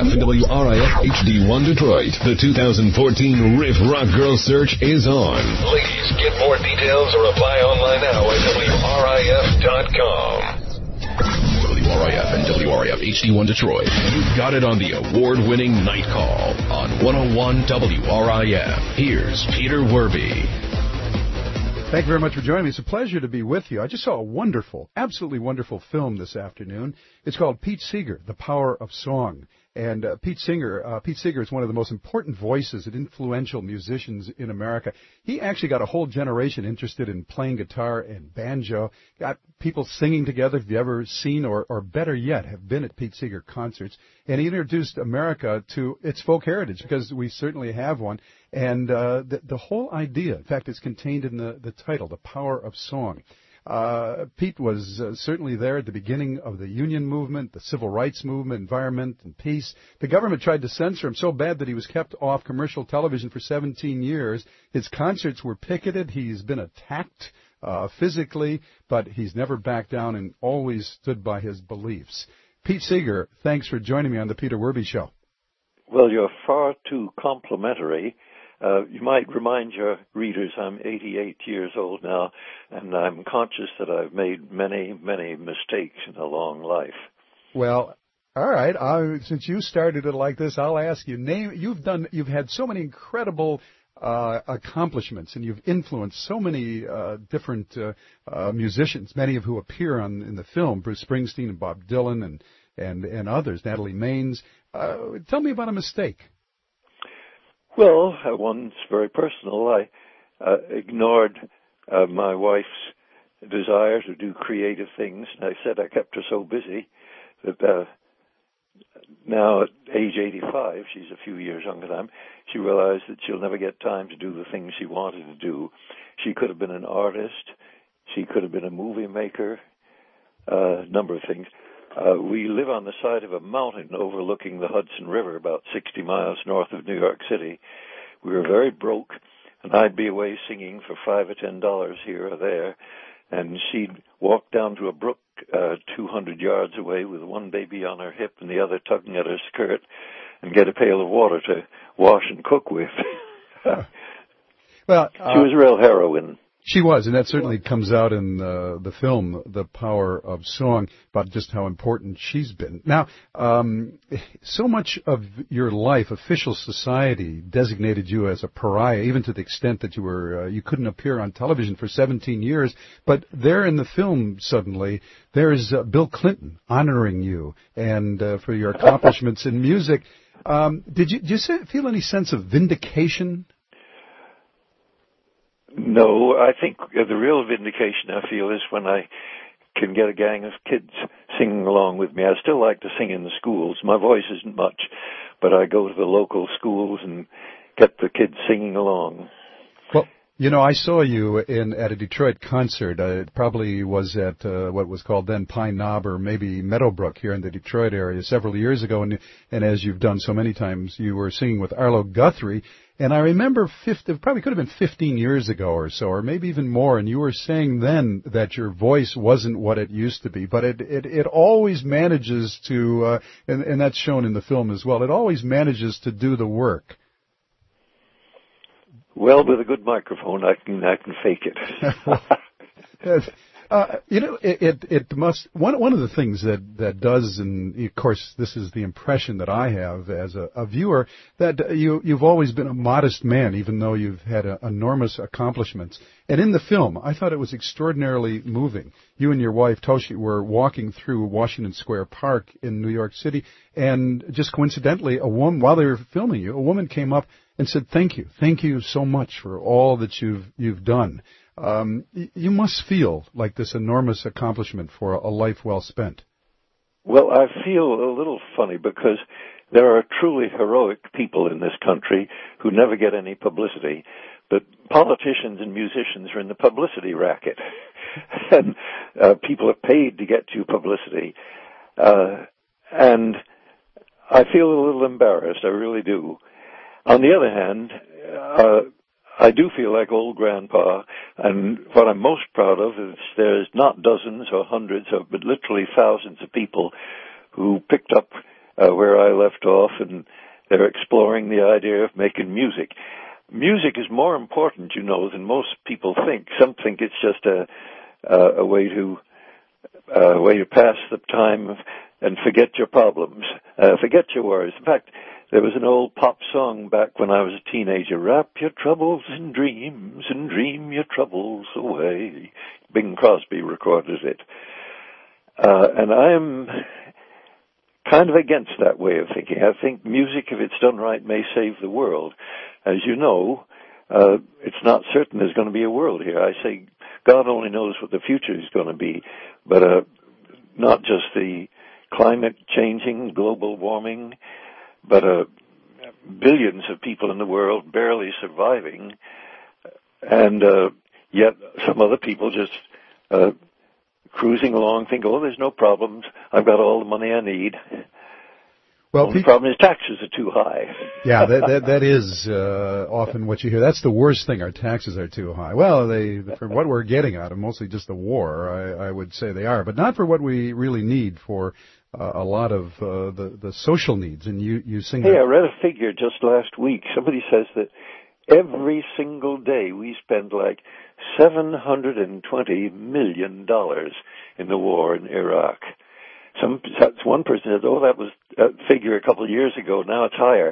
S1: F and W R I F H D one Detroit. The two thousand fourteen Riff Rock Girl search is on. Ladies, get more details or apply online now at W R I F dot com. W R I F and W R I F H D one Detroit. You've got it on the award-winning Night Call on one oh one W R I F. Here's Peter Werby.
S3: Thank you very much for joining me. It's a pleasure to be with you. I just saw a wonderful, absolutely wonderful film this afternoon. It's called Pete Seeger, The Power of Song. And uh, Pete Seeger, uh, Pete Seeger is one of the most important voices and influential musicians in America. He actually got a whole generation interested in playing guitar and banjo. Got people singing together. If you've ever seen or, or better yet, have been at Pete Seeger concerts. And he introduced America to its folk heritage, because we certainly have one. And uh, the, the whole idea, in fact, it's contained in the, the title, The Power of Song. Uh, Pete was uh, certainly there at the beginning of the union movement, the civil rights movement, environment, and peace. The government tried to censor him so bad that he was kept off commercial television for seventeen years. His concerts were picketed. He's been attacked uh, physically, but he's never backed down and always stood by his beliefs. Pete Seeger, thanks for joining me on the Peter Werby Show.
S15: Well, you're far too complimentary. Uh, you might remind your readers I'm eighty-eight years old now, and I'm conscious that I've made many, many mistakes in a long life.
S3: Well, all right. I, since you started it like this, I'll ask you. Name. You've done. You've had so many incredible uh, accomplishments, and you've influenced so many uh, different uh, uh, musicians, many of who appear on in the film: Bruce Springsteen and Bob Dylan, and and and others. Natalie Maines. Uh, tell me about a mistake.
S15: Well, uh, one's very personal. I uh, ignored uh, my wife's desire to do creative things, and I said I kept her so busy that uh, now at age eighty-five, she's a few years younger than I am, she realized that she'll never get time to do the things she wanted to do. She could have been an artist. She could have been a movie maker, a uh, number of things. Uh, we live on the side of a mountain overlooking the Hudson River, about sixty miles north of New York City. We were very broke, and I'd be away singing for five or ten dollars here or there, and she'd walk down to a brook uh, two hundred yards away with one baby on her hip and the other tugging at her skirt, and get a pail of water to wash and cook with.
S3: Well, uh,
S15: she was a real heroine.
S3: She was, and that certainly comes out in the, the film, The Power of Song, about just how important she's been. Now, um, so much of your life, official society designated you as a pariah, even to the extent that you were uh, you couldn't appear on television for seventeen years. But there in the film, suddenly, there's uh, Bill Clinton honoring you and uh, for your accomplishments in music. Um, did you, did you feel any sense of vindication?
S15: No, I think the real vindication I feel is when I can get a gang of kids singing along with me. I still like to sing in the schools. My voice isn't much, but I go to the local schools and get the kids singing along.
S3: Well, you know, I saw you in at a Detroit concert. Uh, it probably was at uh, what was called then Pine Knob or maybe Meadowbrook here in the Detroit area several years ago. And, and as you've done so many times, you were singing with Arlo Guthrie. And I remember fifty, it probably could have been fifteen years ago or so, or maybe even more, and you were saying then that your voice wasn't what it used to be, but it it, it always manages to, uh, and, and that's shown in the film as well, it always manages to do the work.
S15: Well, with a good microphone, I can I can fake it.
S3: Uh, you know, it, it, it must, one, one of the things that, that does, and of course this is the impression that I have as a, a viewer, that you, you've always been a modest man, even though you've had a, enormous accomplishments. And in the film, I thought it was extraordinarily moving. You and your wife, Toshi, were walking through Washington Square Park in New York City, and just coincidentally, a woman, while they were filming you, a woman came up and said, thank you, thank you so much for all that you've, you've done. Um, you must feel like this enormous accomplishment for a life well spent.
S15: Well, I feel a little funny because there are truly heroic people in this country who never get any publicity, but politicians and musicians are in the publicity racket, and uh, people are paid to get you publicity. Uh, and I feel a little embarrassed, I really do. On the other hand, uh, I do feel like old grandpa, and what I'm most proud of is there's not dozens or hundreds of, but literally thousands of people who picked up uh, where I left off, and they're exploring the idea of making music. Music is more important, you know, than most people think. Some think it's just a uh, a way to uh, a way to pass the time and forget your problems, uh, forget your worries. In fact, there was an old pop song back when I was a teenager, wrap your troubles in dreams and dream your troubles away. Bing Crosby recorded it. Uh, and I am kind of against that way of thinking. I think music, if it's done right, may save the world. As you know, uh, it's not certain there's going to be a world here. I say God only knows what the future is going to be, but uh, not just the climate changing, global warming, but uh, billions of people in the world barely surviving, and uh, yet some other people just uh, cruising along think, oh, there's no problems, I've got all the money I need.
S3: Well,
S15: the only problem is taxes are too high.
S3: Yeah, that that, that is uh, often what you hear. That's the worst thing, our taxes are too high. Well, they for what we're getting out of mostly just the war, I, I would say they are, but not for what we really need for uh, a lot of uh, the, the social needs. And you, you sing
S15: Hey,
S3: that.
S15: I read a figure just last week. Somebody says that every single day we spend like seven hundred twenty million dollars in the war in Iraq. Some one person said, "Oh, that was a figure a couple of years ago. Now it's higher."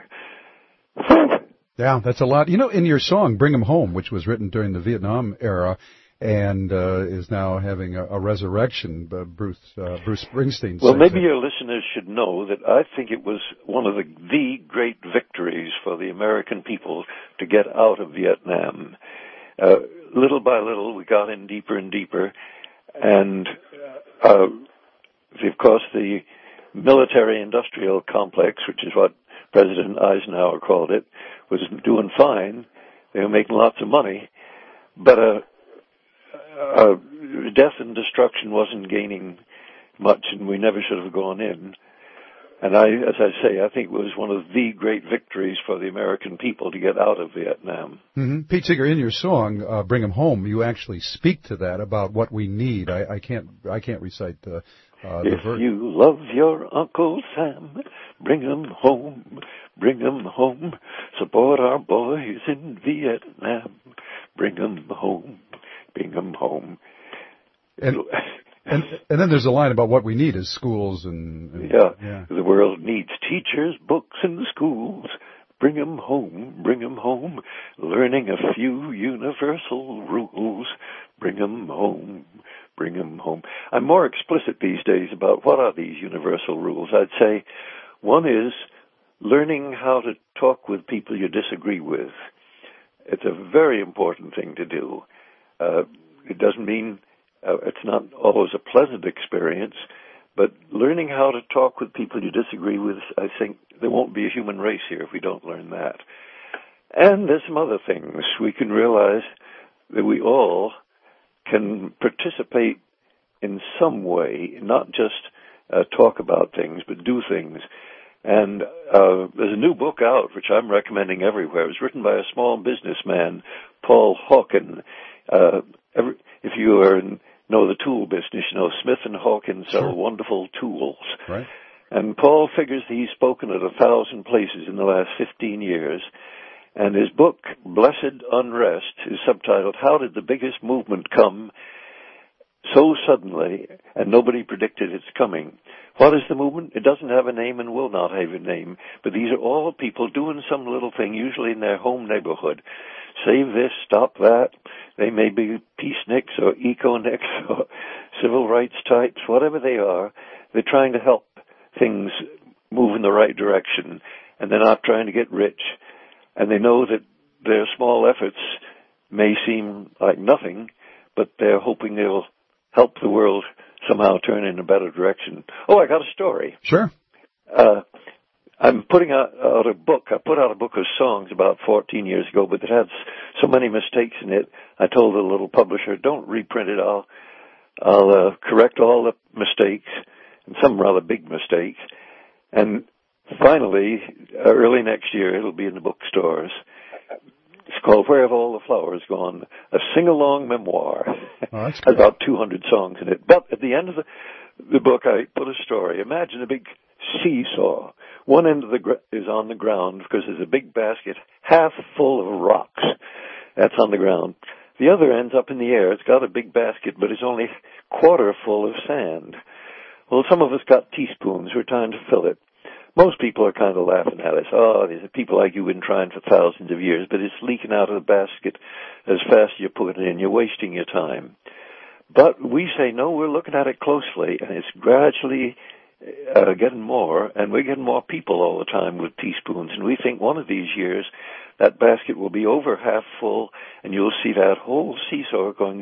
S3: Yeah, that's a lot. You know, in your song "Bring 'Em Home," which was written during the Vietnam era and uh, is now having a, a resurrection, uh, Bruce uh, Bruce Springsteen.
S15: Well, maybe
S3: it.
S15: your listeners should know that I think it was one of the the great victories for the American people to get out of Vietnam. Uh, little by little, we got in deeper and deeper, and. Uh, Of course, the military-industrial complex, which is what President Eisenhower called it, was doing fine. They were making lots of money. But uh, uh, death and destruction wasn't gaining much, and we never should have gone in. And I, as I say, I think it was one of the great victories for the American people to get out of Vietnam.
S3: Mm-hmm. Pete Seeger, in your song uh, "Bring 'Em Home," you actually speak to that about what we need. I, I can't, I can't recite the. Uh, the
S15: if
S3: ver-
S15: you love your Uncle Sam, bring him home, bring him home. Support our boys in Vietnam, bring them home, bring them home.
S3: And, and and then there's a line about what we need is schools and, and
S15: yeah,
S3: yeah,
S15: the world needs teachers, books, and schools. Bring 'em home, bring 'em home, learning a few universal rules. Bring 'em home, bring 'em home. I'm more explicit these days about what are these universal rules. I'd say one is learning how to talk with people you disagree with. It's a very important thing to do. Uh, it doesn't mean uh, it's not always a pleasant experience, but learning how to talk with people you disagree with, I think there won't be a human race here if we don't learn that. And there's some other things. We can realize that we all can participate in some way, not just uh, talk about things, but do things. And uh, there's a new book out, which I'm recommending everywhere. It was written by a small businessman, Paul Hawken. Uh, every, if you are in, know the tool business, you know Smith and Hawken sell
S3: Sure.
S15: wonderful tools.
S3: Right.
S15: And Paul figures that he's spoken at a thousand places in the last fifteen years. And his book, Blessed Unrest, is subtitled, How Did the Biggest Movement Come So Suddenly and Nobody Predicted Its Coming? What is the movement? It doesn't have a name and will not have a name, but these are all people doing some little thing, usually in their home neighborhood. Save this, stop that. They may be peaceniks or eco-niks or civil rights types, whatever they are. They're trying to help things move in the right direction, and they're not trying to get rich. And they know that their small efforts may seem like nothing, but they're hoping they'll help the world somehow turn in a better direction. Oh, I got a story.
S3: Sure.
S15: Uh, I'm putting out, out a book. I put out a book of songs about fourteen years ago, but it had so many mistakes in it. I told the little publisher, don't reprint it. I'll, I'll uh, correct all the mistakes, and some rather big mistakes. And finally, uh, early next year, it'll be in the bookstores. It's called Where Have All the Flowers Gone? A sing-along memoir.
S3: Oh, that's
S15: Has about two hundred songs in it. But at the end of the, the book, I put a story. Imagine a big seesaw. One end of the gr- is on the ground because there's a big basket half full of rocks. That's on the ground. The other end's up in the air. It's got a big basket, but it's only quarter full of sand. Well, some of us got teaspoons. We're trying to fill it. Most people are kind of laughing at us. Oh, these are people like you who've been trying for thousands of years, but it's leaking out of the basket as fast as you put it in. You're wasting your time. But we say, no, we're looking at it closely, and it's gradually uh, getting more, and we're getting more people all the time with teaspoons. And we think one of these years that basket will be over half full, and you'll see that whole seesaw going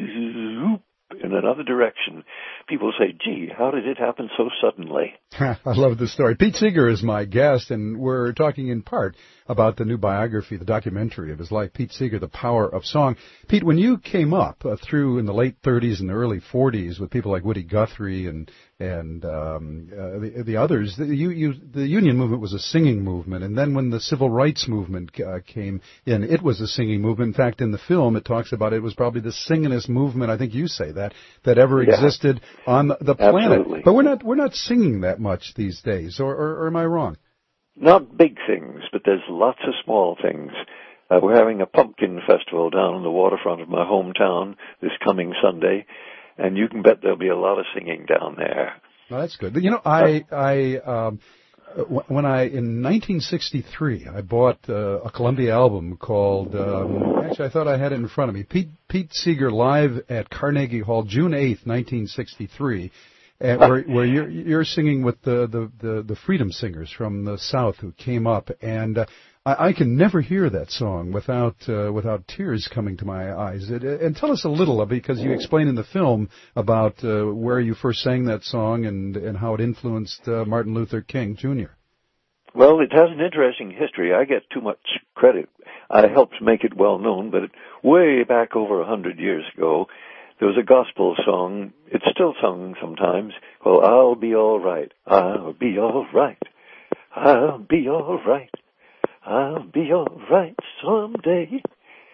S15: zoop in another direction. People say, gee, how did it happen so suddenly?
S3: I love this story. Pete Seeger is my guest, and we're talking in part about the new biography, the documentary of his life, Pete Seeger, The Power of Song. Pete, when you came up uh, through in the late thirties and the early forties with people like Woody Guthrie and and um, uh, the, the others, the, you, you, the union movement was a singing movement, and then when the civil rights movement uh, came in, it was a singing movement. In fact, in the film, it talks about it was probably the singingest movement, I think you say that, that ever
S15: Yeah.
S3: existed on the, the planet.
S15: Absolutely.
S3: But we're not we're not singing that much these days, or, or, or am I wrong?
S15: Not big things, but there's lots of small things. Uh, we're having a pumpkin festival down on the waterfront of my hometown this coming Sunday, and you can bet there'll be a lot of singing down there.
S3: No, that's good. You know, I I um, when I in nineteen sixty-three I bought uh, a Columbia album called um, actually I thought I had it in front of me, Pete Pete Seeger live at Carnegie Hall, June eighth, nineteen sixty-three. Uh, where, where you're, you're singing with the, the, the, the Freedom Singers from the South who came up, and uh, I, I can never hear that song without uh, without tears coming to my eyes. It, and tell us a little, because you explain in the film about uh, where you first sang that song and, and how it influenced uh, Martin Luther King Junior
S15: Well, it has an interesting history. I get too much credit. I helped make it well known, but way back over a hundred years ago, there was a gospel song, it's still sung sometimes, called I'll Be All Right, I'll Be All Right, I'll Be All Right, I'll Be All Right someday.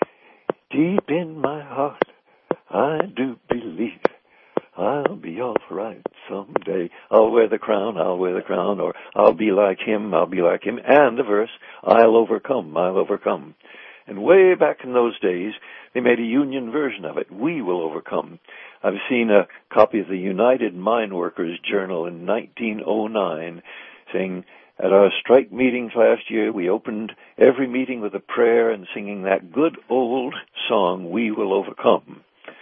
S15: Deep in my heart, I do believe I'll be all right someday. I'll wear the crown, I'll wear the crown, or I'll be like him, I'll be like him. And the verse, I'll overcome, I'll overcome. And way back in those days, they made a union version of it, We Will Overcome. I've seen a copy of the United Mine Workers Journal in nineteen oh nine saying, at our strike meetings last year, we opened every meeting with a prayer and singing that good old song, We Will Overcome.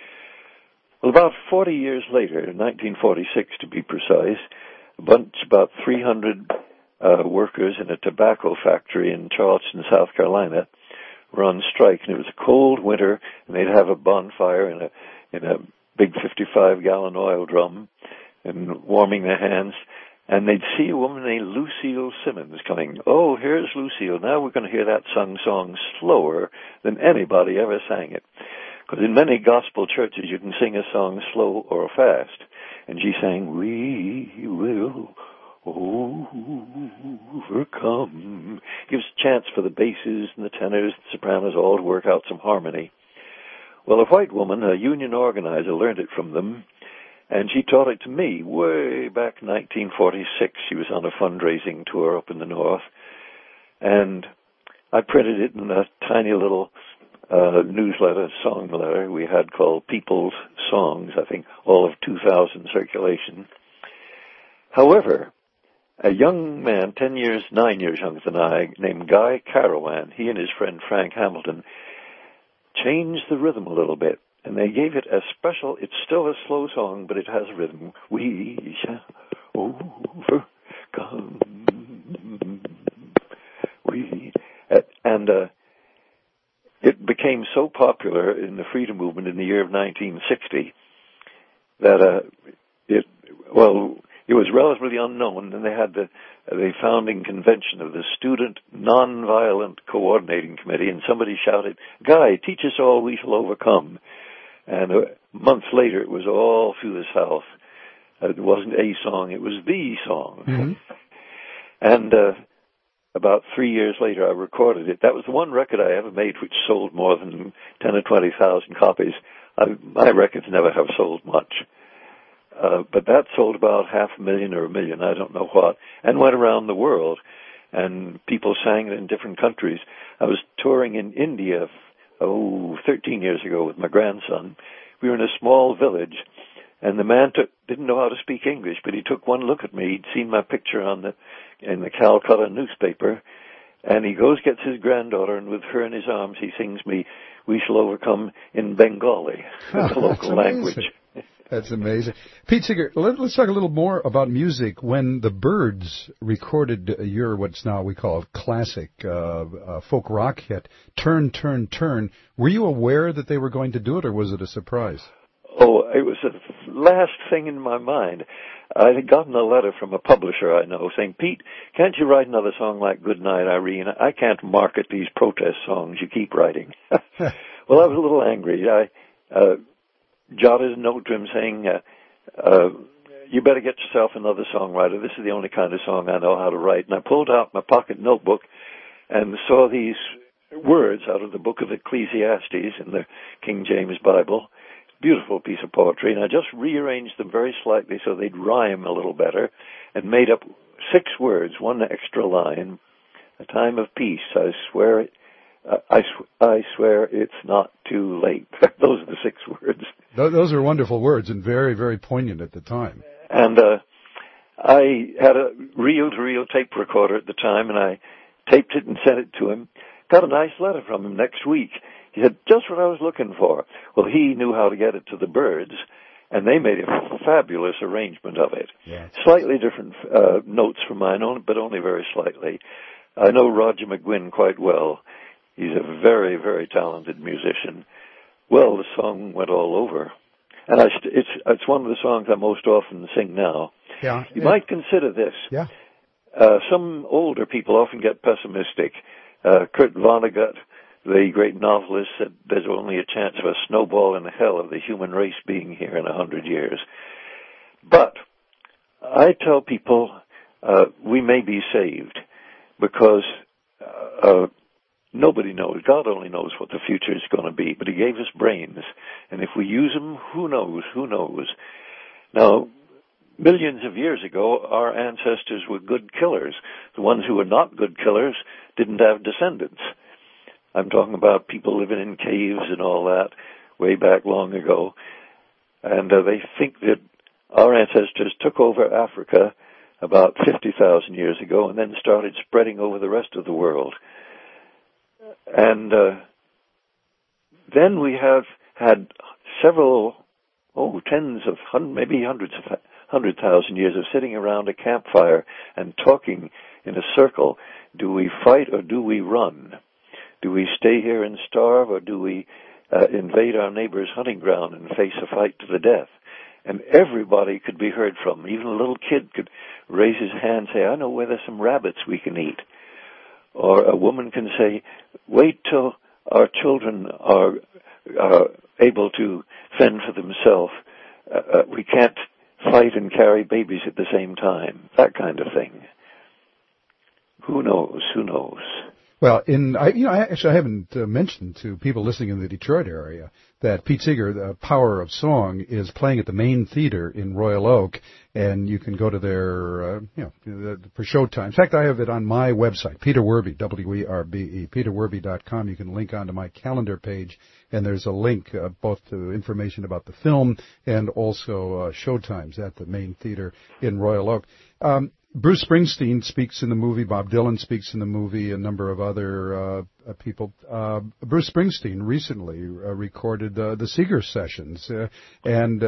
S15: Well, about forty years later, in nineteen forty-six to be precise, a bunch, about three hundred uh, workers in a tobacco factory in Charleston, South Carolina, were on strike, and it was a cold winter, and they'd have a bonfire in a in a big fifty-five gallon oil drum, and warming their hands, and they'd see a woman named Lucille Simmons coming. Oh, here's Lucille. Now we're going to hear that sung song slower than anybody ever sang it. Because in many gospel churches you can sing a song slow or fast. And she sang, We will overcome. Gives a chance for the basses and the tenors, the sopranos all to work out some harmony. Well, a white woman, a union organizer, learned it from them, and she taught it to me way back in nineteen forty-six. She was on a fundraising tour up in the north, and I printed it in a tiny little uh, newsletter, song letter we had called People's Songs, I think all of two thousand circulation. However, a young man, ten years, nine years younger than I, named Guy Carawan, he and his friend Frank Hamilton, changed the rhythm a little bit, and they gave it a special, it's still a slow song, but it has a rhythm. We shall overcome. We, and uh, it became so popular in the freedom movement in the year of nineteen sixty that uh, it, well, it was relatively unknown, and they had the, the founding convention of the Student Nonviolent Coordinating Committee, and somebody shouted, Guy, teach us all we shall overcome. And uh, months later, it was all through the South. Uh, it wasn't a song, it was the song.
S3: Mm-hmm.
S15: And uh, about three years later, I recorded it. That was the one record I ever made which sold more than ten or twenty thousand copies. I, my records never have sold much. uh, but that sold about half a million or a million, I don't know what, and went around the world. And people sang it in different countries. I was touring in India, oh, thirteen years ago with my grandson. We were in a small village, and the man took, didn't know how to speak English, but he took one look at me. He'd seen my picture on the in the Calcutta newspaper, and he goes, gets his granddaughter, and with her in his arms, he sings me, "We Shall Overcome" in Bengali,
S3: Oh,
S15: the local language.
S3: That's amazing. Pete Seeger, let, let's talk a little more about music. When the Byrds recorded your, what's now we call a classic uh, uh, folk rock hit, Turn, Turn, Turn, were you aware that they were going to do it, or was it a surprise?
S15: Oh, it was the last thing in my mind. I had gotten a letter from a publisher I know saying, "Pete, can't you write another song like Goodnight, Irene? I can't market these protest songs you keep writing." Well, I was a little angry. I uh, jotted a note to him saying, uh, uh, "You better get yourself another songwriter. This is the only kind of song I know how to write." And I pulled out my pocket notebook and saw these words out of the book of Ecclesiastes in the King James Bible. Beautiful piece of poetry, and I just rearranged them very slightly so they'd rhyme a little better, and made up six words, one extra line. "A time of peace, I swear it, uh, I, sw- I swear it's not too late." Those are the six words.
S3: Those are wonderful words and very, very poignant at the time.
S15: And uh, I had a reel-to-reel tape recorder at the time, and I taped it and sent it to him. Got a nice letter from him next week. He said, "Just what I was looking for." Well, he knew how to get it to the Byrds, and they made a fabulous arrangement of it.
S3: Yeah.
S15: Slightly different uh, notes from mine, but only very slightly. I know Roger McGuinn quite well. He's a very, very talented musician. Well, the song went all over. And I st- it's it's one of the songs I most often sing now.
S3: Yeah.
S15: You might consider this.
S3: Yeah.
S15: Uh, some older people often get pessimistic. Uh, Kurt Vonnegut, the great novelist, said there's only a chance of a snowball in hell of the human race being here in a hundred years. But I tell people uh, we may be saved because uh, uh, nobody knows. God only knows what the future is going to be, but he gave us brains. And if we use them, who knows, who knows. Now, millions of years ago, our ancestors were good killers. The ones who were not good killers didn't have descendants. I'm talking about people living in caves and all that way back long ago. And uh, they think that our ancestors took over Africa about fifty thousand years ago and then started spreading over the rest of the world. And uh, then we have had several, oh, tens of, maybe hundreds of, hundred thousand years of sitting around a campfire and talking in a circle. Do we fight or do we run? Do we stay here and starve, or do we uh, invade our neighbor's hunting ground and face a fight to the death? And everybody could be heard from. Even a little kid could raise his hand and say, "I know where there's some rabbits we can eat." Or a woman can say, "Wait till our children are uh, able to fend for themselves. Uh, uh, we can't fight and carry babies at the same time." That kind of thing. Who knows? Who knows?
S3: Well, in I, you know, I actually I haven't uh, mentioned to people listening in the Detroit area that Pete Seeger, the Power of Song, is playing at the Main Theater in Royal Oak, and you can go to their, uh, you know, for showtime. In fact, I have it on my website, Peter Werbe, W E R B E, peter werbe dot com. You can link onto my calendar page, and there's a link uh, both to information about the film and also uh, showtimes at the Main Theater in Royal Oak. Um, Bruce Springsteen speaks in the movie. Bob Dylan speaks in the movie. A number of other uh, uh, people. Uh, Bruce Springsteen recently uh, recorded uh, the Seeger sessions, uh, and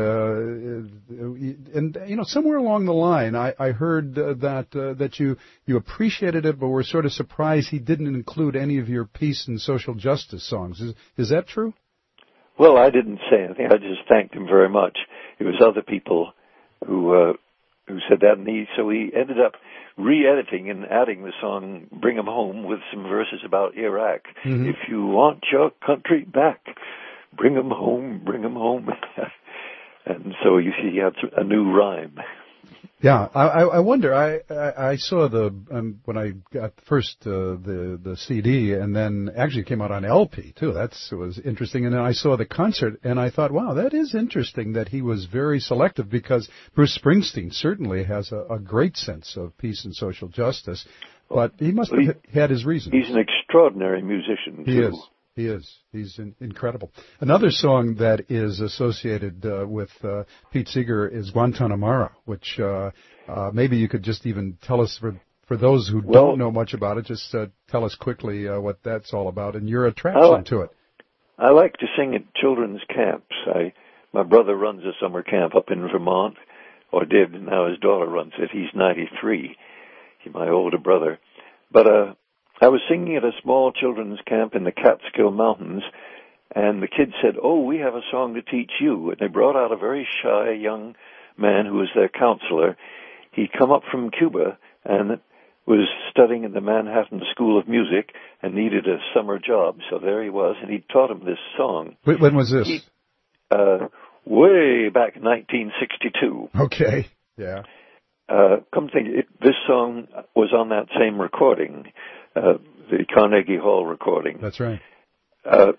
S3: uh, and you know somewhere along the line, I, I heard uh, that uh, that you you appreciated it, but were sort of surprised he didn't include any of your peace and social justice songs. Is is that true?
S15: Well, I didn't say anything. I just thanked him very much. It was other people who. Uh, who said that, and he, so he ended up re-editing and adding the song Bring 'Em Home with some verses about Iraq. Mm-hmm. If you want your country back, bring 'em home, bring 'em home. And so you see he had a new rhyme.
S3: Yeah, I, I wonder. I, I, I saw the um, when I got first uh, the the C D, and then actually it came out on L P too. That's was interesting. And then I saw the concert, and I thought, wow, that is interesting that he was very selective, because Bruce Springsteen certainly has a, a great sense of peace and social justice, but he must have he, had his reasons.
S15: He's an extraordinary musician.
S3: He
S15: too.
S3: is. He is. He's in, incredible. Another song that is associated uh, with uh, Pete Seeger is Guantanamera, which uh, uh, maybe you could just even tell us, for for those who
S15: well,
S3: don't know much about it, just uh, tell us quickly uh, what that's all about and your attraction
S15: I,
S3: to it.
S15: I like to sing at children's camps. I, my brother runs a summer camp up in Vermont, or did. Now his daughter runs it. He's ninety-three. He's my older brother. But uh I was singing at a small children's camp in the Catskill Mountains, and the kids said, oh, we have a song to teach you. And they brought out a very shy young man who was their counselor. He'd come up from Cuba and was studying in the Manhattan School of Music and needed a summer job. So there he was, and he taught him this song.
S3: Wait, when was this?
S15: He, uh, way back in nineteen sixty-two.
S3: Okay, yeah.
S15: Uh, come think, it, this song was on that same recording. Uh, the Carnegie Hall recording.
S3: That's right.
S15: Uh,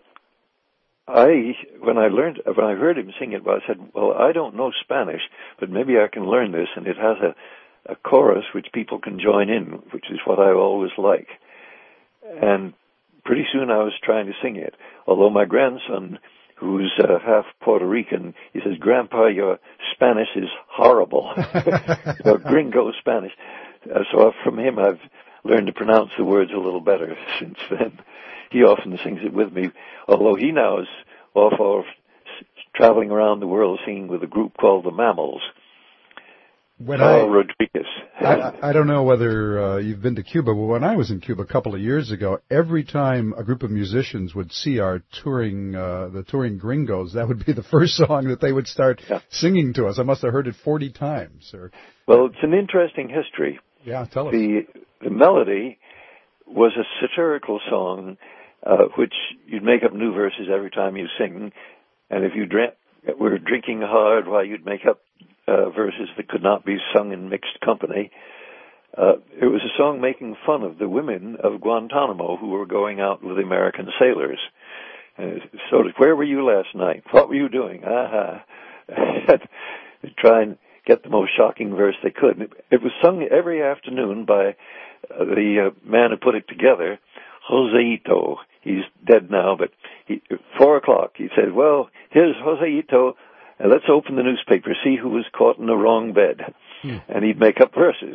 S15: I when I learned when I heard him sing it, I said, "Well, I don't know Spanish, but maybe I can learn this." And it has a, a chorus which people can join in, which is what I always like. And pretty soon I was trying to sing it. Although my grandson, who's uh, half Puerto Rican, he says, "Grandpa, your Spanish is horrible." Your gringo Spanish. Uh, so from him, I've learned to pronounce the words a little better since then. He often sings it with me, although he now is off, off traveling around the world singing with a group called the Mammals.
S3: When
S15: Carl
S3: I,
S15: Rodriguez.
S3: I, I don't know whether uh, you've been to Cuba, but when I was in Cuba a couple of years ago, every time a group of musicians would see our touring, uh, the touring gringos, that would be the first song that they would start yeah. singing to us. I must have heard it forty times. Or,
S15: well, it's an interesting history.
S3: Yeah, tell us.
S15: The, the melody was a satirical song, uh, which you'd make up new verses every time you sing, and if you drank, were drinking hard, while you'd make up uh, verses that could not be sung in mixed company. Uh, it was a song making fun of the women of Guantanamo who were going out with American sailors. And so, where were you last night? What were you doing? Aha. Try and get the most shocking verse they could. It, it was sung every afternoon by uh, the uh, man who put it together, Joseito. He's dead now, but he, at four o'clock he said, well, here's Joseito, and let's open the newspaper, see who was caught in the wrong bed. Hmm. And he'd make up verses.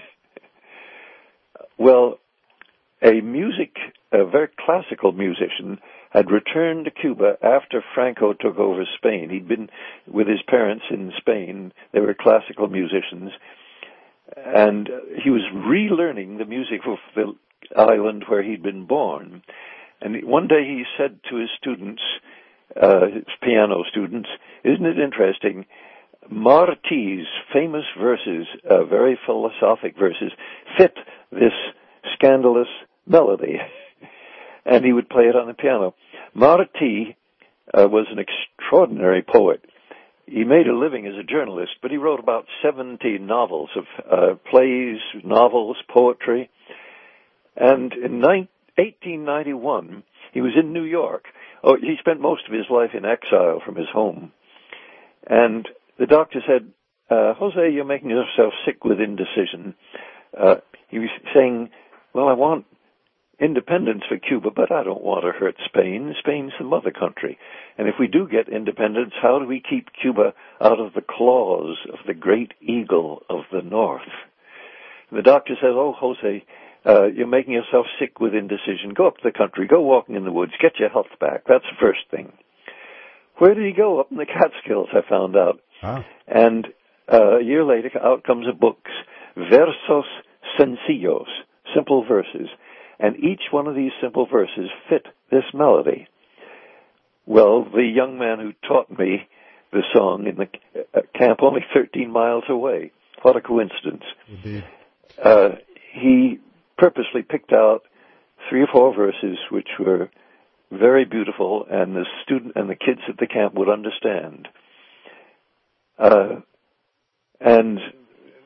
S15: Well, a music, a very classical musician had returned to Cuba after Franco took over Spain. He'd been with his parents in Spain. They were classical musicians. And he was relearning the music of the island where he'd been born. And one day he said to his students, uh, his piano students, isn't it interesting? Marti's famous verses, uh, very philosophic verses, fit this scandalous melody. And he would play it on the piano. Marti uh, was an extraordinary poet. He made a living as a journalist, but he wrote about seventy novels of uh, plays, novels, poetry. And in eighteen ninety-one, he was in New York. Oh, he spent most of his life in exile from his home. And the doctor said, uh, Jose, you're making yourself sick with indecision. Uh, he was saying, well, I want independence for Cuba, but I don't want to hurt Spain. Spain's the mother country. And if we do get independence, how do we keep Cuba out of the claws of the great eagle of the North? And the doctor says, oh, Jose, uh, you're making yourself sick with indecision. Go up to the country. Go walking in the woods. Get your health back. That's the first thing. Where did he go? Up in the Catskills, I found out.
S3: Ah.
S15: And uh, a year later, out comes a book, Versos Sencillos, simple verses. And each one of these simple verses fit this melody. Well, the young man who taught me the song in the camp only thirteen miles away. What a coincidence.
S3: Indeed.
S15: Uh, he purposely picked out three or four verses which were very beautiful and the student and the kids at the camp would understand. Uh, and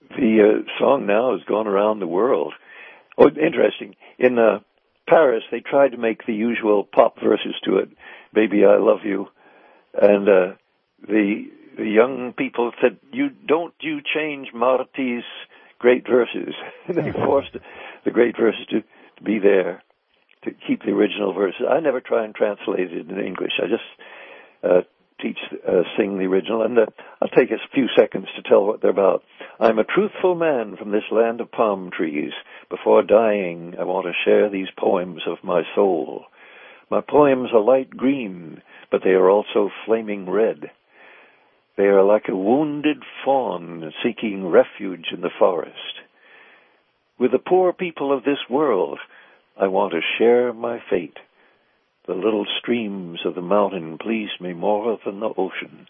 S15: the uh, song now has gone around the world. Oh, interesting. In uh, Paris, they tried to make the usual pop verses to it, "Baby, I Love You," and uh, the the young people said, "You don't you change Marty's great verses." They forced the great verses to, to be there, to keep the original verses. I never try and translate it in English. I just uh, teach, uh, sing the original, and uh, I'll take a few seconds to tell what they're about. I'm a truthful man from this land of palm trees. Before dying, I want to share these poems of my soul. My poems are light green, but they are also flaming red. They are like a wounded fawn seeking refuge in the forest. With the poor people of this world, I want to share my fate. The little streams of the mountain please me more than the ocean.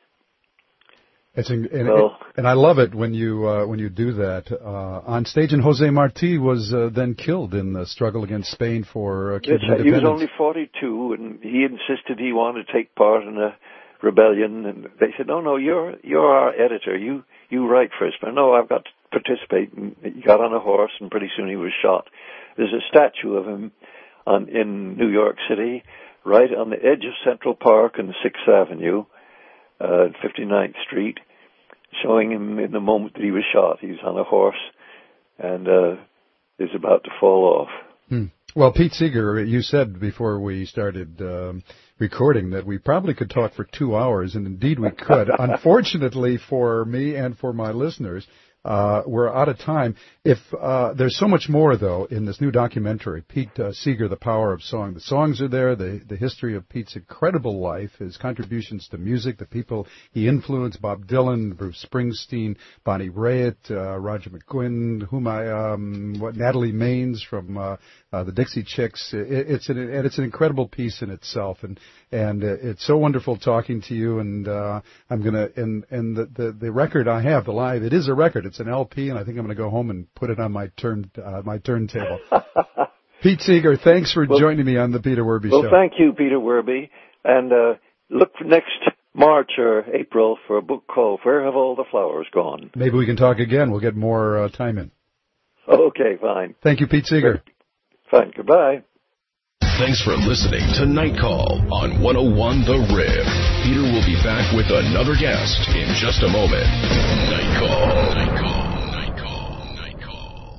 S3: It's in, and,
S15: well,
S3: and I love it when you uh, when you do that uh, on stage. And Jose Marti was uh, then killed in the struggle against Spain for uh, Cuban independence.
S15: He was only forty-two, and he insisted he wanted to take part in a rebellion. And they said, "No, no, you're you're our editor. You you write first." But no, I've got to participate. And he got on a horse, and pretty soon he was shot. There's a statue of him on in New York City, right on the edge of Central Park and sixth Avenue. Uh, fifty-ninth Street, showing him in the moment that he was shot. He's on a horse and uh, is about to fall off.
S3: Hmm. Well, Pete Seeger, you said before we started um, recording that we probably could talk for two hours, and indeed we could. Unfortunately for me and for my listeners, Uh, we're out of time. If uh, there's so much more, though, in this new documentary, Pete uh, Seeger, The Power of Song. The songs are there, the, the history of Pete's incredible life, his contributions to music, the people he influenced, Bob Dylan, Bruce Springsteen, Bonnie Raitt, uh, Roger McGuinn, whom I, um, what, Natalie Maines from uh, uh, the Dixie Chicks. It, it's an, and it's an incredible piece in itself, and and uh, it's so wonderful talking to you. And uh, I'm gonna and and the, the the record I have, the live, it is a record. It's an L P, and I think I'm going to go home and put it on my turn uh, my turntable. Pete Seeger, thanks for well, joining me on the Peter Werby
S15: well,
S3: Show.
S15: Well, thank you, Peter Werby, and uh, look for next March or April for a book called "Where Have All the Flowers Gone?"
S3: Maybe we can talk again. We'll get more uh, time in.
S15: Okay, fine.
S3: Thank you, Pete Seeger.
S15: Fine. Goodbye.
S1: Thanks for listening to Night Call on one oh one The Rib. Peter will be back with another guest in just a moment. Night Call. Night Call. Night Call. Night Call.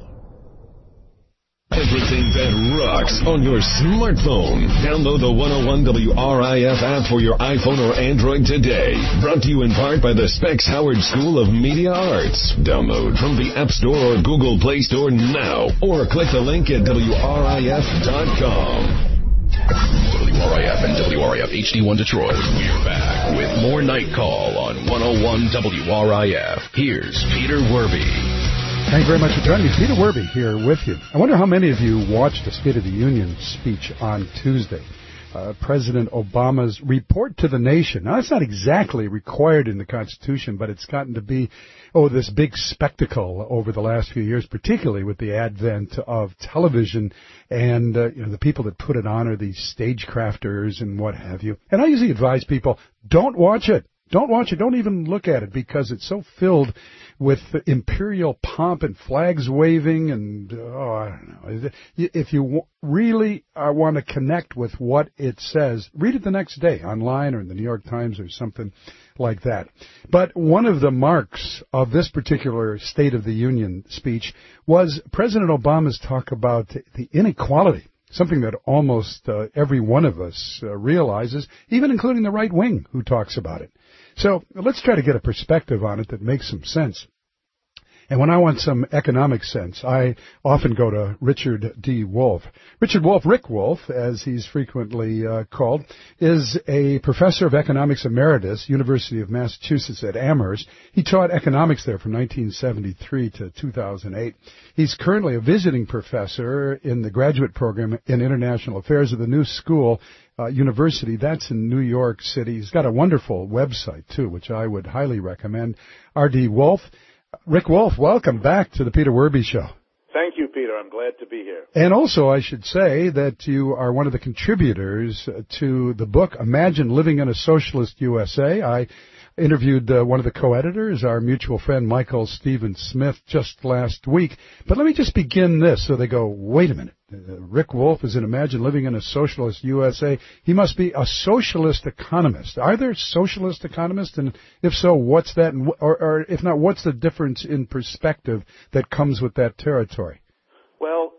S1: Everything that rocks on your smartphone. Download the one oh one W R I F app for your iPhone or Android today. Brought to you in part by the Specs Howard School of Media Arts. Download from the App Store or Google Play Store now, or click the link at W R I F dot com. W R I F and W R I F H D one Detroit. We're back with more Night Call on one oh one W R I F. Here's Peter Werby.
S3: Thank you very much for joining me. Peter Werby here with you. I wonder how many of you watched the State of the Union speech on Tuesday. Uh, President Obama's report to the nation. Now, that's not exactly required in the Constitution, but it's gotten to be, oh, this big spectacle over the last few years, particularly with the advent of television and, uh, you know, the people that put it on are these stagecrafters and what have you. And I usually advise people, don't watch it. Don't watch it. Don't even look at it because it's so filled with imperial pomp and flags waving and, oh, I don't know. If you really uh, want to connect with what it says, read it the next day online or in the New York Times or something like that. But one of the marks of this particular State of the Union speech was President Obama's talk about the inequality. Something that almost uh, every one of us uh, realizes, even including the right wing who talks about it. So let's try to get a perspective on it that makes some sense. And when I want some economic sense, I often go to Richard D. Wolff. Richard Wolff, Rick Wolff, as he's frequently uh, called, is a professor of economics emeritus, University of Massachusetts at Amherst. He taught economics there from nineteen seventy-three to two thousand eight. He's currently a visiting professor in the graduate program in international affairs of the New School uh, University. That's in New York City. He's got a wonderful website, too, which I would highly recommend. R D. Wolff. Rick Wolff, welcome back to the Peter Werby Show.
S5: Thank you, Peter. I'm glad to be here.
S3: And also, I should say that you are one of the contributors to the book, Imagine Living in a Socialist U S A. I interviewed uh, one of the co-editors, our mutual friend Michael Stephen Smith, just last week. But let me just begin this so they go, wait a minute. Uh, Rick Wolff is in Imagine Living in a Socialist U S A. He must be a socialist economist. Are there socialist economists? And if so, what's that? And, or, or if not, what's the difference in perspective that comes with that territory?
S5: Well,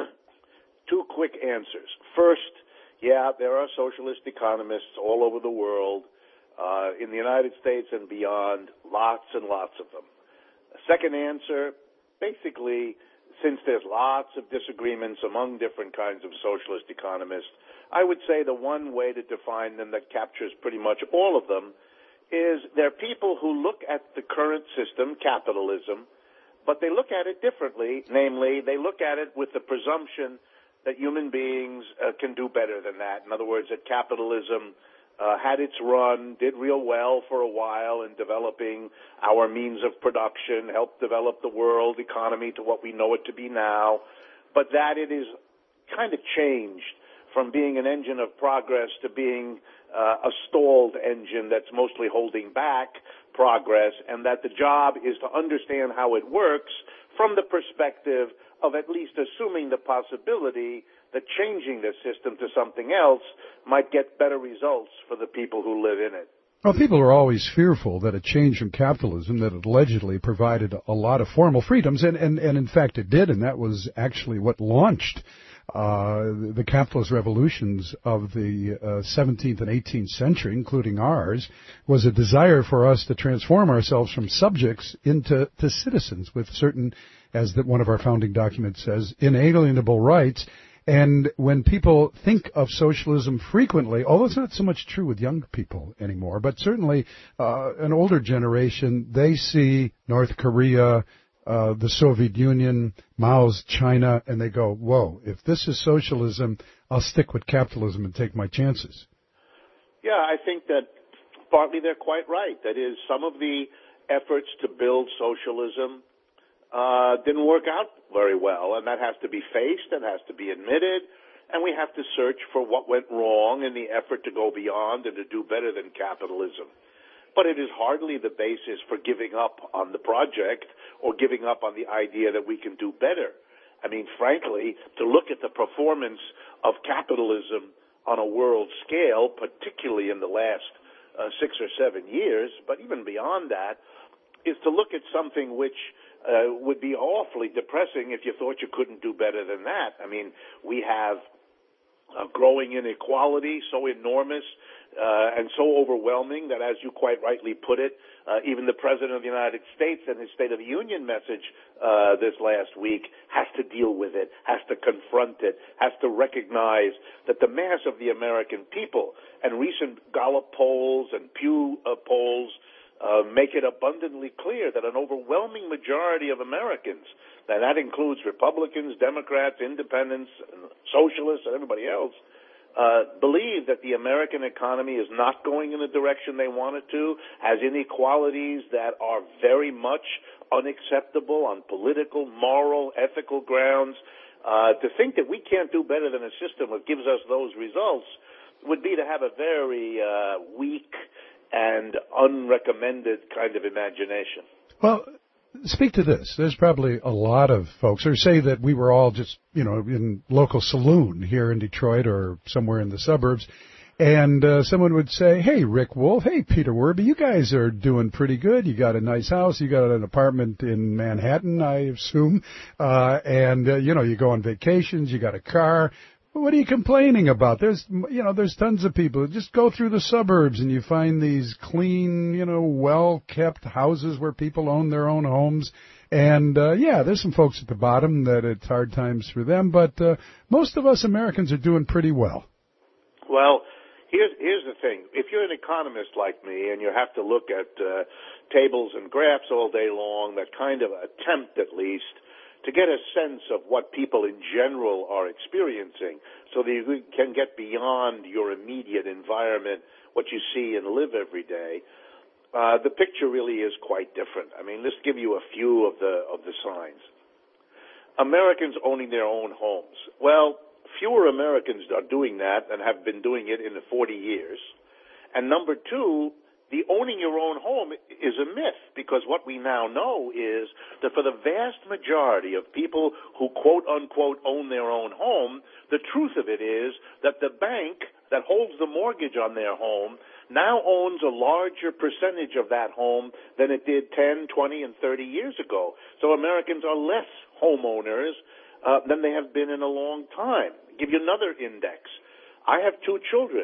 S5: two quick answers. First, yeah, there are socialist economists all over the world, uh, in the United States and beyond, lots and lots of them. Second answer, basically, since there's lots of disagreements among different kinds of socialist economists, I would say the one way to define them that captures pretty much all of them is they're people who look at the current system, capitalism, but they look at it differently. Namely, they look at it with the presumption that human beings uh, can do better than that. In other words, that capitalism uh, had its run, did real well for a while in developing our means of production, helped develop the world economy to what we know it to be now, but that it is kind of changed from being an engine of progress to being uh, a stalled engine that's mostly holding back progress, and that the job is to understand how it works from the perspective of at least assuming the possibility that changing the system to something else might get better results for the people who live in it.
S3: Well, people are always fearful that a change from capitalism that allegedly provided a lot of formal freedoms, and, and, and in fact it did, and that was actually what launched uh, the capitalist revolutions of the uh, seventeenth and eighteenth century, including ours, was a desire for us to transform ourselves from subjects into to citizens with certain, as the, one of our founding documents says, inalienable rights. And when people think of socialism frequently, although it's not so much true with young people anymore, but certainly uh, an older generation, they see North Korea, uh, the Soviet Union, Mao's China, and they go, whoa, if this is socialism, I'll stick with capitalism and take my chances.
S5: Yeah, I think that partly they're quite right. That is, some of the efforts to build socialism Uh, didn't work out very well, and that has to be faced and has to be admitted, and we have to search for what went wrong in the effort to go beyond and to do better than capitalism. But it is hardly the basis for giving up on the project or giving up on the idea that we can do better. I mean, frankly, to look at the performance of capitalism on a world scale, particularly in the last uh, six or seven years, but even beyond that, is to look at something which uh, would be awfully depressing if you thought you couldn't do better than that. I mean, we have a growing inequality so enormous uh, and so overwhelming that, as you quite rightly put it, uh, even the President of the United States in his State of the Union message uh, this last week has to deal with it, has to confront it, has to recognize that the mass of the American people, and recent Gallup polls and Pew uh, polls Uh, make it abundantly clear that an overwhelming majority of Americans, and that includes Republicans, Democrats, Independents, Socialists, and everybody else, uh, believe that the American economy is not going in the direction they want it to, has inequalities that are very much unacceptable on political, moral, ethical grounds. Uh, to think that we can't do better than a system that gives us those results would be to have a very uh, weak and unrecommended kind of imagination.
S3: Well, speak to this. There's probably a lot of folks who say that we were all just, you know, in local saloon here in Detroit or somewhere in the suburbs, and uh, someone would say, hey, Rick Wolff, hey, Peter Werby, you guys are doing pretty good. You got a nice house. You got an apartment in Manhattan, I assume, uh, and, uh, you know, you go on vacations. You got a car. What are you complaining about? There's, you know, there's tons of people. Just go through the suburbs and you find these clean, you know, well-kept houses where people own their own homes. And, uh, yeah, there's some folks at the bottom that it's hard times for them, but uh, most of us Americans are doing pretty well.
S5: Well, here's, here's the thing. If you're an economist like me and you have to look at uh, tables and graphs all day long that kind of attempt at least to get a sense of what people in general are experiencing so that you can get beyond your immediate environment, what you see and live every day, uh, the picture really is quite different. I mean, let's give you a few of the of the signs. Americans owning their own homes. Well, fewer Americans are doing that and have been doing it in the forty years. And number two, the owning your own home is a myth, because what we now know is that for the vast majority of people who quote-unquote own their own home, the truth of it is that the bank that holds the mortgage on their home now owns a larger percentage of that home than it did ten, twenty, and thirty years ago. So Americans are less homeowners uh, than they have been in a long time. I'll give you another index. I have two children.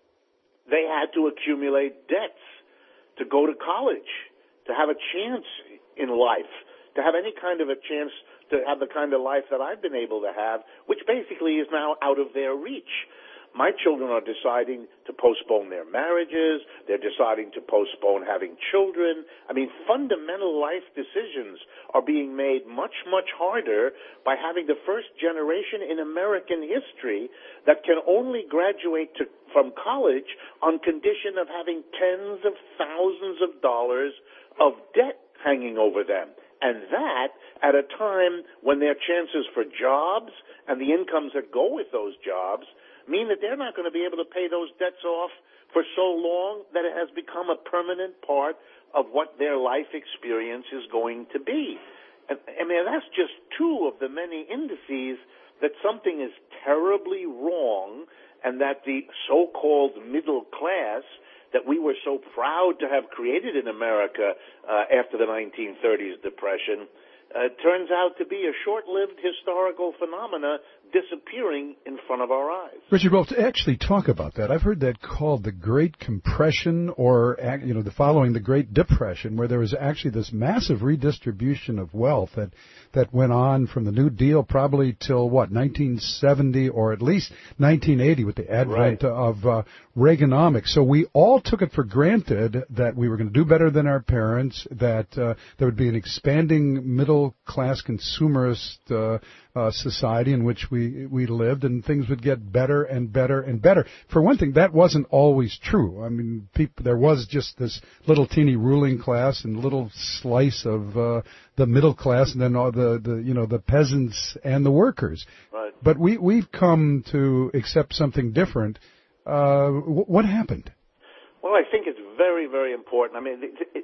S5: They had to accumulate debts to go to college, to have a chance in life, to have any kind of a chance to have the kind of life that I've been able to have, which basically is now out of their reach. My children are deciding to postpone their marriages. They're deciding to postpone having children. I mean, fundamental life decisions are being made much, much harder by having the first generation in American history that can only graduate to, from college on condition of having tens of thousands of dollars of debt hanging over them. And that at a time when their chances for jobs and the incomes that go with those jobs mean that they're not going to be able to pay those debts off for so long that it has become a permanent part of what their life experience is going to be. And, I mean, that's just two of the many indices that something is terribly wrong, and that the so-called middle class that we were so proud to have created in America uh, after the nineteen thirties Depression uh, turns out to be a short-lived historical phenomena disappearing in front of our eyes.
S3: Richard, well, to actually talk about that, I've heard that called the Great Compression, or, you know, the following the Great Depression, where there was actually this massive redistribution of wealth that that went on from the New Deal probably till, what, nineteen seventy or at least nineteen eighty with the advent right. of uh, Reaganomics. So we all took it for granted that we were going to do better than our parents, that uh, there would be an expanding middle-class consumerist uh, uh, society in which we we lived, and things would get better and better and better. For one thing, that wasn't always true. I mean, people, there was just this little teeny ruling class and little slice of uh, the middle class, and then all the, the you know the peasants and the workers.
S5: Right.
S3: But we we've come to accept something different. Uh, w- what happened?
S5: Well, I think it's very, very important. I mean,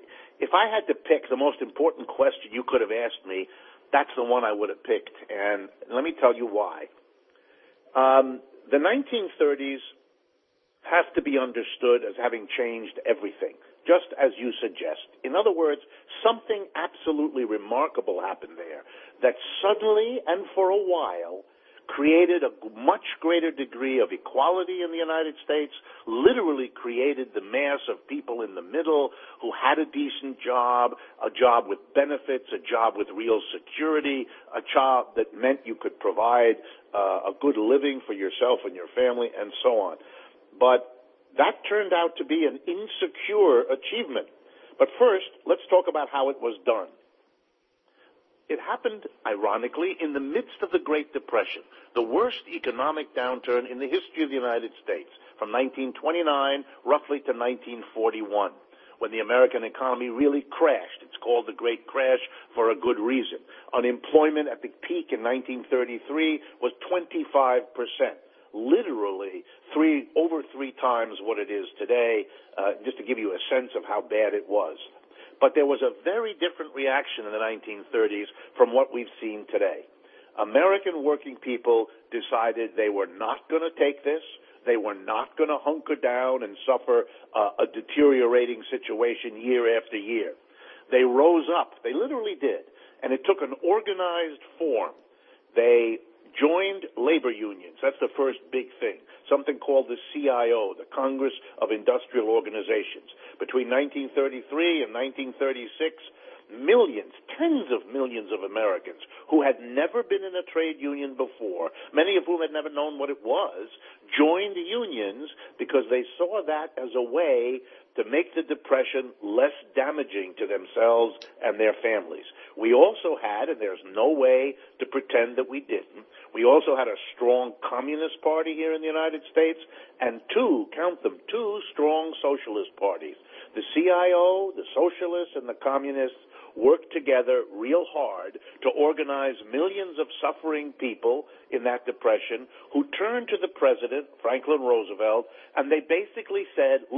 S5: if I had to pick the most important question you could have asked me, that's the one I would have picked, and let me tell you why. Um, the nineteen thirties has to be understood as having changed everything, just as you suggest. In other words, something absolutely remarkable happened there that suddenly and for a while created a much greater degree of equality in the United States, literally created the mass of people in the middle who had a decent job, a job with benefits, a job with real security, a job that meant you could provide uh, a good living for yourself and your family, and so on. But that turned out to be an insecure achievement. But first, let's talk about how it was done. It happened, ironically, in the midst of the Great Depression, the worst economic downturn in the history of the United States, from nineteen twenty-nine roughly to nineteen forty-one, when the American economy really crashed. It's called the Great Crash for a good reason. Unemployment at the peak in nineteen thirty-three was twenty-five percent. Literally three over three times what it is today, uh, just to give you a sense of how bad it was. But there was a very different reaction in the nineteen thirties from what we've seen today. American working people decided they were not going to take this. They were not going to hunker down and suffer uh, a deteriorating situation year after year. They rose up. They literally did. And it took an organized form. They joined labor unions. That's the first big thing. Something called the C I O, the Congress of Industrial Organizations. Between nineteen thirty-three and nineteen thirty-six, millions, tens of millions of Americans who had never been in a trade union before, many of whom had never known what it was, joined unions because they saw that as a way to make the Depression less damaging to themselves and their families. We also had, and there's no way to pretend that we didn't, we also had a strong Communist Party here in the United States, and two, count them, two strong socialist parties. The C I O, the socialists, and the communists worked together real hard to organize millions of suffering people in that Depression who turned to the president, Franklin Roosevelt, and they basically said, look,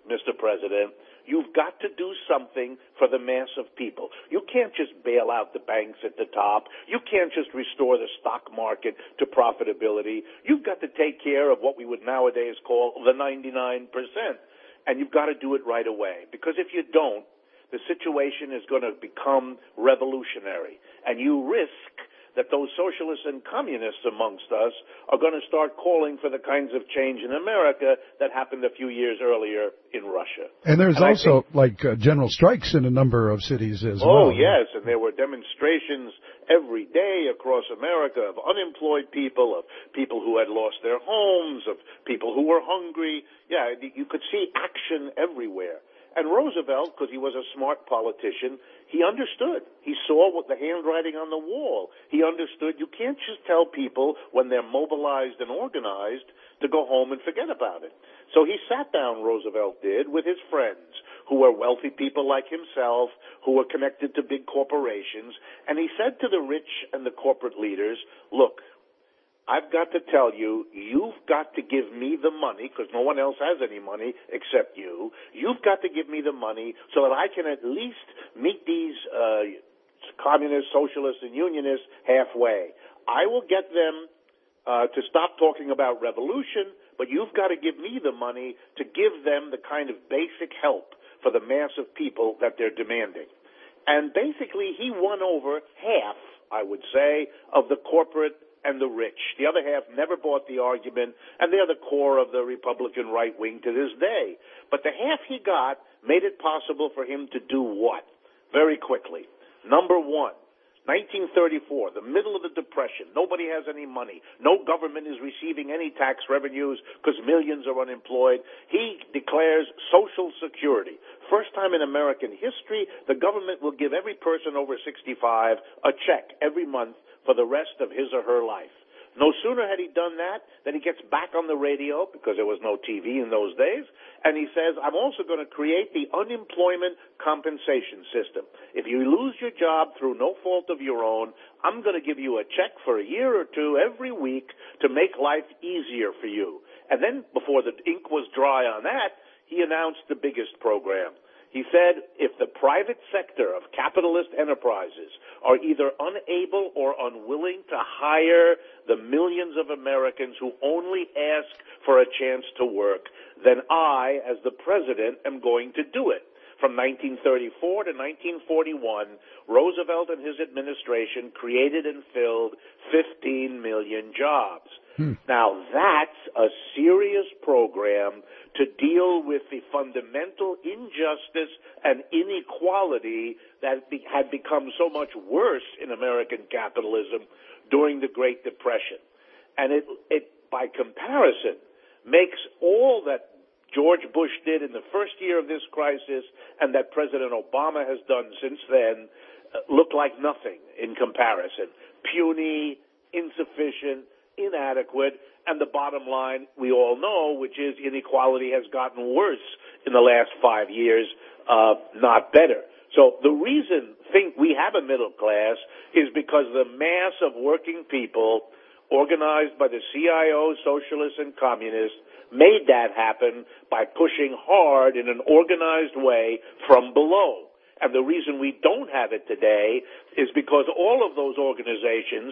S5: Mister President, you've got to do something for the mass of people. You can't just bail out the banks at the top. You can't just restore the stock market to profitability. You've got to take care of what we would nowadays call the ninety-nine percent. And you've got to do it right away. Because if you don't, the situation is going to become revolutionary. And you risk that those socialists and communists amongst us are going to start calling for the kinds of change in America that happened a few years earlier in Russia.
S3: And there's
S5: and
S3: also,
S5: think,
S3: like, uh, general strikes in a number of cities as
S5: oh,
S3: well.
S5: Oh, yes, and there were demonstrations every day across America of unemployed people, of people who had lost their homes, of people who were hungry. Yeah, you could see action everywhere. And Roosevelt, because he was a smart politician, he understood. He saw what the handwriting on the wall. He understood you can't just tell people when they're mobilized and organized to go home and forget about it. So he sat down, Roosevelt did, with his friends, who were wealthy people like himself, who were connected to big corporations, and he said to the rich and the corporate leaders, look, I've got to tell you, you've got to give me the money, because no one else has any money except you. You've got to give me the money so that I can at least meet these uh, communists, socialists, and unionists halfway. I will get them uh, to stop talking about revolution, but you've got to give me the money to give them the kind of basic help for the mass of people that they're demanding. And basically, he won over half, I would say, of the corporate and the rich. The other half never bought the argument, and they're the core of the Republican right wing to this day. But the half he got made it possible for him to do what? Very quickly. Number one, nineteen thirty-four, the middle of the Depression. Nobody has any money. No government is receiving any tax revenues because millions are unemployed. He declares Social Security. First time in American history, the government will give every person over sixty-five a check every month for the rest of his or her life. No sooner had he done that than he gets back on the radio, because there was no T V in those days, and he says, I'm also going to create the unemployment compensation system. If you lose your job through no fault of your own, I'm going to give you a check for a year or two every week to make life easier for you. And then, before the ink was dry on that, he announced the biggest program. He said, if the private sector of capitalist enterprises are either unable or unwilling to hire the millions of Americans who only ask for a chance to work, then I, as the president, am going to do it. From nineteen thirty-four to nineteen forty-one, Roosevelt and his administration created and filled fifteen million jobs. Hmm. Now, that's a serious program to deal with the fundamental injustice and inequality that be, had become so much worse in American capitalism during the Great Depression. And it, it, by comparison, makes all that George Bush did in the first year of this crisis and that President Obama has done since then uh, look like nothing in comparison. Puny, insufficient, inadequate, and the bottom line we all know, which is inequality has gotten worse in the last five years, uh, not better. So the reason think we have a middle class is because the mass of working people organized by the C I O, socialists, and communists made that happen by pushing hard in an organized way from below. And the reason we don't have it today is because all of those organizations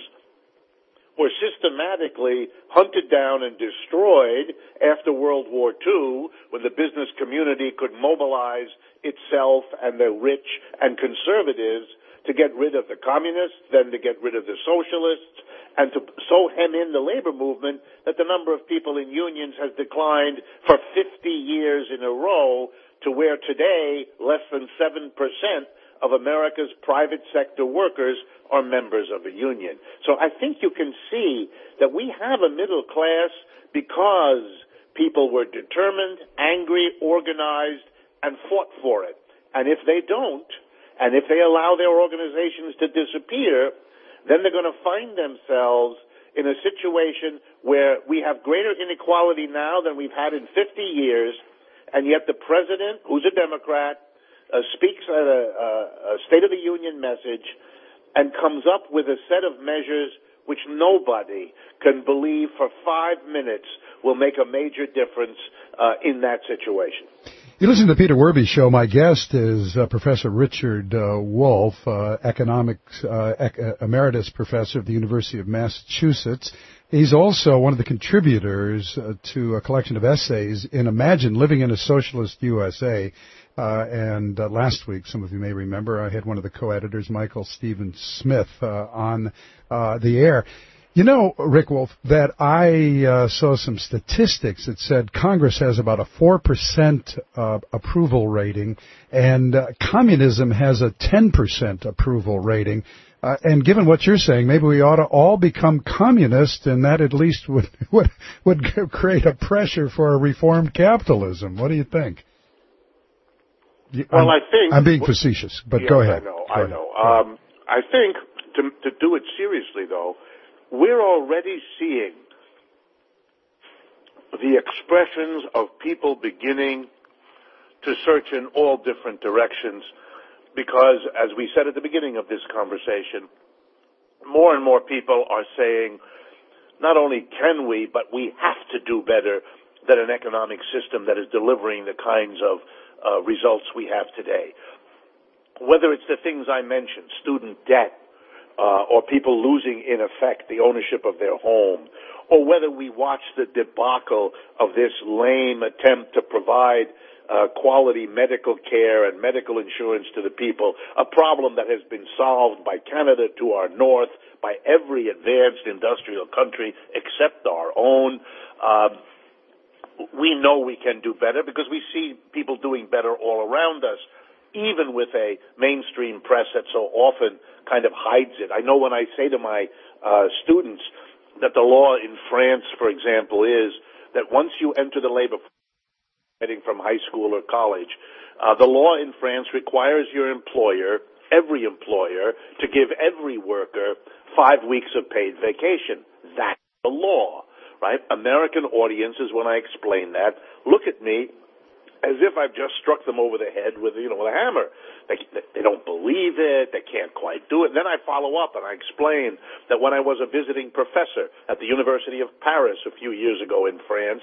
S5: were systematically hunted down and destroyed after World War Two, when the business community could mobilize itself and the rich and conservatives to get rid of the communists, then to get rid of the socialists, and to so hem in the labor movement that the number of people in unions has declined for fifty years in a row to where today less than seven percent of America's private sector workers are members of a union. So I think you can see that we have a middle class because people were determined, angry, organized, and fought for it. And if they don't, and if they allow their organizations to disappear, then they're going to find themselves in a situation where we have greater inequality now than we've had in fifty years, and yet the president, who's a Democrat, uh, speaks at a, a, a State of the Union message and comes up with a set of measures which nobody can believe for five minutes will make a major difference uh, in that situation.
S3: You listen to the Peter Werby Show. My guest is uh, Professor Richard uh, Wolff, uh, economics uh, ec- uh, emeritus professor at the University of Massachusetts. He's also one of the contributors uh, to a collection of essays in Imagine Living in a Socialist U S A. Uh, and uh, last week, some of you may remember, I had one of the co-editors, Michael Stephen Smith, uh, on uh, the air. You know, Rick Wolff, that I uh, saw some statistics that said Congress has about a four percent uh, approval rating, and uh, communism has a ten percent approval rating. Uh, and given what you're saying, maybe we ought to all become communist, and that at least would would, would create a pressure for a reformed capitalism. What do you think?
S5: Well,
S3: I'm,
S5: I think...
S3: I'm being facetious, but
S5: yes,
S3: go ahead.
S5: I know,
S3: go
S5: I
S3: ahead.
S5: know. Um, I think, to, to do it seriously, though, we're already seeing the expressions of people beginning to search in all different directions because, as we said at the beginning of this conversation, more and more people are saying, not only can we, but we have to do better than an economic system that is delivering the kinds of uh, results we have today. Whether it's the things I mentioned, student debt, Uh, or people losing, in effect, the ownership of their home, or whether we watch the debacle of this lame attempt to provide uh, quality medical care and medical insurance to the people, a problem that has been solved by Canada to our north, by every advanced industrial country except our own. Uh, we know we can do better because we see people doing better all around us, even with a mainstream press that so often kind of hides it. I know when I say to my uh, students that the law in France, for example, is that once you enter the labor heading from high school or college, uh, the law in France requires your employer, every employer, to give every worker five weeks of paid vacation. That's the law, right? American audiences, when I explain that, look at me as if I've just struck them over the head with, you know, with a hammer. They, they don't believe it. They can't quite do it. And then I follow up and I explain that when I was a visiting professor at the University of Paris a few years ago in France,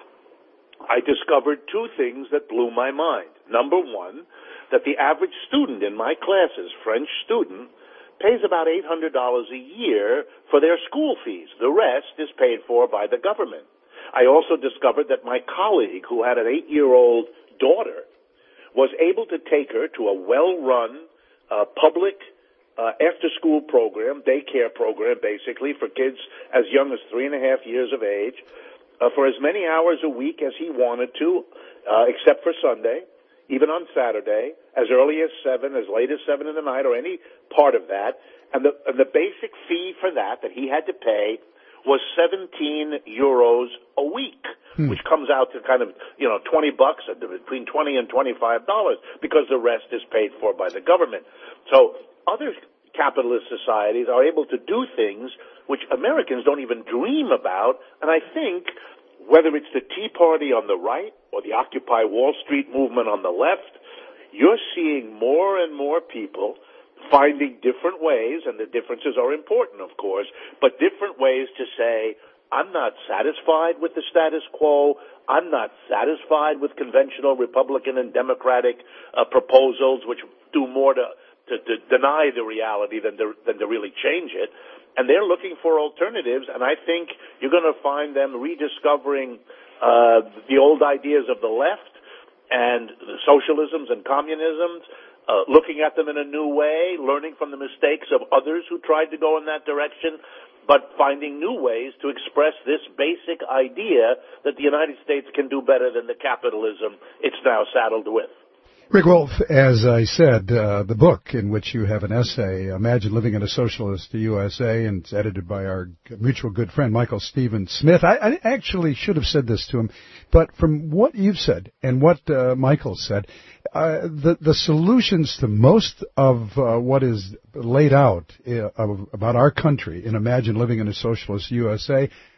S5: I discovered two things that blew my mind. Number one, that the average student in my classes, French student, pays about eight hundred dollars a year for their school fees. The rest is paid for by the government. I also discovered that my colleague, who had an eight-year-old daughter, was able to take her to a well-run uh, public uh, after-school program, daycare program, basically, for kids as young as three and a half years of age, uh, for as many hours a week as he wanted to, uh, except for Sunday, even on Saturday, as early as seven, as late as seven in the night, or any part of that. And the, and the basic fee for that that he had to pay was seventeen euros a week, hmm. which comes out to kind of, you know, twenty bucks, between twenty and twenty-five dollars, because the rest is paid for by the government. So other capitalist societies are able to do things which Americans don't even dream about, and I think whether it's the Tea Party on the right or the Occupy Wall Street movement on the left, you're seeing more and more people finding different ways, and the differences are important, of course, but different ways to say, I'm not satisfied with the status quo, I'm not satisfied with conventional Republican and Democratic uh, proposals, which do more to, to, to deny the reality than to, than to really change it, and they're looking for alternatives, and I think you're going to find them rediscovering uh, the old ideas of the left and the socialisms and communisms, Uh, looking at them in a new way, learning from the mistakes of others who tried to go in that direction, but finding new ways to express this basic idea that the United States can do better than the capitalism it's now saddled with.
S3: Rick Wolff, as I said, uh, the book in which you have an essay, Imagine Living in a Socialist U S A, and it's edited by our mutual good friend, Michael Stephen Smith. I, I actually should have said this to him, but from what you've said and what uh, Michael said, uh, the, the solutions to most of uh, what is laid out uh, about our country in Imagine Living in a Socialist U S A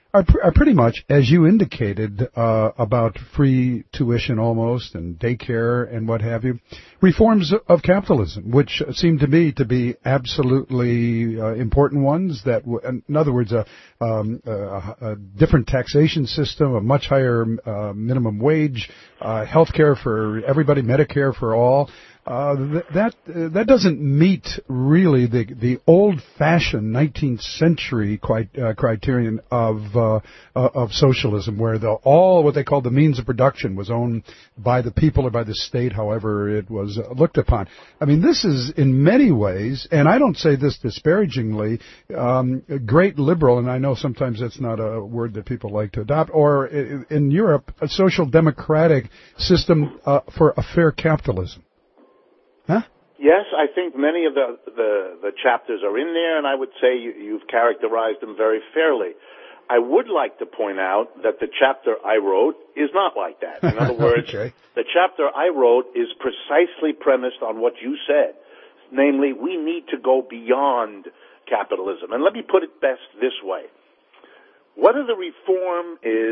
S3: are, pr- are pretty much, as you indicated, uh, about free tuition almost and daycare and what have you, reforms of capitalism, which seem to me to be absolutely uh, important ones. That, w- in other words, a, um, a, a different taxation system, a much higher uh, minimum wage, uh, health care for everybody, Medicare for all. Uh, th- that uh, that doesn't meet really the the old-fashioned nineteenth century quite, uh, criterion of uh, uh, of socialism, where the all what they called the means of production was owned by the people or by the state, however it was uh, looked upon. I mean, this is in many ways, and I don't say this disparagingly, um, great liberal, and I know sometimes that's not a word that people like to adopt, or in, in Europe, a social democratic system uh, for a fair capitalism. Huh?
S5: Yes, I think many of the, the, the chapters are in there, and I would say you, you've characterized them very fairly. I would like to point out that the chapter I wrote is not like that. In other words,
S3: okay.
S5: The chapter I wrote is precisely premised on what you said, namely, we need to go beyond capitalism. And let me put it best this way. Whether the reform is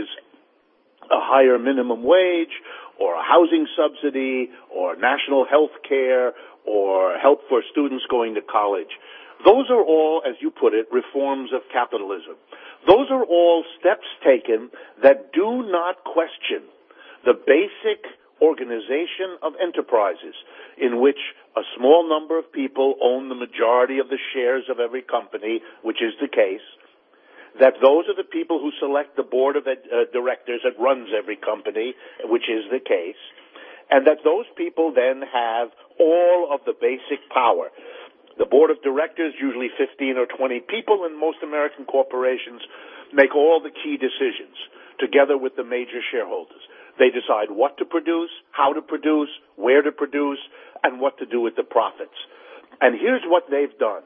S5: a higher minimum wage, or a housing subsidy, or national health care, or help for students going to college. Those are all, as you put it, reforms of capitalism. Those are all steps taken that do not question the basic organization of enterprises in which a small number of people own the majority of the shares of every company, which is the case, that those are the people who select the board of ed, uh, directors that runs every company, which is the case, and that those people then have all of the basic power. The board of directors, usually fifteen or twenty people in most American corporations, make all the key decisions together with the major shareholders. They decide what to produce, how to produce, where to produce, and what to do with the profits. And here's what they've done.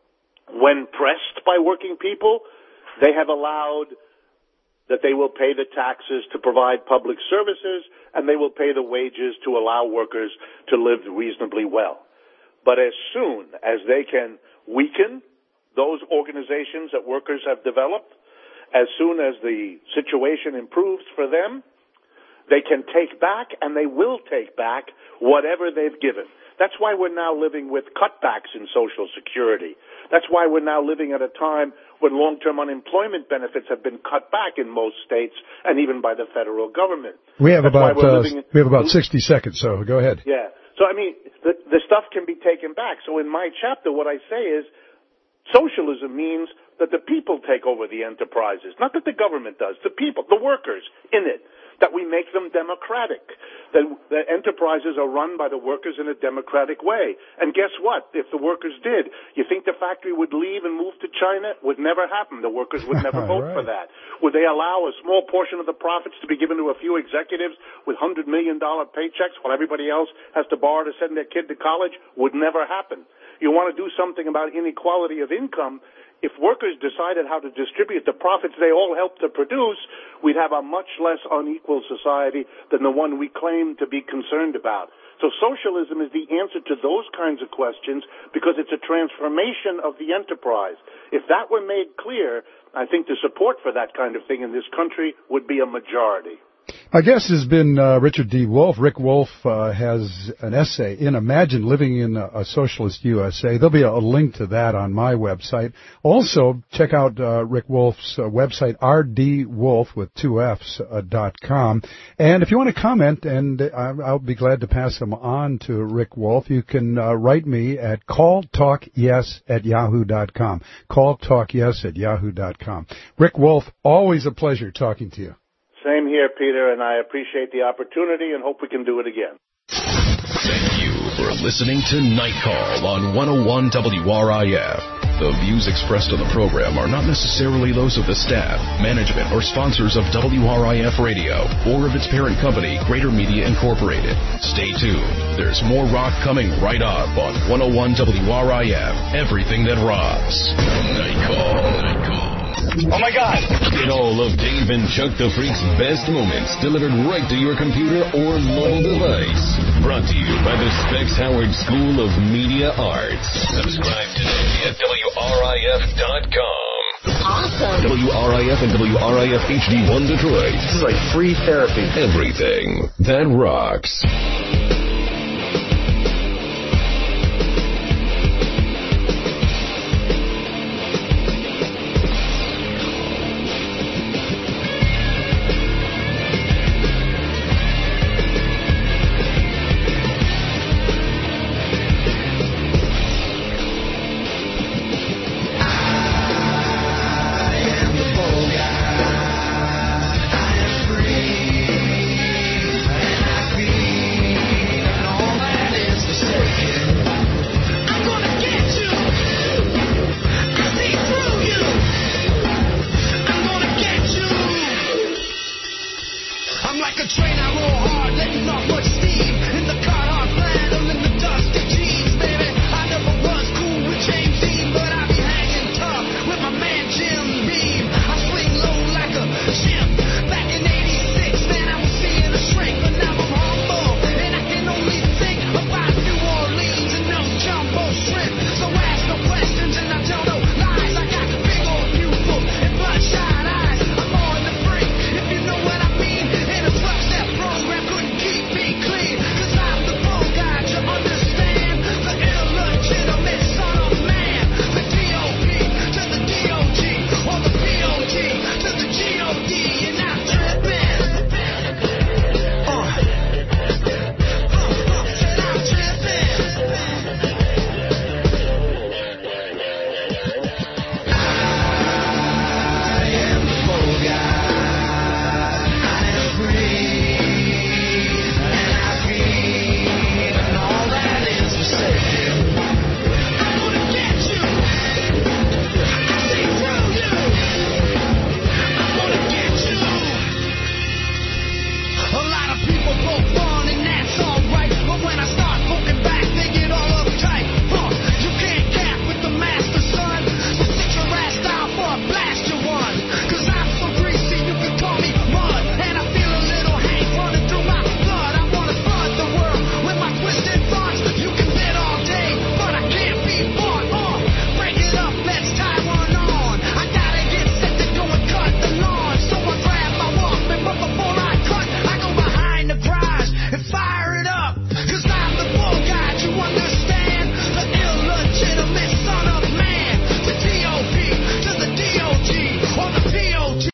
S5: When pressed by working people, they have allowed that they will pay the taxes to provide public services, and they will pay the wages to allow workers to live reasonably well. But as soon as they can weaken those organizations that workers have developed, as soon as the situation improves for them, they can take back, and they will take back, whatever they've given. That's why we're now living with cutbacks in Social Security. That's why we're now living at a time when long-term unemployment benefits have been cut back in most states and even by the federal government.
S3: We have
S5: That's
S3: about uh,
S5: in,
S3: we have about sixty seconds, so go ahead.
S5: Yeah. So, I mean, the, the stuff can be taken back. So in my chapter, what I say is socialism means that the people take over the enterprises, not that the government does, the people, the workers in it, that we make them democratic, that the enterprises are run by the workers in a democratic way. And guess what? If the workers did, you think the factory would leave and move to China? Would never happen. The workers would never vote
S3: right.
S5: for that. Would they allow a small portion of the profits to be given to a few executives with one hundred million dollars paychecks while everybody else has to borrow to send their kid to college? Would never happen. You want to do something about inequality of income. If workers decided how to distribute the profits they all helped to produce, we'd have a much less unequal society than the one we claim to be concerned about. So socialism is the answer to those kinds of questions because it's a transformation of the enterprise. If that were made clear, I think the support for that kind of thing in this country would be a majority.
S3: My guest has been uh, Richard D. Wolff. Rick Wolff uh, has an essay in Imagine Living in a, a Socialist U S A. There'll be a, a link to that on my website. Also, check out uh, Rick Wolff's uh, website, r d wolff with two F's, uh, dot com. And if you want to comment, and I, I'll be glad to pass them on to Rick Wolff, you can uh, write me at calltalkyes at yahoo dot com. calltalkyes at yahoo dot com. Rick Wolff, always a pleasure talking to you.
S5: Same here, Peter, and I appreciate the opportunity and hope we can do it again.
S1: Thank you for listening to Night Call on one oh one W R I F. The views expressed on the program are not necessarily those of the staff, management, or sponsors of W R I F Radio or of its parent company, Greater Media Incorporated. Stay tuned. There's more rock coming right up on one oh one W R I F. Everything that rocks. Night Call. Night Call.
S6: Oh, my God! Get all of Dave and Chuck the Freak's best moments delivered right to your computer or mobile device. Brought to you by the Specs Howard School of Media Arts. Subscribe today at W R I F dot com.
S17: Awesome.
S6: W R I F and W R I F H D one Detroit.
S7: This is like free therapy.
S6: Everything that rocks.